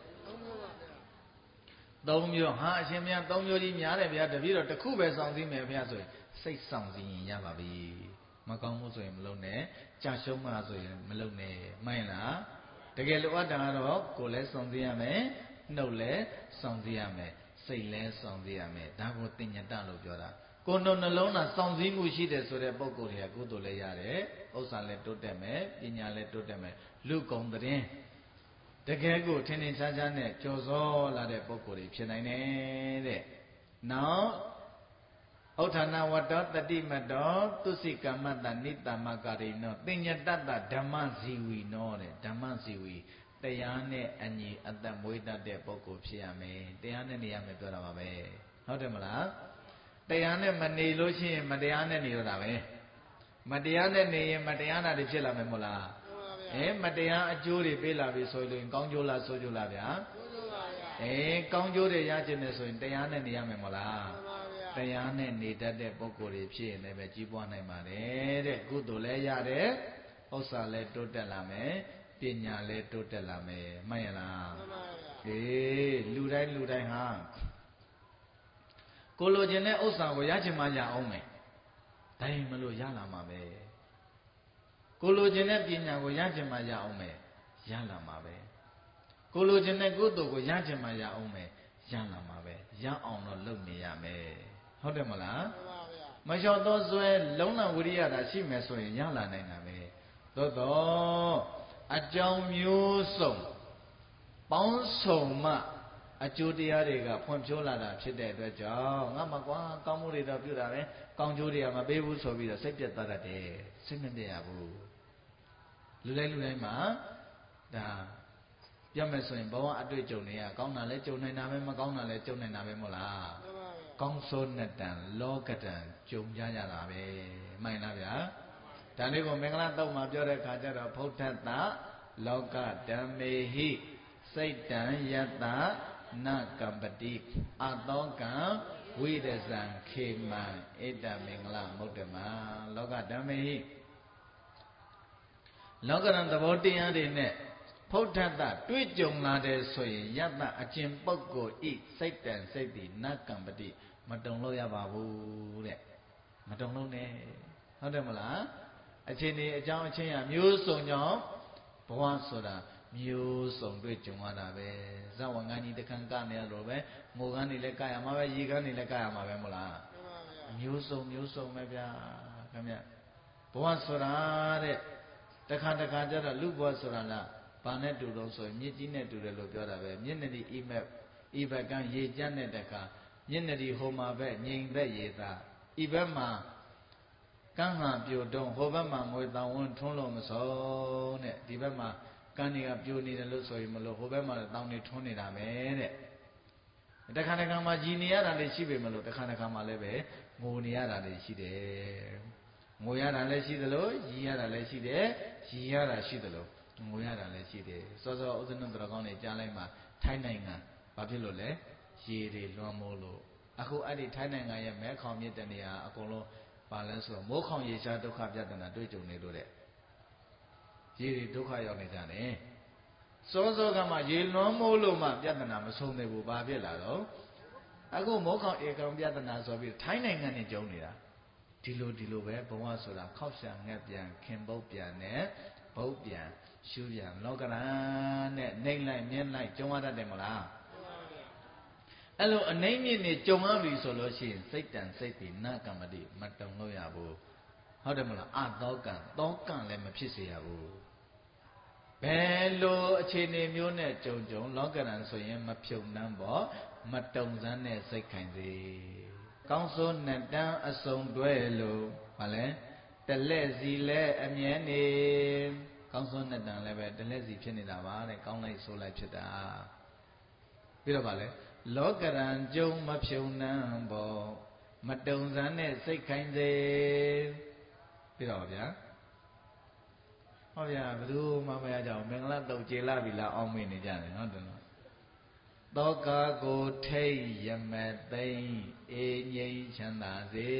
3မျိုးဟာအရှင်ဘုရား3မျိုးကြီးများတယ်ဗျာတပည့်တော်တစ်ခုပဲဆောင်စည်းမယ်ဘုရားဆိုရင်စိတ်ဆောင်စည်းရင်ရပါပြီမကောင်းမှုဆိုရင်မလုပ်နဲ့ကြာရှုံးမှဆိုရင်မလုပ်နဲ့မှန်လားတကယ်လိုအပ်တာကတော့ကိုယ်လဲဆောင်စည်းရမယ်နှုတ်လဲဆောင်စည်းရမယ်စိတ်လဲဆောင်စည်းရမယ်ဒါကိုတင်ညတလို့ပြောတာကိုယ်နှလုံးသားဆောင်စည်းမှုရှိတယ်ဆိုတဲ့ပုံကိုယ်တွေကကုသိုလ်လည်းရတယ်ဥစ္စာလည်းတိုးတက်မယ်ပညာလည်းတိုးတက်မယ်လူကုံတဲ့တကယ်ကိုထင်ထင်ရှားရှားနဲ့ကြော်စောလာတဲ့ပုံကိုယ်တွေဖြစ်နိုင်တယ်တဲ့နောက်ဥဋ္ဌာဏဝတ္တောတတိမတောသုစိကမ္မတ္တနိတ္တမကာရိနောတင်ညတတ္တဓမ္မဇီဝီနောတဲ့ဓမ္မဇီဝီတရားနဲ့အညီအသက်မွေးတတ်တဲ့ပုဂ္ဂိုလ်ဖြစ်ရမယ်တရားနဲ့နေရမယ်ပြောတာပါပဲဟုတ်တယ်မလားတရားနဲ့မနေလို့ရှိရင်မတရားနဲ့နေရတာပဲမတရားနဲ့နေရင်မတရားတာတွေဖြစ်လာမယ်မို့လားမတရားအကျိုးတွေပေးလာပြီဆိုရင်ကောင်းကျိုးလားဆိုးကျိုးလားဗျာကောင်းကျိုးတွေရခြင်းနဲ့ဆိုရင်တရားနဲ့နေရမယ်မို့လားတရားနဲ့နေတတ်တဲ့ပုဂ္ဂိုလ်တွေဖြစ်ရင်လည်းပဲကြီးပွားနိုင်ပါတယ်တဲ့ကုသိုလ်လည်းရတယ်ဥစ္စာလည်းတိုးတက်လာမယ်ပညာလည်းတိုးတက်လာမယ်မှန်ရလားမှန်ပါဗျာလူတိုင်းဟာကိုလိုချင်တဲ့ဥစ္စာကိုရချင်မှရအောင်မယ်ဒါရင်မလို့ရလာမှာပဲကိုလိုချင်တဲ့ပညာကိုရချင်မှရအောင်မယ်ရလာမှာပဲကိုလိုချင်တဲ့ကုသိုလ်ကိုရချင်မှရအောင်မယ်ရလာမှာပဲရအောင်တော့လုပ်နေရမယ်ဟုတ်တယ်မလားမှန်ပါဗျာမလျှော့သောဇွဲလုံးလဝိရိယတာရှိမယ်ဆိုရင်ရလာနိုင်တာပဲသို့တော့အကြောင်းမျိုးစုံပေါင်းစုံမှအကျိုးတရားတွေကဖွံ့ဖြိုးလာတာဖြစ်တဲ့အတွက်ကြောင့်ငါမကွာကောင်းမှုတွေတော့ပြုတာပဲကောင်းကျိုးတွေကမပေးဘူးဆိုပြီးတော့စိတ်ပြတ်သွားတတ်တယ်စိတ်မပြတ်ရဘူးလူတိုင်းမှာဒါပြောမယ်ဆိုရင်ဘဝအတွေ့အကြုံတွေကကောင်းတာလဲကြုံနေတာပဲမကောင်းတာလဲကြုံနေတာပဲမဟုတ်လားကောင်းဆိုးနဲ့တန်လောကတန်ကြုံကြရတာပဲမှန်လားဗျာဒါလေးကိုမင်္ဂလာတုံမှာပြောတဲ့ခါကျတော့ဖုဋ္ဌတလောကဓမ္မေဟိစိတ်တံယတ္တနကမ္ပတိအတောကံဝိရဇံခေမံဣတမင်္ဂလမုဒ္ဓမံလောကဓမ္မေဟိလောကရန်သဘောတရားတွေနဲ့ဖုဋ္ဌတတွေ့ကြုံလာတယ်ဆိုရင်ယတ္တအကျင့်ပုဂ္ဂိုလ်ဤစိတ်တံစိတ်တိနကမ္ပတိမတုံလို့ရပါဘူးတဲ့မတုံလို့နဲ့ဟုတ်တယ်မလားအချင်းဒီအကြောင်းအချင်းရမျိုးစုံကြောင့်ဘဝဆိုတာမျိုးစုံတွေ့ကြုံရတာပဲဇဝငန်းကြီးတခန်းကနေရလို့ပဲငိုကန်းနေလဲကြရမှာပဲရေကန်းနေလဲကြရမှာပဲမဟုတ်လားမျိုးစုံပဲဗျာခင်ဗျဘဝဆိုတာတဲ့တခါကျတော့လူဘဝဆိုတာလားဘာနဲ့တူတော့ဆိုရင်မြစ်ကြီးနဲ့တူတယ်လို့ပြောတာပဲမြစ်နဒီဣမက်ဤဘက်ကရေကျန်းတဲ့တခါမြစ်နဒီဟိုမှာပဲငြိမ်သက်ရေသာဤဘက်မှာကန်းဟာပြိုတုံးဟိုဘက်မှာငွေတောင်ဝန်းထွန်းလို့မဆုံးတဲ့ဒီဘက်မှာကန်းတွေကပြိုနေတယ်လို့ဆိုရင်မလို့ဟိုဘက်မှာတောင်တွေထွန်းနေတာပဲတဲ့တခါမှာကြည်နေရတာလည်းရှိပေမလို့တခါမှာလည်းပဲငိုနေရတာလည်းရှိတယ်ငိုရတာလည်းရှိသလိုရည်ရတာလည်းရှိတယ်ရည်ရတာရှိသလိုငိုရတာလည်းရှိတယ်စောစောဥစ္စနတော်ကောင်းနေကြားလိုက်မှာထိုင်းနိုင်ငံဘာဖြစ်လို့လဲရေတွေလွှမ်းမိုးလို့အခုအဲ့ဒီထိုင်းနိုင်ငံရဲ့မဲခေါင်မြစ်တနေရာအကုန်လုံးပါလဲဆိုတော့မိုးခေါင်ရေရှားဒုက္ခပြဿနာတွေ့ကြုံနေလို့တဲ့ရေတွေဒုက္ခရောက်နေကြတယ်စောကမှရေလွှမ်းမိုးလို့မှပြဿနာမဆုံးသေးဘူးဘာဖြစ်လာတော့အခုမိုးခေါင်ဧကောင်ပြဿနာဆိုပြီးထိုင်းနိုင်ငံနဲ့ကြုံနေတာဒီလိုပဲဘဝဆိုတာခောက်ရှာငက်ပြန်ခင်ပုတ်ပြန်နဲ့ဘုတ်ပြန်ရှူပြန်လောကရန်နဲ့နှိမ့်လိုက်မြင်းလိုက်ကြုံရတတ်တယ်မလားအဲ့လိုအနှိမ့်မြင့်နေကြုံရပြီဆိုလို့ရှိရင်စိတ်တန်စိတ်တည်နကမ္မတိမတုံလို့ရဘူးဟုတ်တယ်မလားအတောကံတောကံလည်းမဖြစ်စေရဘူးဘယ်လိုအခြေအနေမျိုးနဲ့ကြုံလောကရန်ဆိုရင်မဖြုံနှမ်းပေါ့မတုံစမ်းနဲ့စိတ်ခိုင်စေကောင်းစိုးနှစ်တန်းအစုံတွဲလို့ဘာလဲတလက်စီလဲအမြဲနေကောင်းစိုးနှစ်တန်းလည်းပဲတလက်စီဖြစ်နေတာပါတဲ့ကောင်းလိုက်ဆိုးလိုက်ဖြစ်တာပြီးတော့ဗာလဲလောကရန်ကြုံမဖြုံနှမ်းပေါ့မတုံစမ်းနဲ့စိတ်ခိုင်စေပြီးတော့ဗျာဟောဗျာဘယ်သူမှမရကြအောင်မင်္ဂလာတုတ်ကျေလာပြီလားအောင်းမေ့နေကြတယ်နော်တော်သောကာကိုထိတ်ရမသိမ့်အေးငြိမ်းချမ်းသာစေ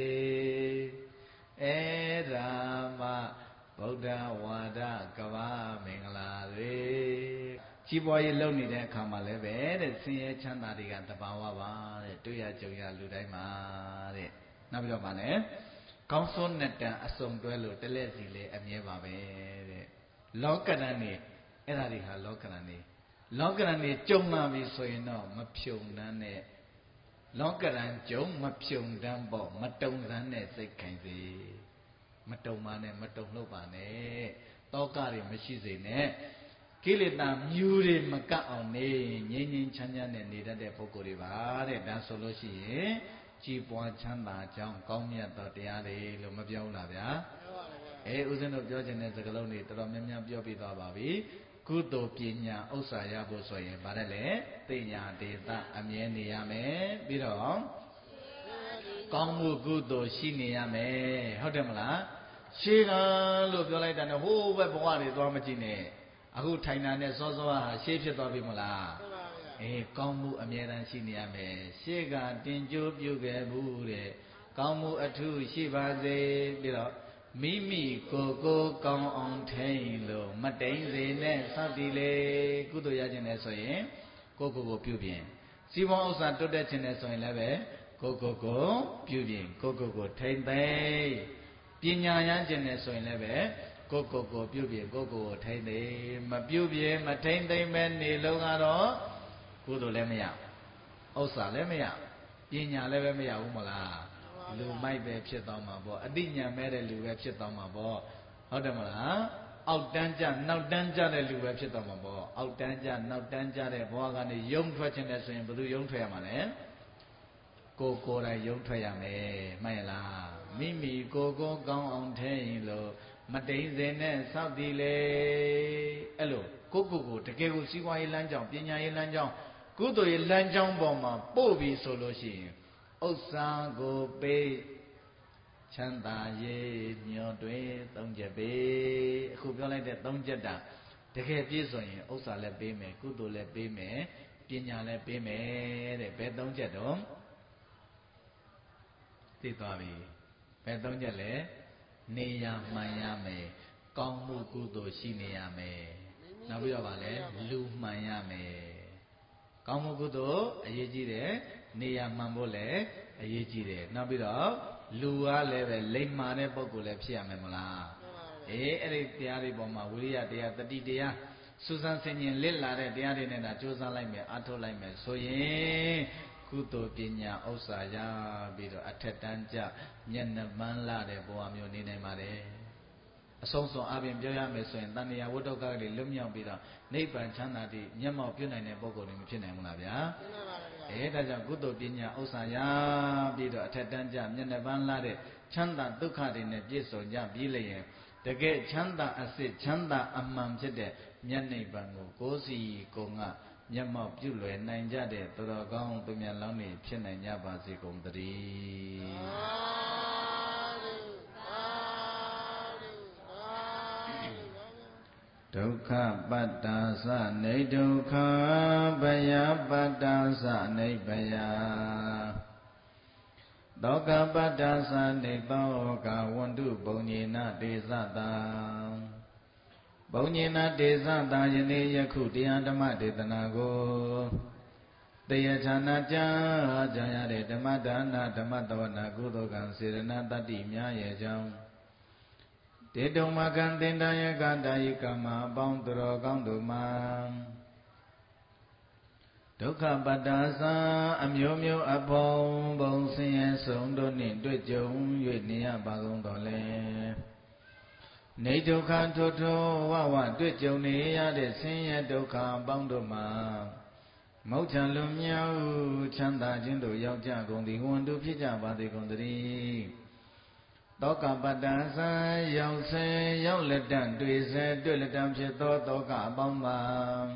အဲ့ဒါမှဗုဒ္ဓဝါဒကဘာမင်္ဂလာတွေကြီးပွားရေးလုပ်နေတဲ့အခါမှာလည်းပဲတဲ့ဆင်းရဲချမ်းသာတွေကတဘာဝပါတဲ့တွေ့ရကြုံရလူတိုင်းမှာတဲ့နောက်ပြီးတော့ဗာလဲကောင်းစွန်းနဲ့တန်အစုံတွဲလို့တလက်စီလေအမြဲပါပဲတဲ့လောကရန်နေအဲ့ဒါတွေဟာလောကရန်နေလောကရန်နေကြုံလာပြီဆိုရင်တော့မဖြုံနှမ်းနဲ့လောကရန်ကြုံမဖြုံတမ်းပေါ့မတုံစမ်းနဲ့စိတ်ခိုင်စေမတုံပါနဲ့မတုံလို့ပါနဲ့တောကတွေမရှိစေနဲ့ကိလေသာမြူတွေမကတ်အောင်နေငြိမ်းငြိမ်းချမ်းချမ်းနဲ့နေတတ်တဲ့ပုဂ္ဂိုလ်တွေပါတဲ့ဒါဆိုလို့ရှိရင်ကြည်ပွားချမ်းသာကြောင်းကောင်းမြတ်သောတရားတွေလို့မပြောဘူးလားဗျာဦးဇင်းတို့ပြောခြင်းတဲ့စကားလုံးတွေတော်တော်များများပြောပြသွားပါပြီကုသိုလ်ပညာဥစ္စာရဖို့ဆိုရင်ဗါတယ်လေသိညာဒေသအမြဲနေရမယ်ပြီးတော့ကောင်းမှုကုသိုလ်ရှိနေရမယ်ဟုတ်တယ်မလားရှေးကလို့ပြောလိုက်တာနဲ့ဟိုးဘက်ဘဝတွေသွားမကြည့်နဲ့အခုထိုင်တာနဲ့စောစောဟာရှေးဖြစ်သွားပြီမလားကောင်းမှုအမြဲတမ်းရှိနေရမယ်ရှေးကတင်ကြိုးပြုခဲ့ဘူးတဲ့ကောင်းမှုအထူးရှိပါစေပြီးတော့မိမိကိုကောင်းအောင်ထိန်လို့မတိန်စေနဲ့စောင့်တည်လေကုသိုလ်ရခြင်းနဲ့ဆိုရင်ကိုပြုပြင်စီးပွားဥစ္စာတိုးတက်ခြင်းနဲ့ဆိုရင်လည်းပဲကိုပြုပြင်ကိုထိန်သိမ်းပညာရခြင်းနဲ့ဆိုရင်လည်းပဲကိုပြုပြင်ကိုထိန်သိမ်းမပြုပြင်မထိန်သိမ်းမဲ့နေလုံးကတော့ကုသိုလ်လည်းမရဥစ္စာလည်းမရပညာလည်းပဲမရဘူးမလားလူမိုက်ပဲဖြစ်သွားမှာပေါ့အတိညာမဲ့တဲ့လူပဲဖြစ်သွားမှာပေါ့ဟုတ်တယ်မလားအောက်တန်းကြနောက်တန်းကြတဲ့လူပဲဖြစ်သွားမှာပေါ့အောက်တန်းကြနောက်တန်းကြတဲ့ဘဝကနေယုံထွက်ခြင်းနဲ့ဆိုရင်ဘယ်သူယုံထွက်ရမှာလဲကိုယ်တိုင်ယုံထွက်ရမယ်မှန်လားမိမိကိုကောင်းအောင်ထိန်လို့မတိန်စင်နဲ့စောင့်တည်လေအဲ့လိုကိုခုကိုတကယ်ကိုစီးပွားရေးလမ်းကြောင်းပညာရေးလမ်းကြောင်းကုသိုလ်ရေးလမ်းကြောင်းပေါ်မှာပို့ပြီးဆိုလို့ရှိရင်ဥစ္စာကိုပေးချမ်းသာရေးညွှန်တွေသုံးချက်ပေးအခုပြောလိုက်တဲ့သုံးချက်တာတကယ်ပြည့်စုံရင်ဥစ္စာလည်းပေးမယ်ကုသိုလ်လည်းပေးမယ်ပညာလည်းပေးမယ်တဲ့ဘယ်သုံးချက်တော့သိသွားပြီဘယ်သုံးချက်လဲနေရမှန်ရမယ်ကောင်းမှုကုသိုလ်ရှိနေရမယ်နောက်ပြီးတော့ဗာလဲလူမှန်ရမယ်ကောင်းမှုကုသိုလ်အရေးကြီးတယ်နေရမှန်ဖို့လည်းအရေးကြီးတယ်နောက်ပြီးတော့လူကလည်းပဲလိမ္မာတဲ့ပုဂ္ဂိုလ်လည်းဖြစ်ရမယ်မလားအဲ့ဒီတရားတွေပေါ်မှာဝိရိယတရားတတိတရားစူးစမ်းဆင်ခြင်လစ်လာတဲ့တရားတွေနဲ့ဒါကြိုးစားလိုက်မယ်အထောက်လိုက်မယ်ဆိုရင်ကုသိုလ်ပညာဥစ္စာရပြီးတော့အထက်တန်းကျမျက်နှာပန်းလာတဲ့ဘဝမျိုးနေနိုင်ပါတယ်အဆုံးစွန်အပြင်ပြောရမယ်ဆိုရင်တဏှာဝိတ္တကတွေလွတ်မြောက်ပြီးတော့နိဗ္ဗာန်ချမ်းသာတည်မျက်မှောက်ပြုနိုင်တဲ့ပုဂ္ဂိုလ်တွေမဖြစ်နိုင်ဘူးလားဗျာဒါကြောင့်ကုသိုလ်ပညာဥစ္စာရပြီးတော့အထက်တန်းကျမျက်နှာပန်းလာတဲ့ချမ်းသာဒုက္ခတွေနဲ့ပြည့်စုံကြပြီးလျင်တကယ်ချမ်းသာအစစ်ချမ်းသာအမှန်ဖြစ်တဲ့မြတ်နိဗ္ဗာန်ကိုကိုယ်စီကိုယ်ငါမျက်မှောက်ပြုလွယ်နိုင်ကြတဲ့သူတော်ကောင်းသူမြတ်လောင်းတွေဖြစ်နိုင်ကြပါစေကုန်သတည်းဒုက္ခပတ္တာသနေဒုက္ခဘယပတ္တာသနေဘယသောကပတ္တာသနေသောကဝန္တုပုံညေနဒေသတာပုံညေနဒေသတာယနေ့ယခုတရားဓမ္မဒေသနာကိုတရားဌာနကြားရတဲ့ဓမ္မဒါနဓမ္မတဝနာကုသိုလ်ကံစေရနာတတ္တိများရဲ့ကြောင့်တေတုံမကံတင်တယကတာယိကမအပေါင်းသူတော်ကောင်းတို့မှာဒုက္ခပတ္တာသအမျိုးမျိုးအပေါင်းဘုံဆင်းရဲဆုံးတို့နှင့်တွေ့ကြုံ၍နေရပါကုန်တော်လဲနေဒုက္ခထို့ထိုဝဝတွေ့ကြုံနေရတဲ့ဆင်းရဲဒုက္ခအပေါင်းတို့မှာမௌချလွန်မြောက်ချမ်းသာခြင်းတို့ရောက်ကြကုန်သည်ဝန်တုဖြစ်ကြပါသည်ကုန်သတည်းသောကပတ္တသရောက်ဆဲရောက်လက်တံတွေ့ဆဲတွေ့လက်တံဖြစ်သောသောကအပေါင်းမှာ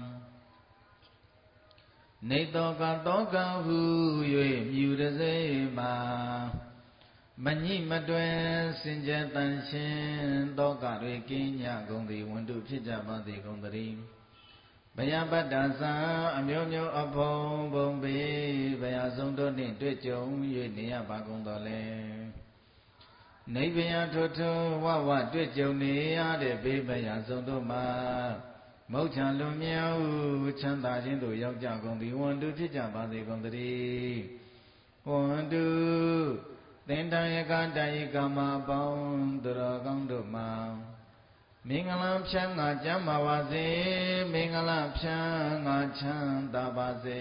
နေသောကသောကဟု၍မြူတစေမှာမညိမတွယ်စင်ကြယ်တန်ရှင်သောကတွေကင်းညကုန်သည်ဝန်တုဖြစ်ကြပါသည်ကုန်သတည်းဘယပတ္တသအမျိုးမျိုးအဖုံဘုံပေဘယဆုံးတို့နှင့်တွေ့ကြုံ၍နေရပါကုန်တော်လဲနိဗ္ဗာန်ထို့ထိုဝဝတွေ့ကြုံနေရတဲ့ဘေးဘယဆုံးတို့မှာမௌချလွန်မြောက်ချမ်းသာခြင်းတို့ရောက်ကြကုန်သည်ဝန်တုဖြစ်ကြပါစေကုန်သတည်းဝန်တုသင်္တယကတယိကမအပေါင်းသူတော်ကောင်းတို့မှာမင်္ဂလာဖြန်းငါကျမ်းပါပါစေမင်္ဂလာဖြန်းငါချမ်းသာပါစေ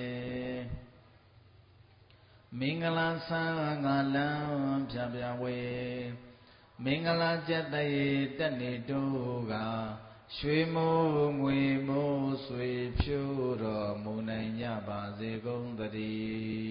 မင်္ဂလာဆန်းငါလမ်းဖြပြဝေမင်္ဂလာကျက်တရေတက်နေတို့ကရွှေမိုးငွေမိုးဆွေဖြိုးတော်မူနိုင်ကြပါစေကုန်သတည်